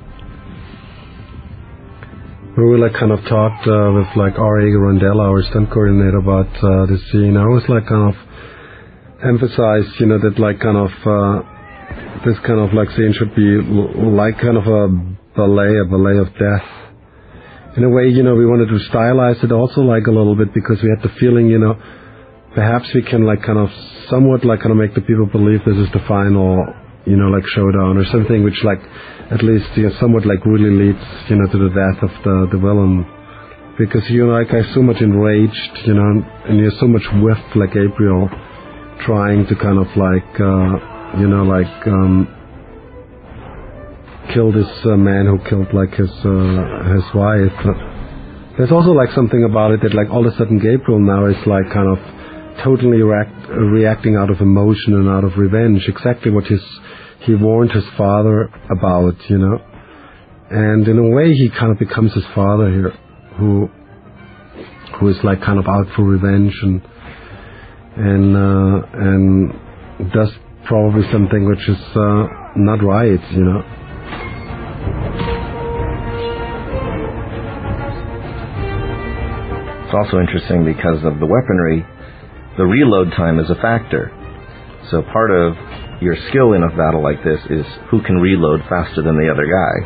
We kind of talked with R.A. Rondella, our stunt coordinator, about this scene. I always kind of emphasized, that this kind of scene should be kind of a ballet of death. In a way, we wanted to stylize it also a little bit because we had the feeling, perhaps we can kind of somewhat make the people believe this is the final, showdown or something which at least somewhat really leads, to the death of the villain. Because I'm so much enraged, and you're so much with Gabriel trying to kind of kill this man who killed his wife. There's also something about it that all of a sudden Gabriel now is kind of totally reacting out of emotion and out of revenge, exactly what he warned his father about, and in a way he kind of becomes his father here, who is kind of out for revenge and does probably something which is not right, It's also interesting because of the weaponry. The reload time is a factor. So part of your skill in a battle like this is who can reload faster than the other guy.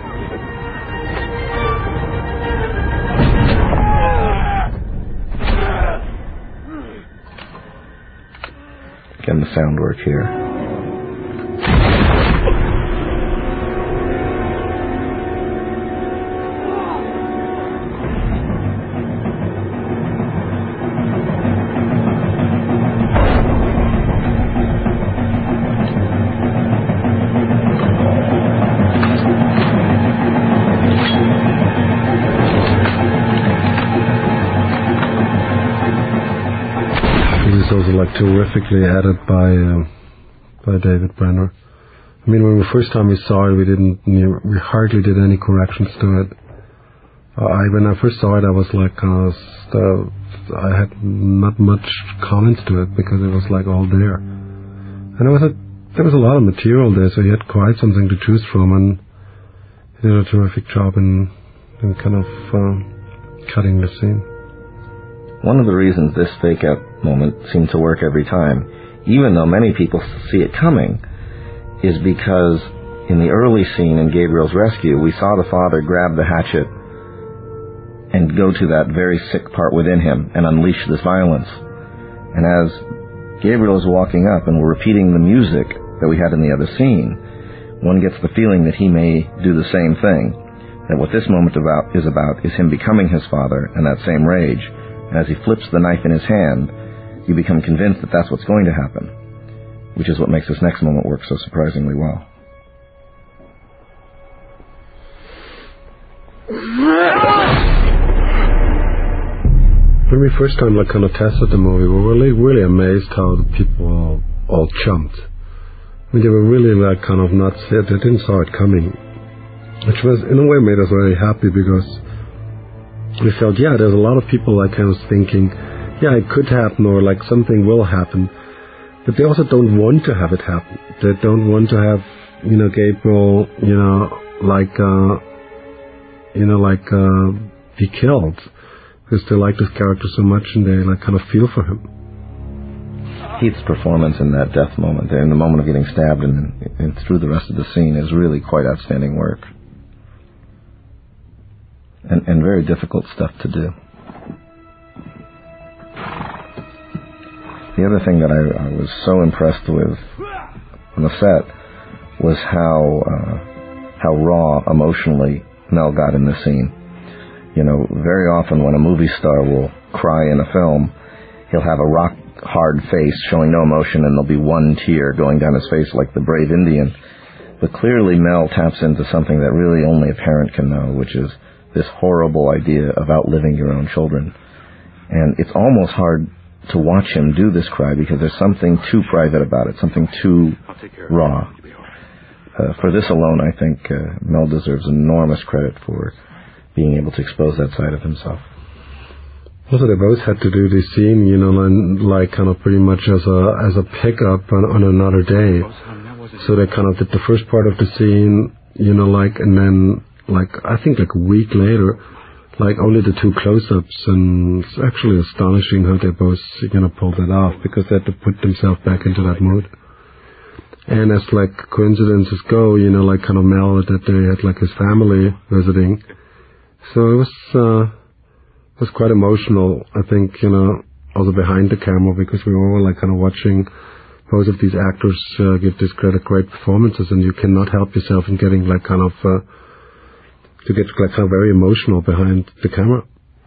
Again, the sound work here. Terrifically added by David Brenner. I mean, when the first time we saw it, we hardly did any corrections to it. When I first saw it, I was I had not much comments to it because it was all there, and there was a lot of material there, so he had quite something to choose from, and he did a terrific job in kind of cutting the scene. One of the reasons this fake-out moment seemed to work every time, even though many people see it coming, is because in the early scene in Gabriel's rescue, we saw the father grab the hatchet and go to that very sick part within him and unleash this violence. And as Gabriel is walking up and we're repeating the music that we had in the other scene, one gets the feeling that he may do the same thing, that what this moment is about is him becoming his father and that same rage. As he flips the knife in his hand, you become convinced that that's what's going to happen, which is what makes this next moment work so surprisingly well. When we first time kind of tested the movie, we were really amazed how the people all jumped. I mean, they were really kind of nuts. They didn't saw it coming, which was in a way made us very happy because we felt, there's a lot of people kind of thinking, it could happen or something will happen, but they also don't want to have it happen. They don't want to have, Gabriel, be killed because they like this character so much and they kind of feel for him. Heath's performance in that death moment there, in the moment of getting stabbed and through the rest of the scene, is really quite outstanding work. And very difficult stuff to do. The other thing that I was so impressed with on the set was how raw emotionally Mel got in the scene. Very often when a movie star will cry in a film, he'll have a rock-hard face showing no emotion, and there'll be one tear going down his face like the brave Indian. But clearly Mel taps into something that really only a parent can know, which is this horrible idea of outliving your own children. And it's almost hard to watch him do this cry because there's something too private about it, something too raw. For this alone, I think Mel deserves enormous credit for being able to expose that side of himself. Also, they both had to do this scene, like kind of pretty much as a pickup on another day. So they kind of did the first part of the scene, and then, I think a week later, only the two close-ups, and it's actually astonishing how they both, pulled it off, because they had to put themselves back into that mood. And as, coincidences go, kind of Mel, that they had, his family visiting. So it was quite emotional, I think, also behind the camera, because we were all, kind of watching both of these actors give these great performances, and you cannot help yourself in getting, to get kind of very emotional behind the camera.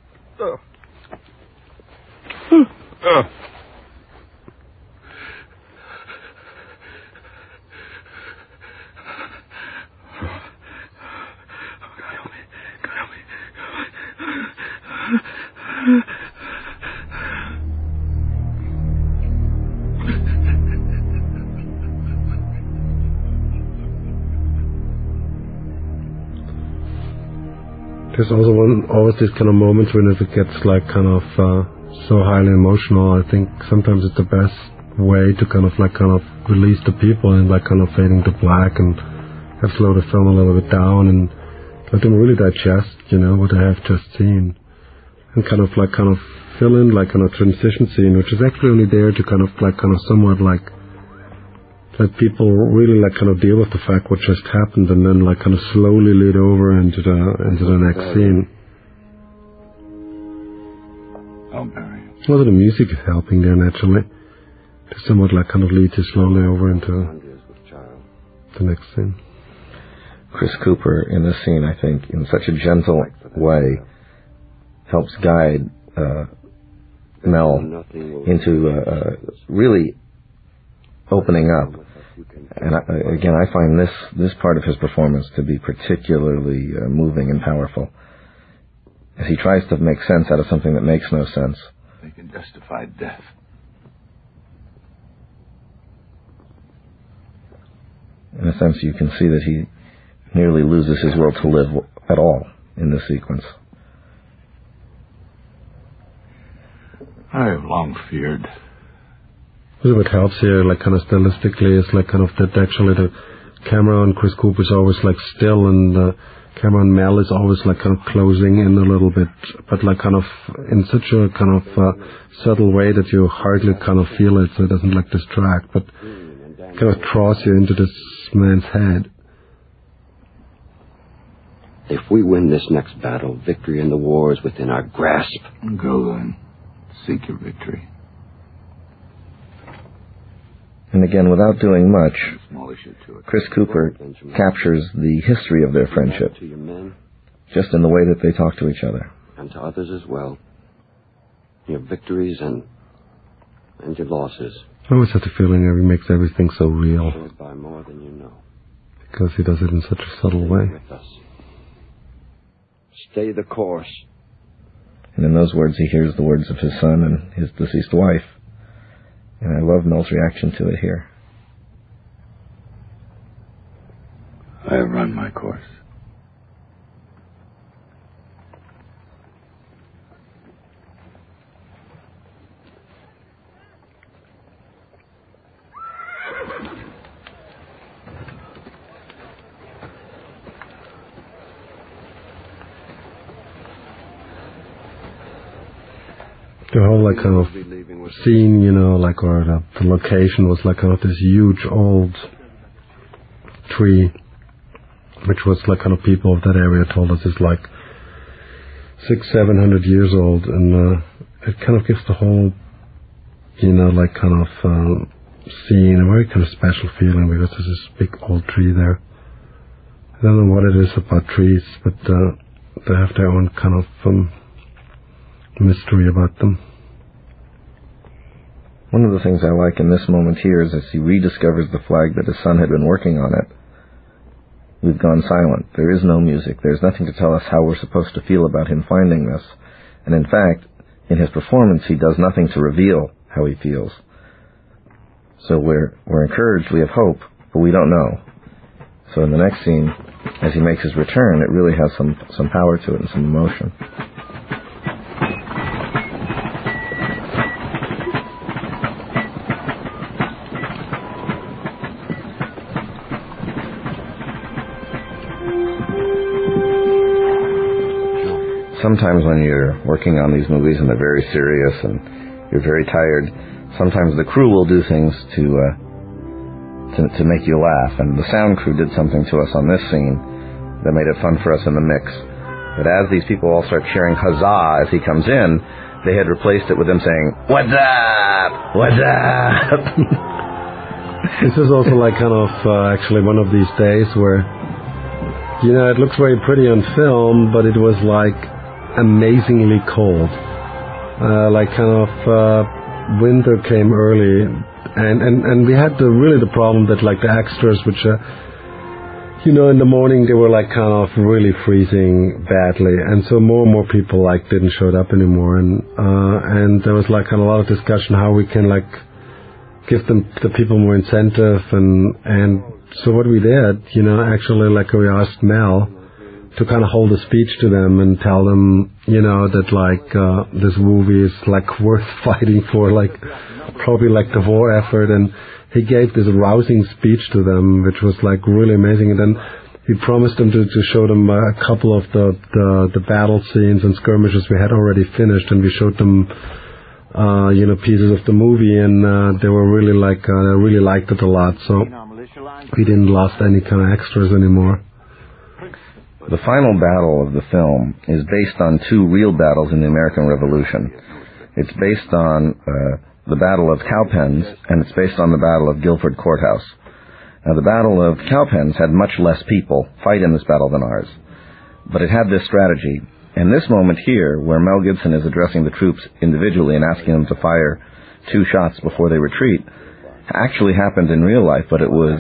There's also always this kind of moments when it gets so highly emotional. I think sometimes it's the best way to kind of release the people and kind of fading to black and have slow the film a little bit down and let them really digest, what they have just seen, and kind of fill in a transition scene, which is actually only there to somewhat let people really kind of deal with the fact what just happened, and then kind of slowly lead over into the next scene. Also, the music is helping there naturally to somewhat kind of lead you slowly over into the next scene. Chris Cooper in this scene, I think, in such a gentle way, helps guide Mel into really opening up. And again, I find this part of his performance to be particularly moving and powerful, as he tries to make sense out of something that makes no sense. They can justify death. In a sense, you can see that he nearly loses his will to live at all in this sequence. I have long feared. What helps here, kind of stylistically, is kind of that actually the camera on Chris Cooper is always still, and the camera on Mel is always kind of closing in a little bit, but kind of in such a kind of subtle way that you hardly kind of feel it, so it doesn't distract, but kind of draws you into this man's head. If we win this next battle, victory in the war is within our grasp. Go then. Seek your victory. And again, without doing much, Chris Cooper captures the history of their friendship, just in the way that they talk to each other. And to others as well. Your victories and your losses. I always have the feeling that he makes everything so real. By more than you know. Because he does it in such a subtle way. With us. Stay the course. And in those words, he hears the words of his son and his deceased wife. And I love Mel's reaction to it here. I have run my course. The whole kind of scene, or the location was kind of this huge old tree, which was kind of people of that area told us is 600-700 years old, and it kind of gives the whole, kind of scene a very kind of special feeling, because there's this big old tree there. I don't know what it is about trees, but they have their own kind of mystery about them. One of the things I like in this moment here is as he rediscovers the flag that his son had been working on it, we've gone silent. There is no music. There's nothing to tell us how we're supposed to feel about him finding this. And in fact, in his performance, he does nothing to reveal how he feels. So we're encouraged, we have hope, but we don't know. So in the next scene, as he makes his return, it really has some power to it and some emotion. Sometimes when you're working on these movies and they're very serious and you're very tired, sometimes the crew will do things to make you laugh. And the sound crew did something to us on this scene that made it fun for us in the mix. But as these people all start cheering huzzah as he comes in, they had replaced it with them saying, "What's up? What's up?" This is also like kind of actually one of these days where, you know, it looks very pretty on film, but it was like amazingly cold. Like kind of winter came early, and we had the problem that like the extras, which you know, in the morning they were like kind of really freezing badly, and so more and more people like didn't show up anymore, and there was like kind of a lot of discussion how we can like give the people more incentive, and so what we did, you know, actually like we asked Mel to kind of hold a speech to them and tell them, you know, that like this movie is like worth fighting for, like probably like the war effort. And he gave this rousing speech to them, which was like really amazing. And then he promised them to show them a couple of the battle scenes and skirmishes we had already finished, and we showed them you know, pieces of the movie, and they were really like they really liked it a lot. So we didn't lost any kind of extras anymore. The final battle of the film is based on two real battles in the American Revolution. It's based on the Battle of Cowpens, and it's based on the Battle of Guilford Courthouse. Now, the Battle of Cowpens had much less people fight in this battle than ours, but it had this strategy. And this moment here, where Mel Gibson is addressing the troops individually and asking them to fire 2 shots before they retreat, actually happened in real life, but it was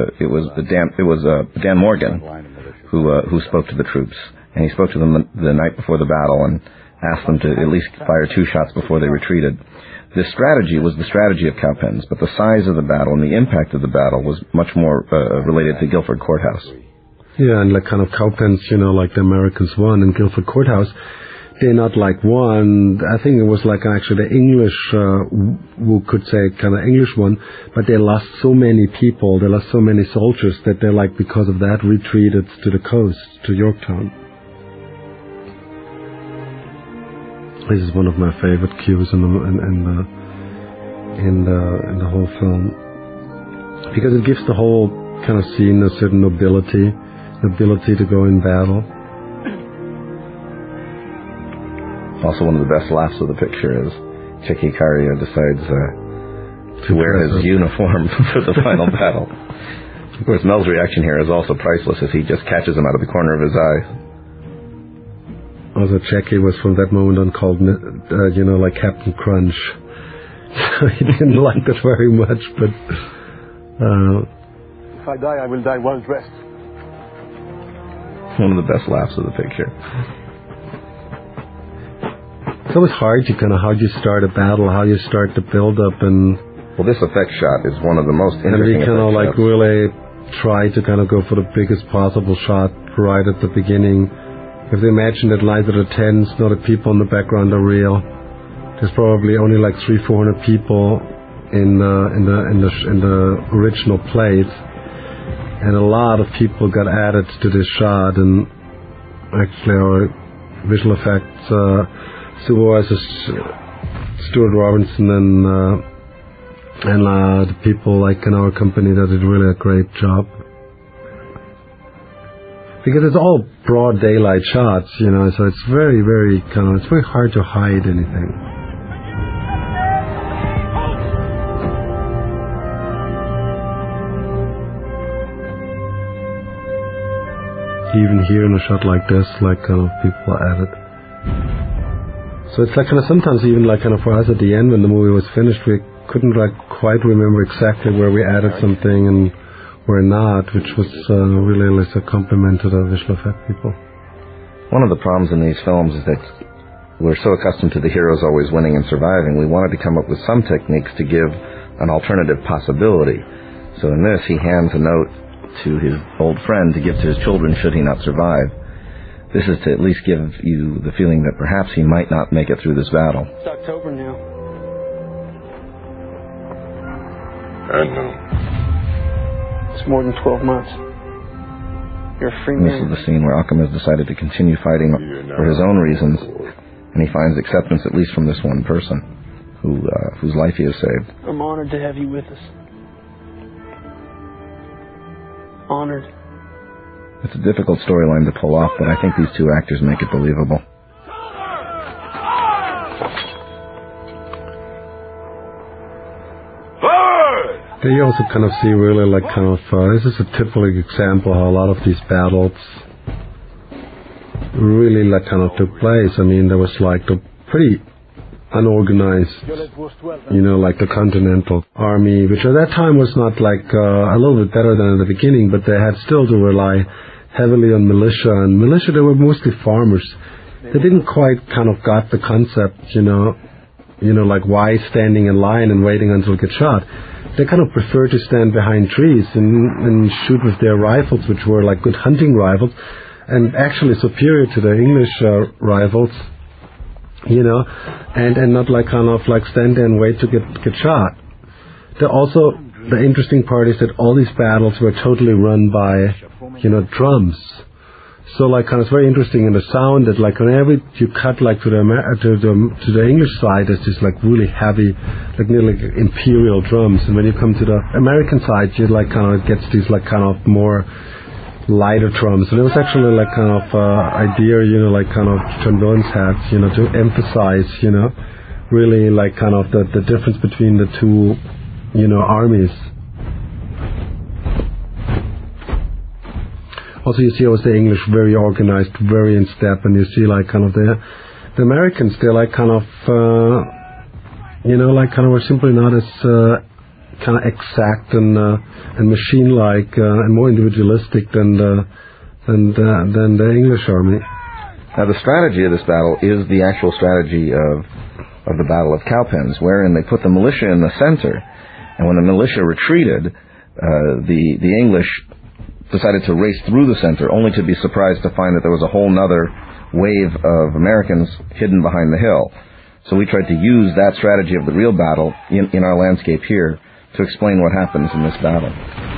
Dan Morgan who spoke to the troops, and he spoke to them the night before the battle and asked them to at least fire 2 shots before they retreated. This strategy was the strategy of Cowpens, but the size of the battle and the impact of the battle was much more related to Guilford Courthouse. Yeah, and like kind of Cowpens, you know, like the Americans won, and Guilford Courthouse, they not like won. I think it was like actually the English, who could say kind of English one, but they lost so many people, they lost so many soldiers that they like because of that retreated to the coast, to Yorktown. This is one of my favorite cues in the whole film, because it gives the whole kind of scene a certain nobility to go in battle. Also, one of the best laughs of the picture is Chicky Cario decides to wear his uniform for the final battle. Of course, Mel's reaction here is also priceless, as he just catches him out of the corner of his eye. Also, Jackie was from that moment on called, you know, like Captain Crunch. He didn't like that very much, but... If I die, I will die well dressed. One of the best laughs of the picture. It's always hard to kind of how you start a battle, how you start the build-up, and... Well, this effect shot is one of the most interesting effect shots. And we kind of like really try to kind of go for the biggest possible shot right at the beginning. If they imagine that lights are the tents, not the people in the background are real. There's probably only like 300-400 people in the original plays, and a lot of people got added to this shot. And actually, our visual effects supervisors Stuart Robinson and the people like in our company that did really a great job. Because it's all broad daylight shots, you know, so it's very, very it's very hard to hide anything. Even here in a shot like this, like kind of people added. So it's like kind of sometimes even like kind of for us at the end when the movie was finished, we couldn't like quite remember exactly where we added something and where not, which was really like a compliment to the visual effect people. One of the problems in these films is that we're so accustomed to the heroes always winning and surviving, we wanted to come up with some techniques to give an alternative possibility. So in this, he hands a note to his old friend to give to his children should he not survive. This is to at least give you the feeling that perhaps he might not make it through this battle. It's October now. I know. It's more than 12 months. You're a free And this man. is the scene where Occam has decided to continue fighting for his own reasons, and he finds acceptance at least from this one person whose life he has saved. I'm honored to have you with us. Honored. It's a difficult storyline to pull off, but I think these two actors make it believable. There you also kind of see really like kind of, this is a typical example how a lot of these battles really like kind of took place. I mean, there was like the pretty unorganized, you know, like the Continental Army, which at that time was not like a little bit better than at the beginning, but they had still to rely heavily on militia, and militia, they were mostly farmers. They didn't quite kind of got the concept, you know, like why standing in line and waiting until it gets shot. They kind of preferred to stand behind trees and shoot with their rifles, which were like good hunting rifles, and actually superior to the English rifles, you know, and not like kind of like stand there and wait to get shot. The interesting part is that all these battles were totally run by, you know, drums. So like kind of it's very interesting in the sound that like whenever you cut like to the English side, there's this like really heavy, like nearly like imperial drums, and when you come to the American side, you like kind of gets these like kind of more lighter drums. And it was actually like kind of idea, you know, like kind of John Williams had, you know, to emphasize, you know, really like kind of the difference between the two, you know, armies. Also, you see also the English very organized, very in step, and you see like kind of the Americans, they're like kind of, you know, like kind of were simply not as kind of exact and machine-like and more individualistic than the English army. Now, the strategy of this battle is the actual strategy of the Battle of Cowpens, wherein they put the militia in the center, and when the militia retreated, the English decided to race through the center, only to be surprised to find that there was a whole nother wave of Americans hidden behind the hill. So we tried to use that strategy of the real battle in our landscape here to explain what happens in this battle.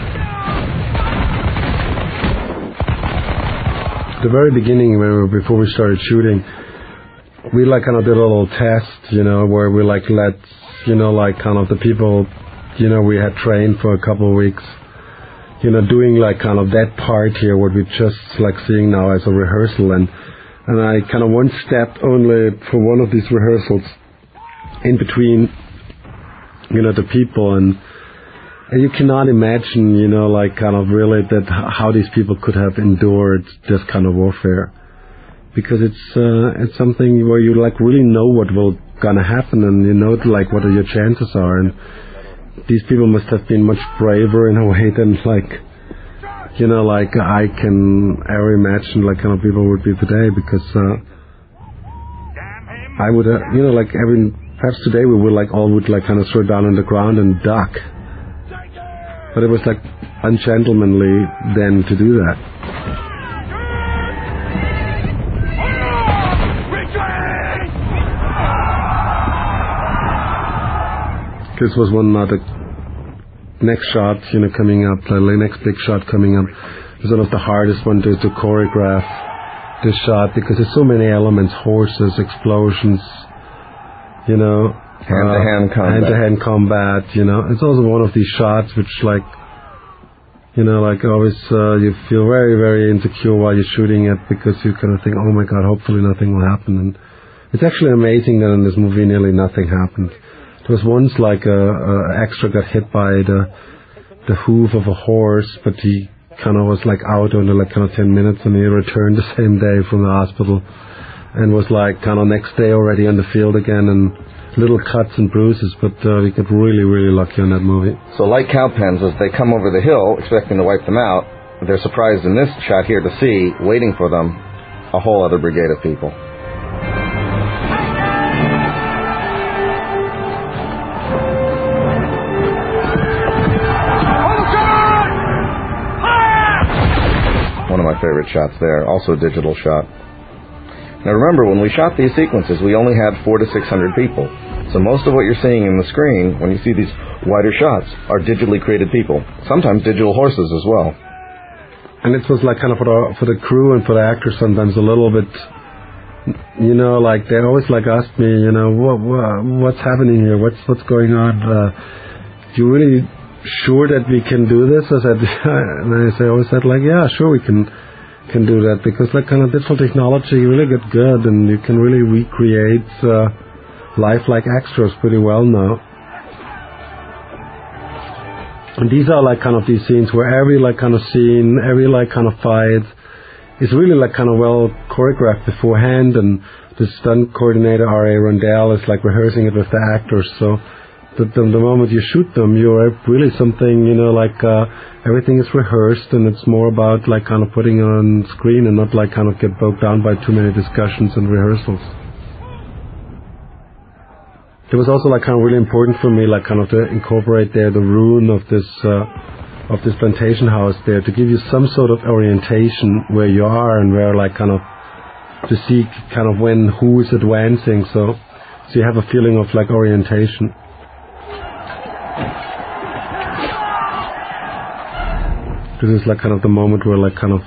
At the very beginning, before we started shooting, we like kind of did a little test, you know, where we like let, you know, like kind of the people, you know, we had trained for a couple of weeks, you know, doing like kind of that part here, what we're just like seeing now as a rehearsal, and I kind of one step only for one of these rehearsals in between, you know, the people, and you cannot imagine, you know, like kind of really that how these people could have endured this kind of warfare, because it's something where you like really know what will gonna happen, and you know like what your chances are, and these people must have been much braver in a way than like, you know, like I can ever imagine like kind of people would be today, because I would, you know, like perhaps today we would like all would like kind of throw down on the ground and duck, but it was like ungentlemanly then to do that. This was one other next shot, you know, coming up, the next big shot coming up. It was one of the hardest ones to choreograph this shot, because there's so many elements, horses, explosions, you know, hand-to-hand combat, you know. It's also one of these shots which like, you know, like always you feel very, very insecure while you're shooting it, because you kind of think, oh my God, hopefully nothing will happen. And it's actually amazing that in this movie nearly nothing happened. There was once like a extra got hit by the hoof of a horse, but he kind of was like out under like kind of 10 minutes, and he returned the same day from the hospital and was like kind of next day already on the field again. And little cuts and bruises, but we got really, really lucky on that movie. So like cowpens, as they come over the hill, expecting to wipe them out, they're surprised in this shot here to see, waiting for them, a whole other brigade of people. One of my favorite shots there, also a digital shot. Now remember, when we shot these sequences, we only had 400 to 600 people. So most of what you're seeing in the screen, when you see these wider shots, are digitally created people. Sometimes digital horses as well. And it was like kind of for the crew and for the actors sometimes a little bit, you know, like they always like asked me, you know, what's happening here? What's going on? You really sure that we can do this? I said, and I always said like, yeah, sure we can do that, because like kind of digital technology really get good and you can really recreate lifelike extras pretty well now. And these are like kind of these scenes where every like kind of scene, every like kind of fight is really like kind of well choreographed beforehand, and the stunt coordinator R.A. Rundell is like rehearsing it with the actors, so the moment you shoot them, you're really something, you know, like everything is rehearsed, and it's more about like kind of putting it on screen and not like kind of get bogged down by too many discussions and rehearsals. It was also like kind of really important for me, like kind of to incorporate there the ruin of this plantation house there, to give you some sort of orientation where you are and where like kind of to see kind of when who is advancing, so you have a feeling of like orientation. This is like kind of the moment where like kind of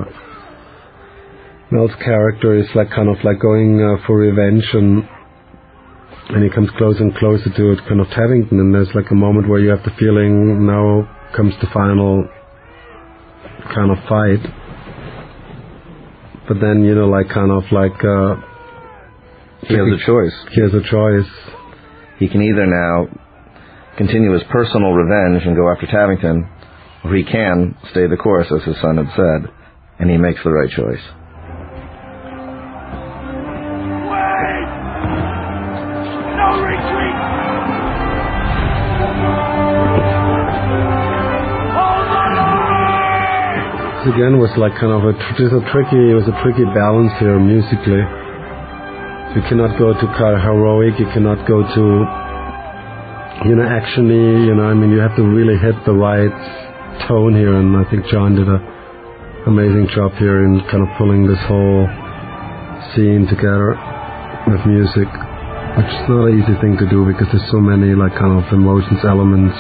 Mel's character is like kind of like going for revenge, and he comes closer and closer to it, kind of Teddington, and there's like a moment where you have the feeling now comes the final kind of fight. But then, you know, like kind of like he has a choice. He has a choice. He can either now continue his personal revenge and go after Teddington, or he can stay the course, as his son had said, and he makes the right choice. Wait! No retreat! Hold the line! This again was like kind of it was a tricky balance here musically. You cannot go to kind of heroic, you cannot go to, you know, actiony, you know, I mean, you have to really hit the right tone here, and I think John did an amazing job here in kind of pulling this whole scene together with music, which is not an easy thing to do because there's so many like kind of emotions, elements.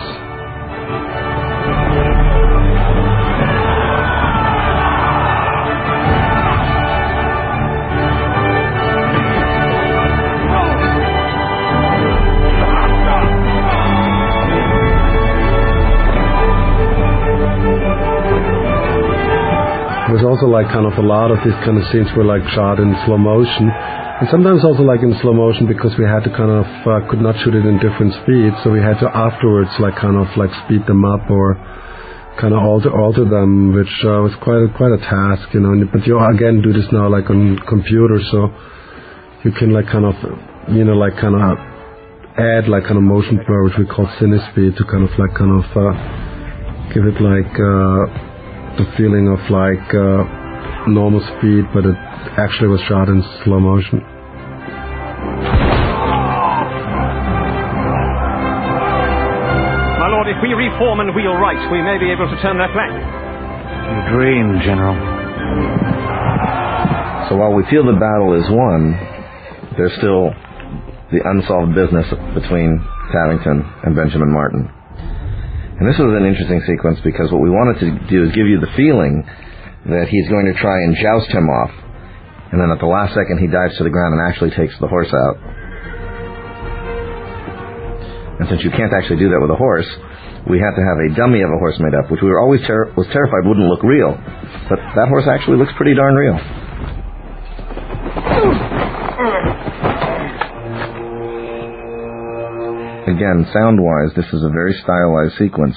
There's also like kind of a lot of these kind of scenes were like shot in slow motion, and sometimes also like in slow motion because we had to kind of could not shoot it in different speeds, so we had to afterwards like kind of like speed them up or kind of alter them, which was quite a task, you know. But you again do this now like on computer, so you can like kind of, you know, like kind of add like kind of motion blur, which we call cinespeed, to kind of like kind of give it like the feeling of like normal speed, but it actually was shot in slow motion. My lord, if we reform and wheel right, we may be able to turn their flank. You dream, General. So while we feel the battle is won, there's still the unsolved business between Teddington and Benjamin Martin. And this was an interesting sequence because what we wanted to do is give you the feeling that he's going to try and joust him off. And then at the last second he dives to the ground and actually takes the horse out. And since you can't actually do that with a horse, we had to have a dummy of a horse made up, which we were always was terrified wouldn't look real. But that horse actually looks pretty darn real. Again, sound-wise, this is a very stylized sequence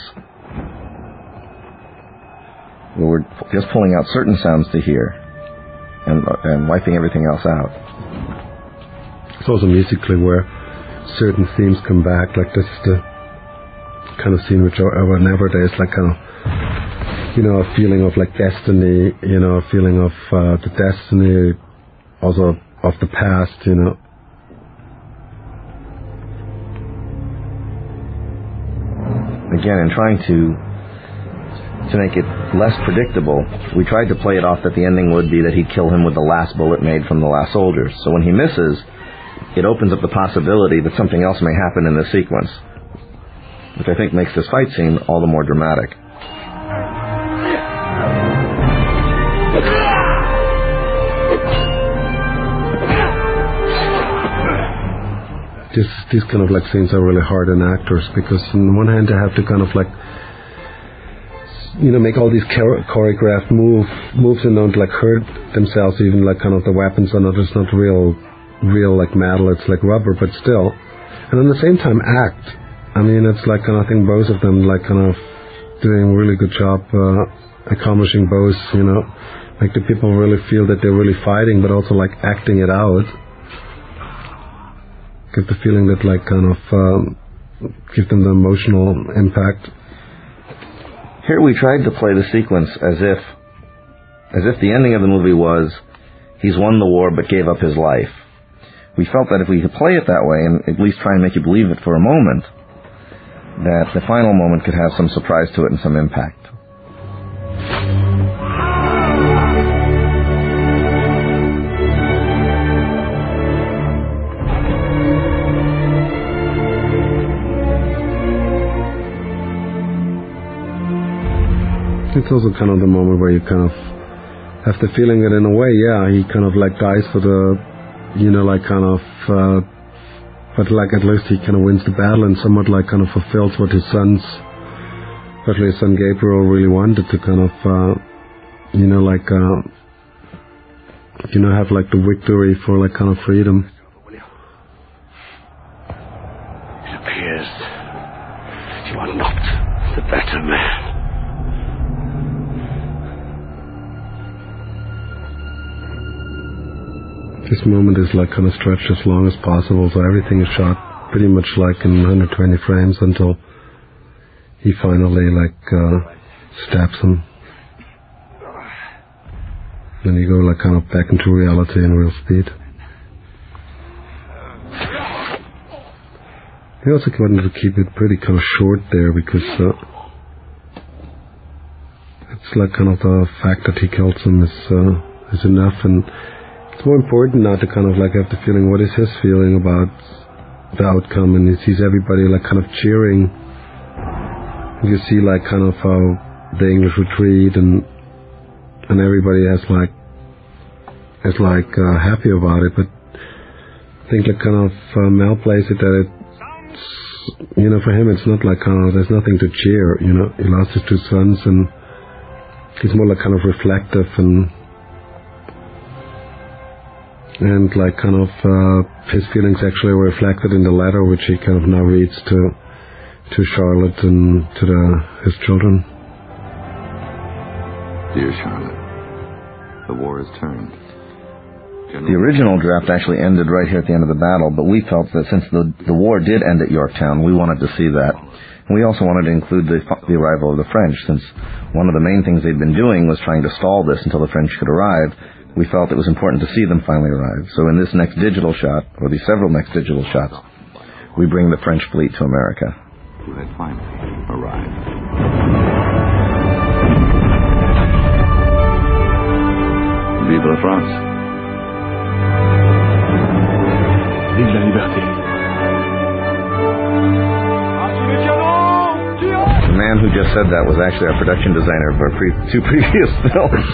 where we're just pulling out certain sounds to hear and wiping everything else out. It's also musically where certain themes come back. Like this is the kind of scene which whenever there's like kind of, a feeling of like destiny, a feeling of the destiny also of the past, Again, in trying to make it less predictable, we tried to play it off that the ending would be that he'd kill him with the last bullet made from the last soldier. So when he misses, it opens up the possibility that something else may happen in this sequence, which I think makes this fight scene all the more dramatic. These kind of like scenes are really hard on actors because on the one hand they have to kind of like make all these choreographed moves and don't like hurt themselves, even like kind of the weapons are not, it's not real like metal, it's like rubber, but still. And at the same time act. I mean, it's like kind of, I think both of them like kind of doing a really good job accomplishing both, like the people really feel that they're really fighting, but also like acting it out. Give the feeling that like kind of give them the emotional impact. Here we tried to play the sequence as if the ending of the movie was he's won the war but gave up his life. We felt that if we could play it that way and at least try and make you believe it for a moment, that the final moment could have some surprise to it and some impact. It's also kind of the moment where you kind of have the feeling that in a way, he kind of like dies for the, like kind of, but like at least he kind of wins the battle and somewhat like kind of fulfills what his sons, especially his son Gabriel, really wanted to kind of, have like the victory for like kind of freedom. It appears you are not the better man. This moment is like kind of stretched as long as possible, so everything is shot pretty much like in 120 frames until he finally like stabs him. Then you go like kind of back into reality in real speed. He also wanted to keep it pretty kind of short there because it's like kind of the fact that he kills him is enough, and it's more important now to kind of like have the feeling, what is his feeling about the outcome, and he sees everybody like kind of cheering. You see like kind of how the English retreat and everybody is happy about it, but I think like kind of Mel plays it that it's, for him it's not like kind of, there's nothing to cheer, he lost his two sons and he's more like kind of reflective and like kind of his feelings actually were reflected in the letter which he kind of now reads to Charlotte and to his children. Dear Charlotte, the war is turned. The original draft actually ended right here at the end of the battle, but we felt that since the war did end at Yorktown, we wanted to see that. And we also wanted to include the arrival of the French, since one of the main things they'd been doing was trying to stall this until the French could arrive. We felt it was important to see them finally arrive. So in this next digital shot, or these several next digital shots, we bring the French fleet to America. Who had finally arrived. Vive la France. Vive la liberté. The man who just said that was actually our production designer of our two previous films.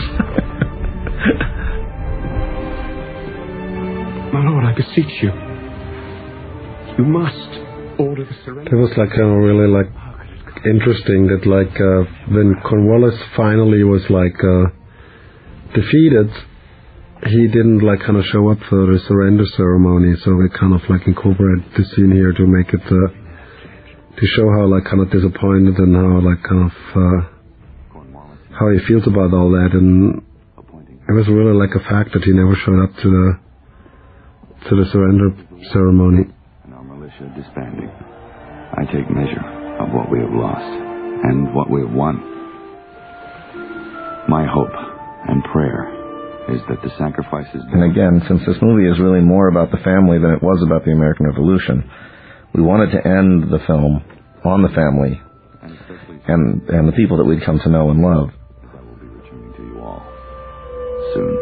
My lord, I beseech you. You must order the surrender. It was like kind of really like interesting that like when Cornwallis finally was like defeated, he didn't like kind of show up for the surrender ceremony. So we kind of like incorporated the scene here to make it to show how like kind of disappointed and how like kind of how he feels about all that. And it was really like a fact that he never showed up to the surrender ceremony. said disbanding, I take measure of what we have lost and what we have won. My hope and prayer is that the sacrifices... And again, since this movie is really more about the family than it was about the American Revolution, we wanted to end the film on the family and the people that we'd come to know and love. I will be returning to you all soon.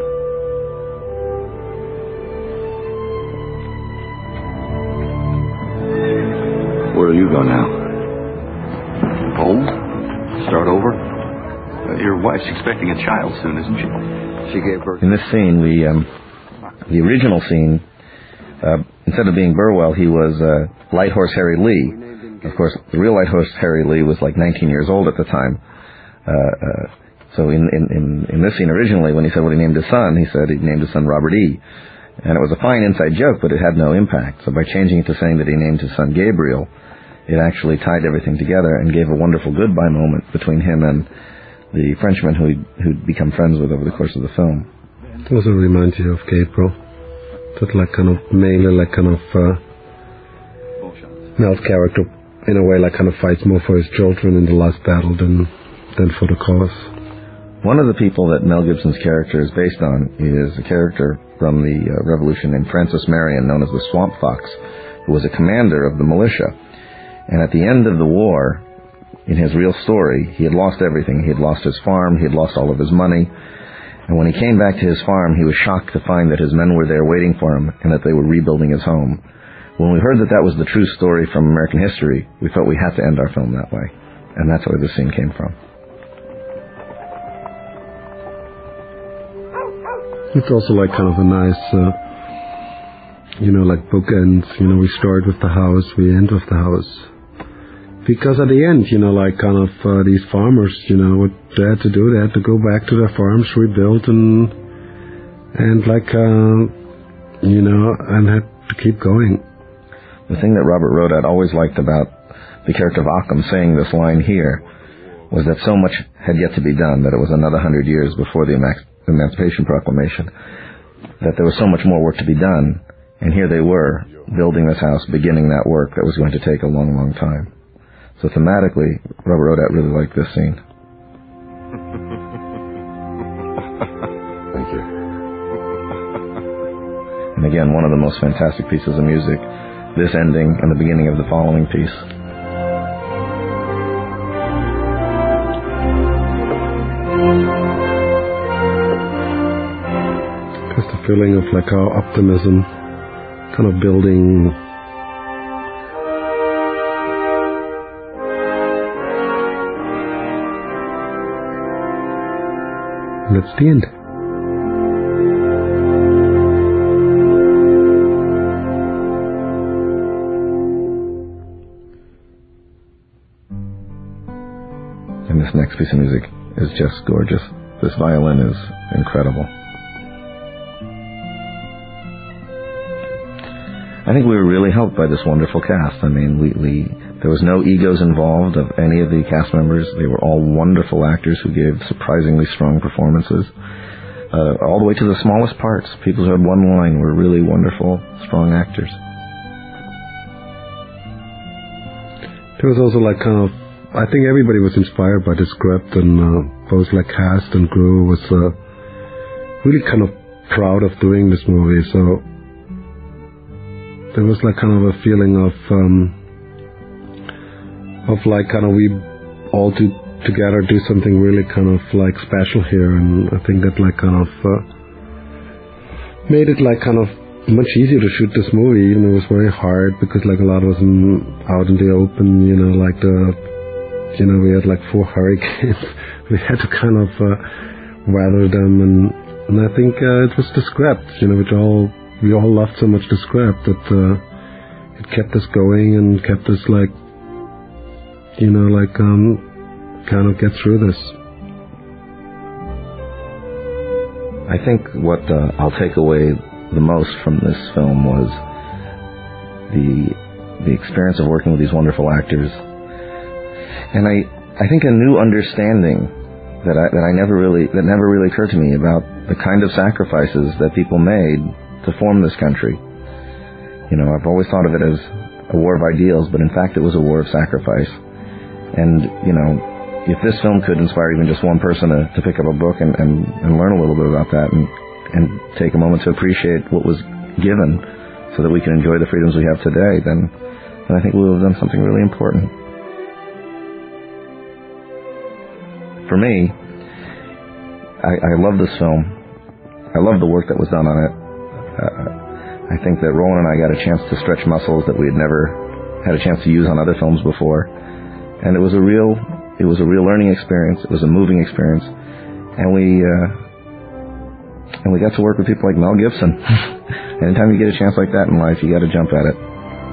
Where'll you go now? Home? Start over? Your wife's expecting a child soon, isn't she? She gave birth. In this scene, the original scene, instead of being Burwell, he was Light Horse Harry Lee. Of course, the real Light Horse Harry Lee was like 19 years old at the time. So in this scene originally, when he said what he named his son, he said he named his son Robert E. And it was a fine inside joke, but it had no impact. So by changing it to saying that he named his son Gabriel, it actually tied everything together and gave a wonderful goodbye moment between him and the Frenchman who'd become friends with over the course of the film. It also reminds you of Gabriel. That like kind of mainly like kind of Mel's character in a way like kind of fights more for his children in the last battle than for the cause. One of the people that Mel Gibson's character is based on is a character from the Revolution named Francis Marion, known as the Swamp Fox, who was a commander of the militia. And at the end of the war, in his real story, he had lost everything. He had lost his farm, he had lost all of his money. And when he came back to his farm, he was shocked to find that his men were there waiting for him and that they were rebuilding his home. When we heard that that was the true story from American history, we felt we had to end our film that way. And that's where this scene came from. It's also like kind of a nice, like bookends. We start with the house, we end with the house. Because at the end, like kind of these farmers, what they had to do, they had to go back to their farms, rebuild, and like, and had to keep going. The thing that Robert Rodat always liked about the character of Occam saying this line here was that so much had yet to be done, that it was another 100 years before the Emancipation Proclamation, that there was so much more work to be done, and here they were, building this house, beginning that work that was going to take a long, long time. So thematically, Robert Rodat really liked this scene. Thank you. And again, one of the most fantastic pieces of music, this ending and the beginning of the following piece. Just a feeling of like our optimism kind of building. And that's the end. And this next piece of music is just gorgeous. This violin is incredible. I think we were really helped by this wonderful cast. I mean, there was no egos involved of any of the cast members. They were all wonderful actors who gave surprisingly strong performances. All the way to the smallest parts. People who had one line were really wonderful, strong actors. There was also like kind of, I think everybody was inspired by the script, and both like cast and crew was really kind of proud of doing this movie. So there was like kind of a feeling of like kind of we all together do something really kind of like special here, and I think that like kind of made it like kind of much easier to shoot this movie. Even though it was very hard because like a lot was out in the open, like we had like 4 hurricanes. We had to kind of weather them, and I think it was the script, which we all loved so much the script that it kept us going and kept us like, kind of get through this. I think what I'll take away the most from this film was the experience of working with these wonderful actors. And I think a new understanding that never really occurred to me about the kind of sacrifices that people made to form this country. I've always thought of it as a war of ideals, but in fact it was a war of sacrifice. And, you know, if this film could inspire even just one person to pick up a book and learn a little bit about that and take a moment to appreciate what was given so that we can enjoy the freedoms we have today, then I think we will have done something really important. For me, I love this film. I love the work that was done on it. I think that Roland and I got a chance to stretch muscles that we had never had a chance to use on other films before. And it was a real learning experience. It was a moving experience. And we got to work with people like Mel Gibson. Anytime you get a chance like that in life, you got to jump at it.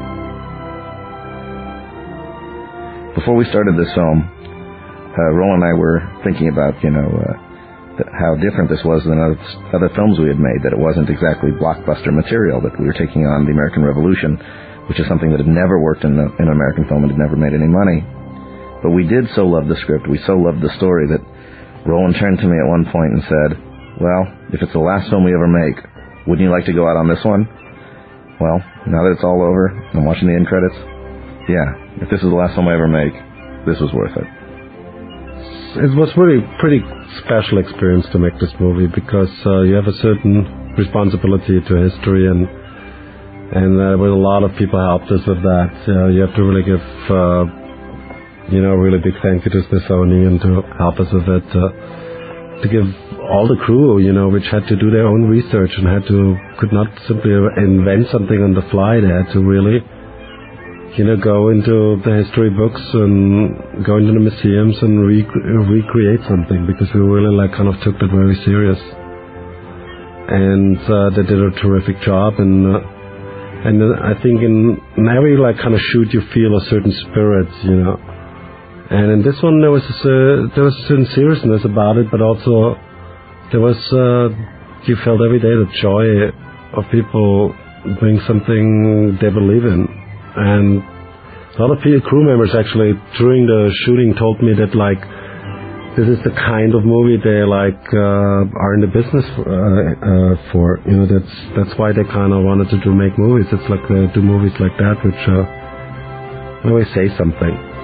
Before we started this film, Roland and I were thinking about, how different this was than other films we had made, that it wasn't exactly blockbuster material, that we were taking on the American Revolution, which is something that had never worked in an American film and had never made any money. But we did so love the script, we so loved the story, that Roland turned to me at one point and said, well, if it's the last film we ever make, wouldn't you like to go out on this one? Well, now that it's all over, I'm watching the end credits. Yeah, if this is the last film I ever make, this was worth it. It was really a pretty special experience to make this movie because you have a certain responsibility to history, and with a lot of people helped us with that. You have to really give really big thank you to Smithsonian to help us with it, to give all the crew, which had to do their own research and could not simply invent something on the fly. They had to really go into the history books and go into the museums and recreate something, because we really kind of took that very serious. And they did a terrific job. And I think in every kind of shoot you feel a certain spirit, And in this one there was a certain seriousness about it, but also there was you felt every day the joy of people doing something they believe in. And a lot of crew members actually during the shooting told me that this is the kind of movie they are in the business for. That's why they kind of wanted to make movies. It's like they do movies like that, which always say something.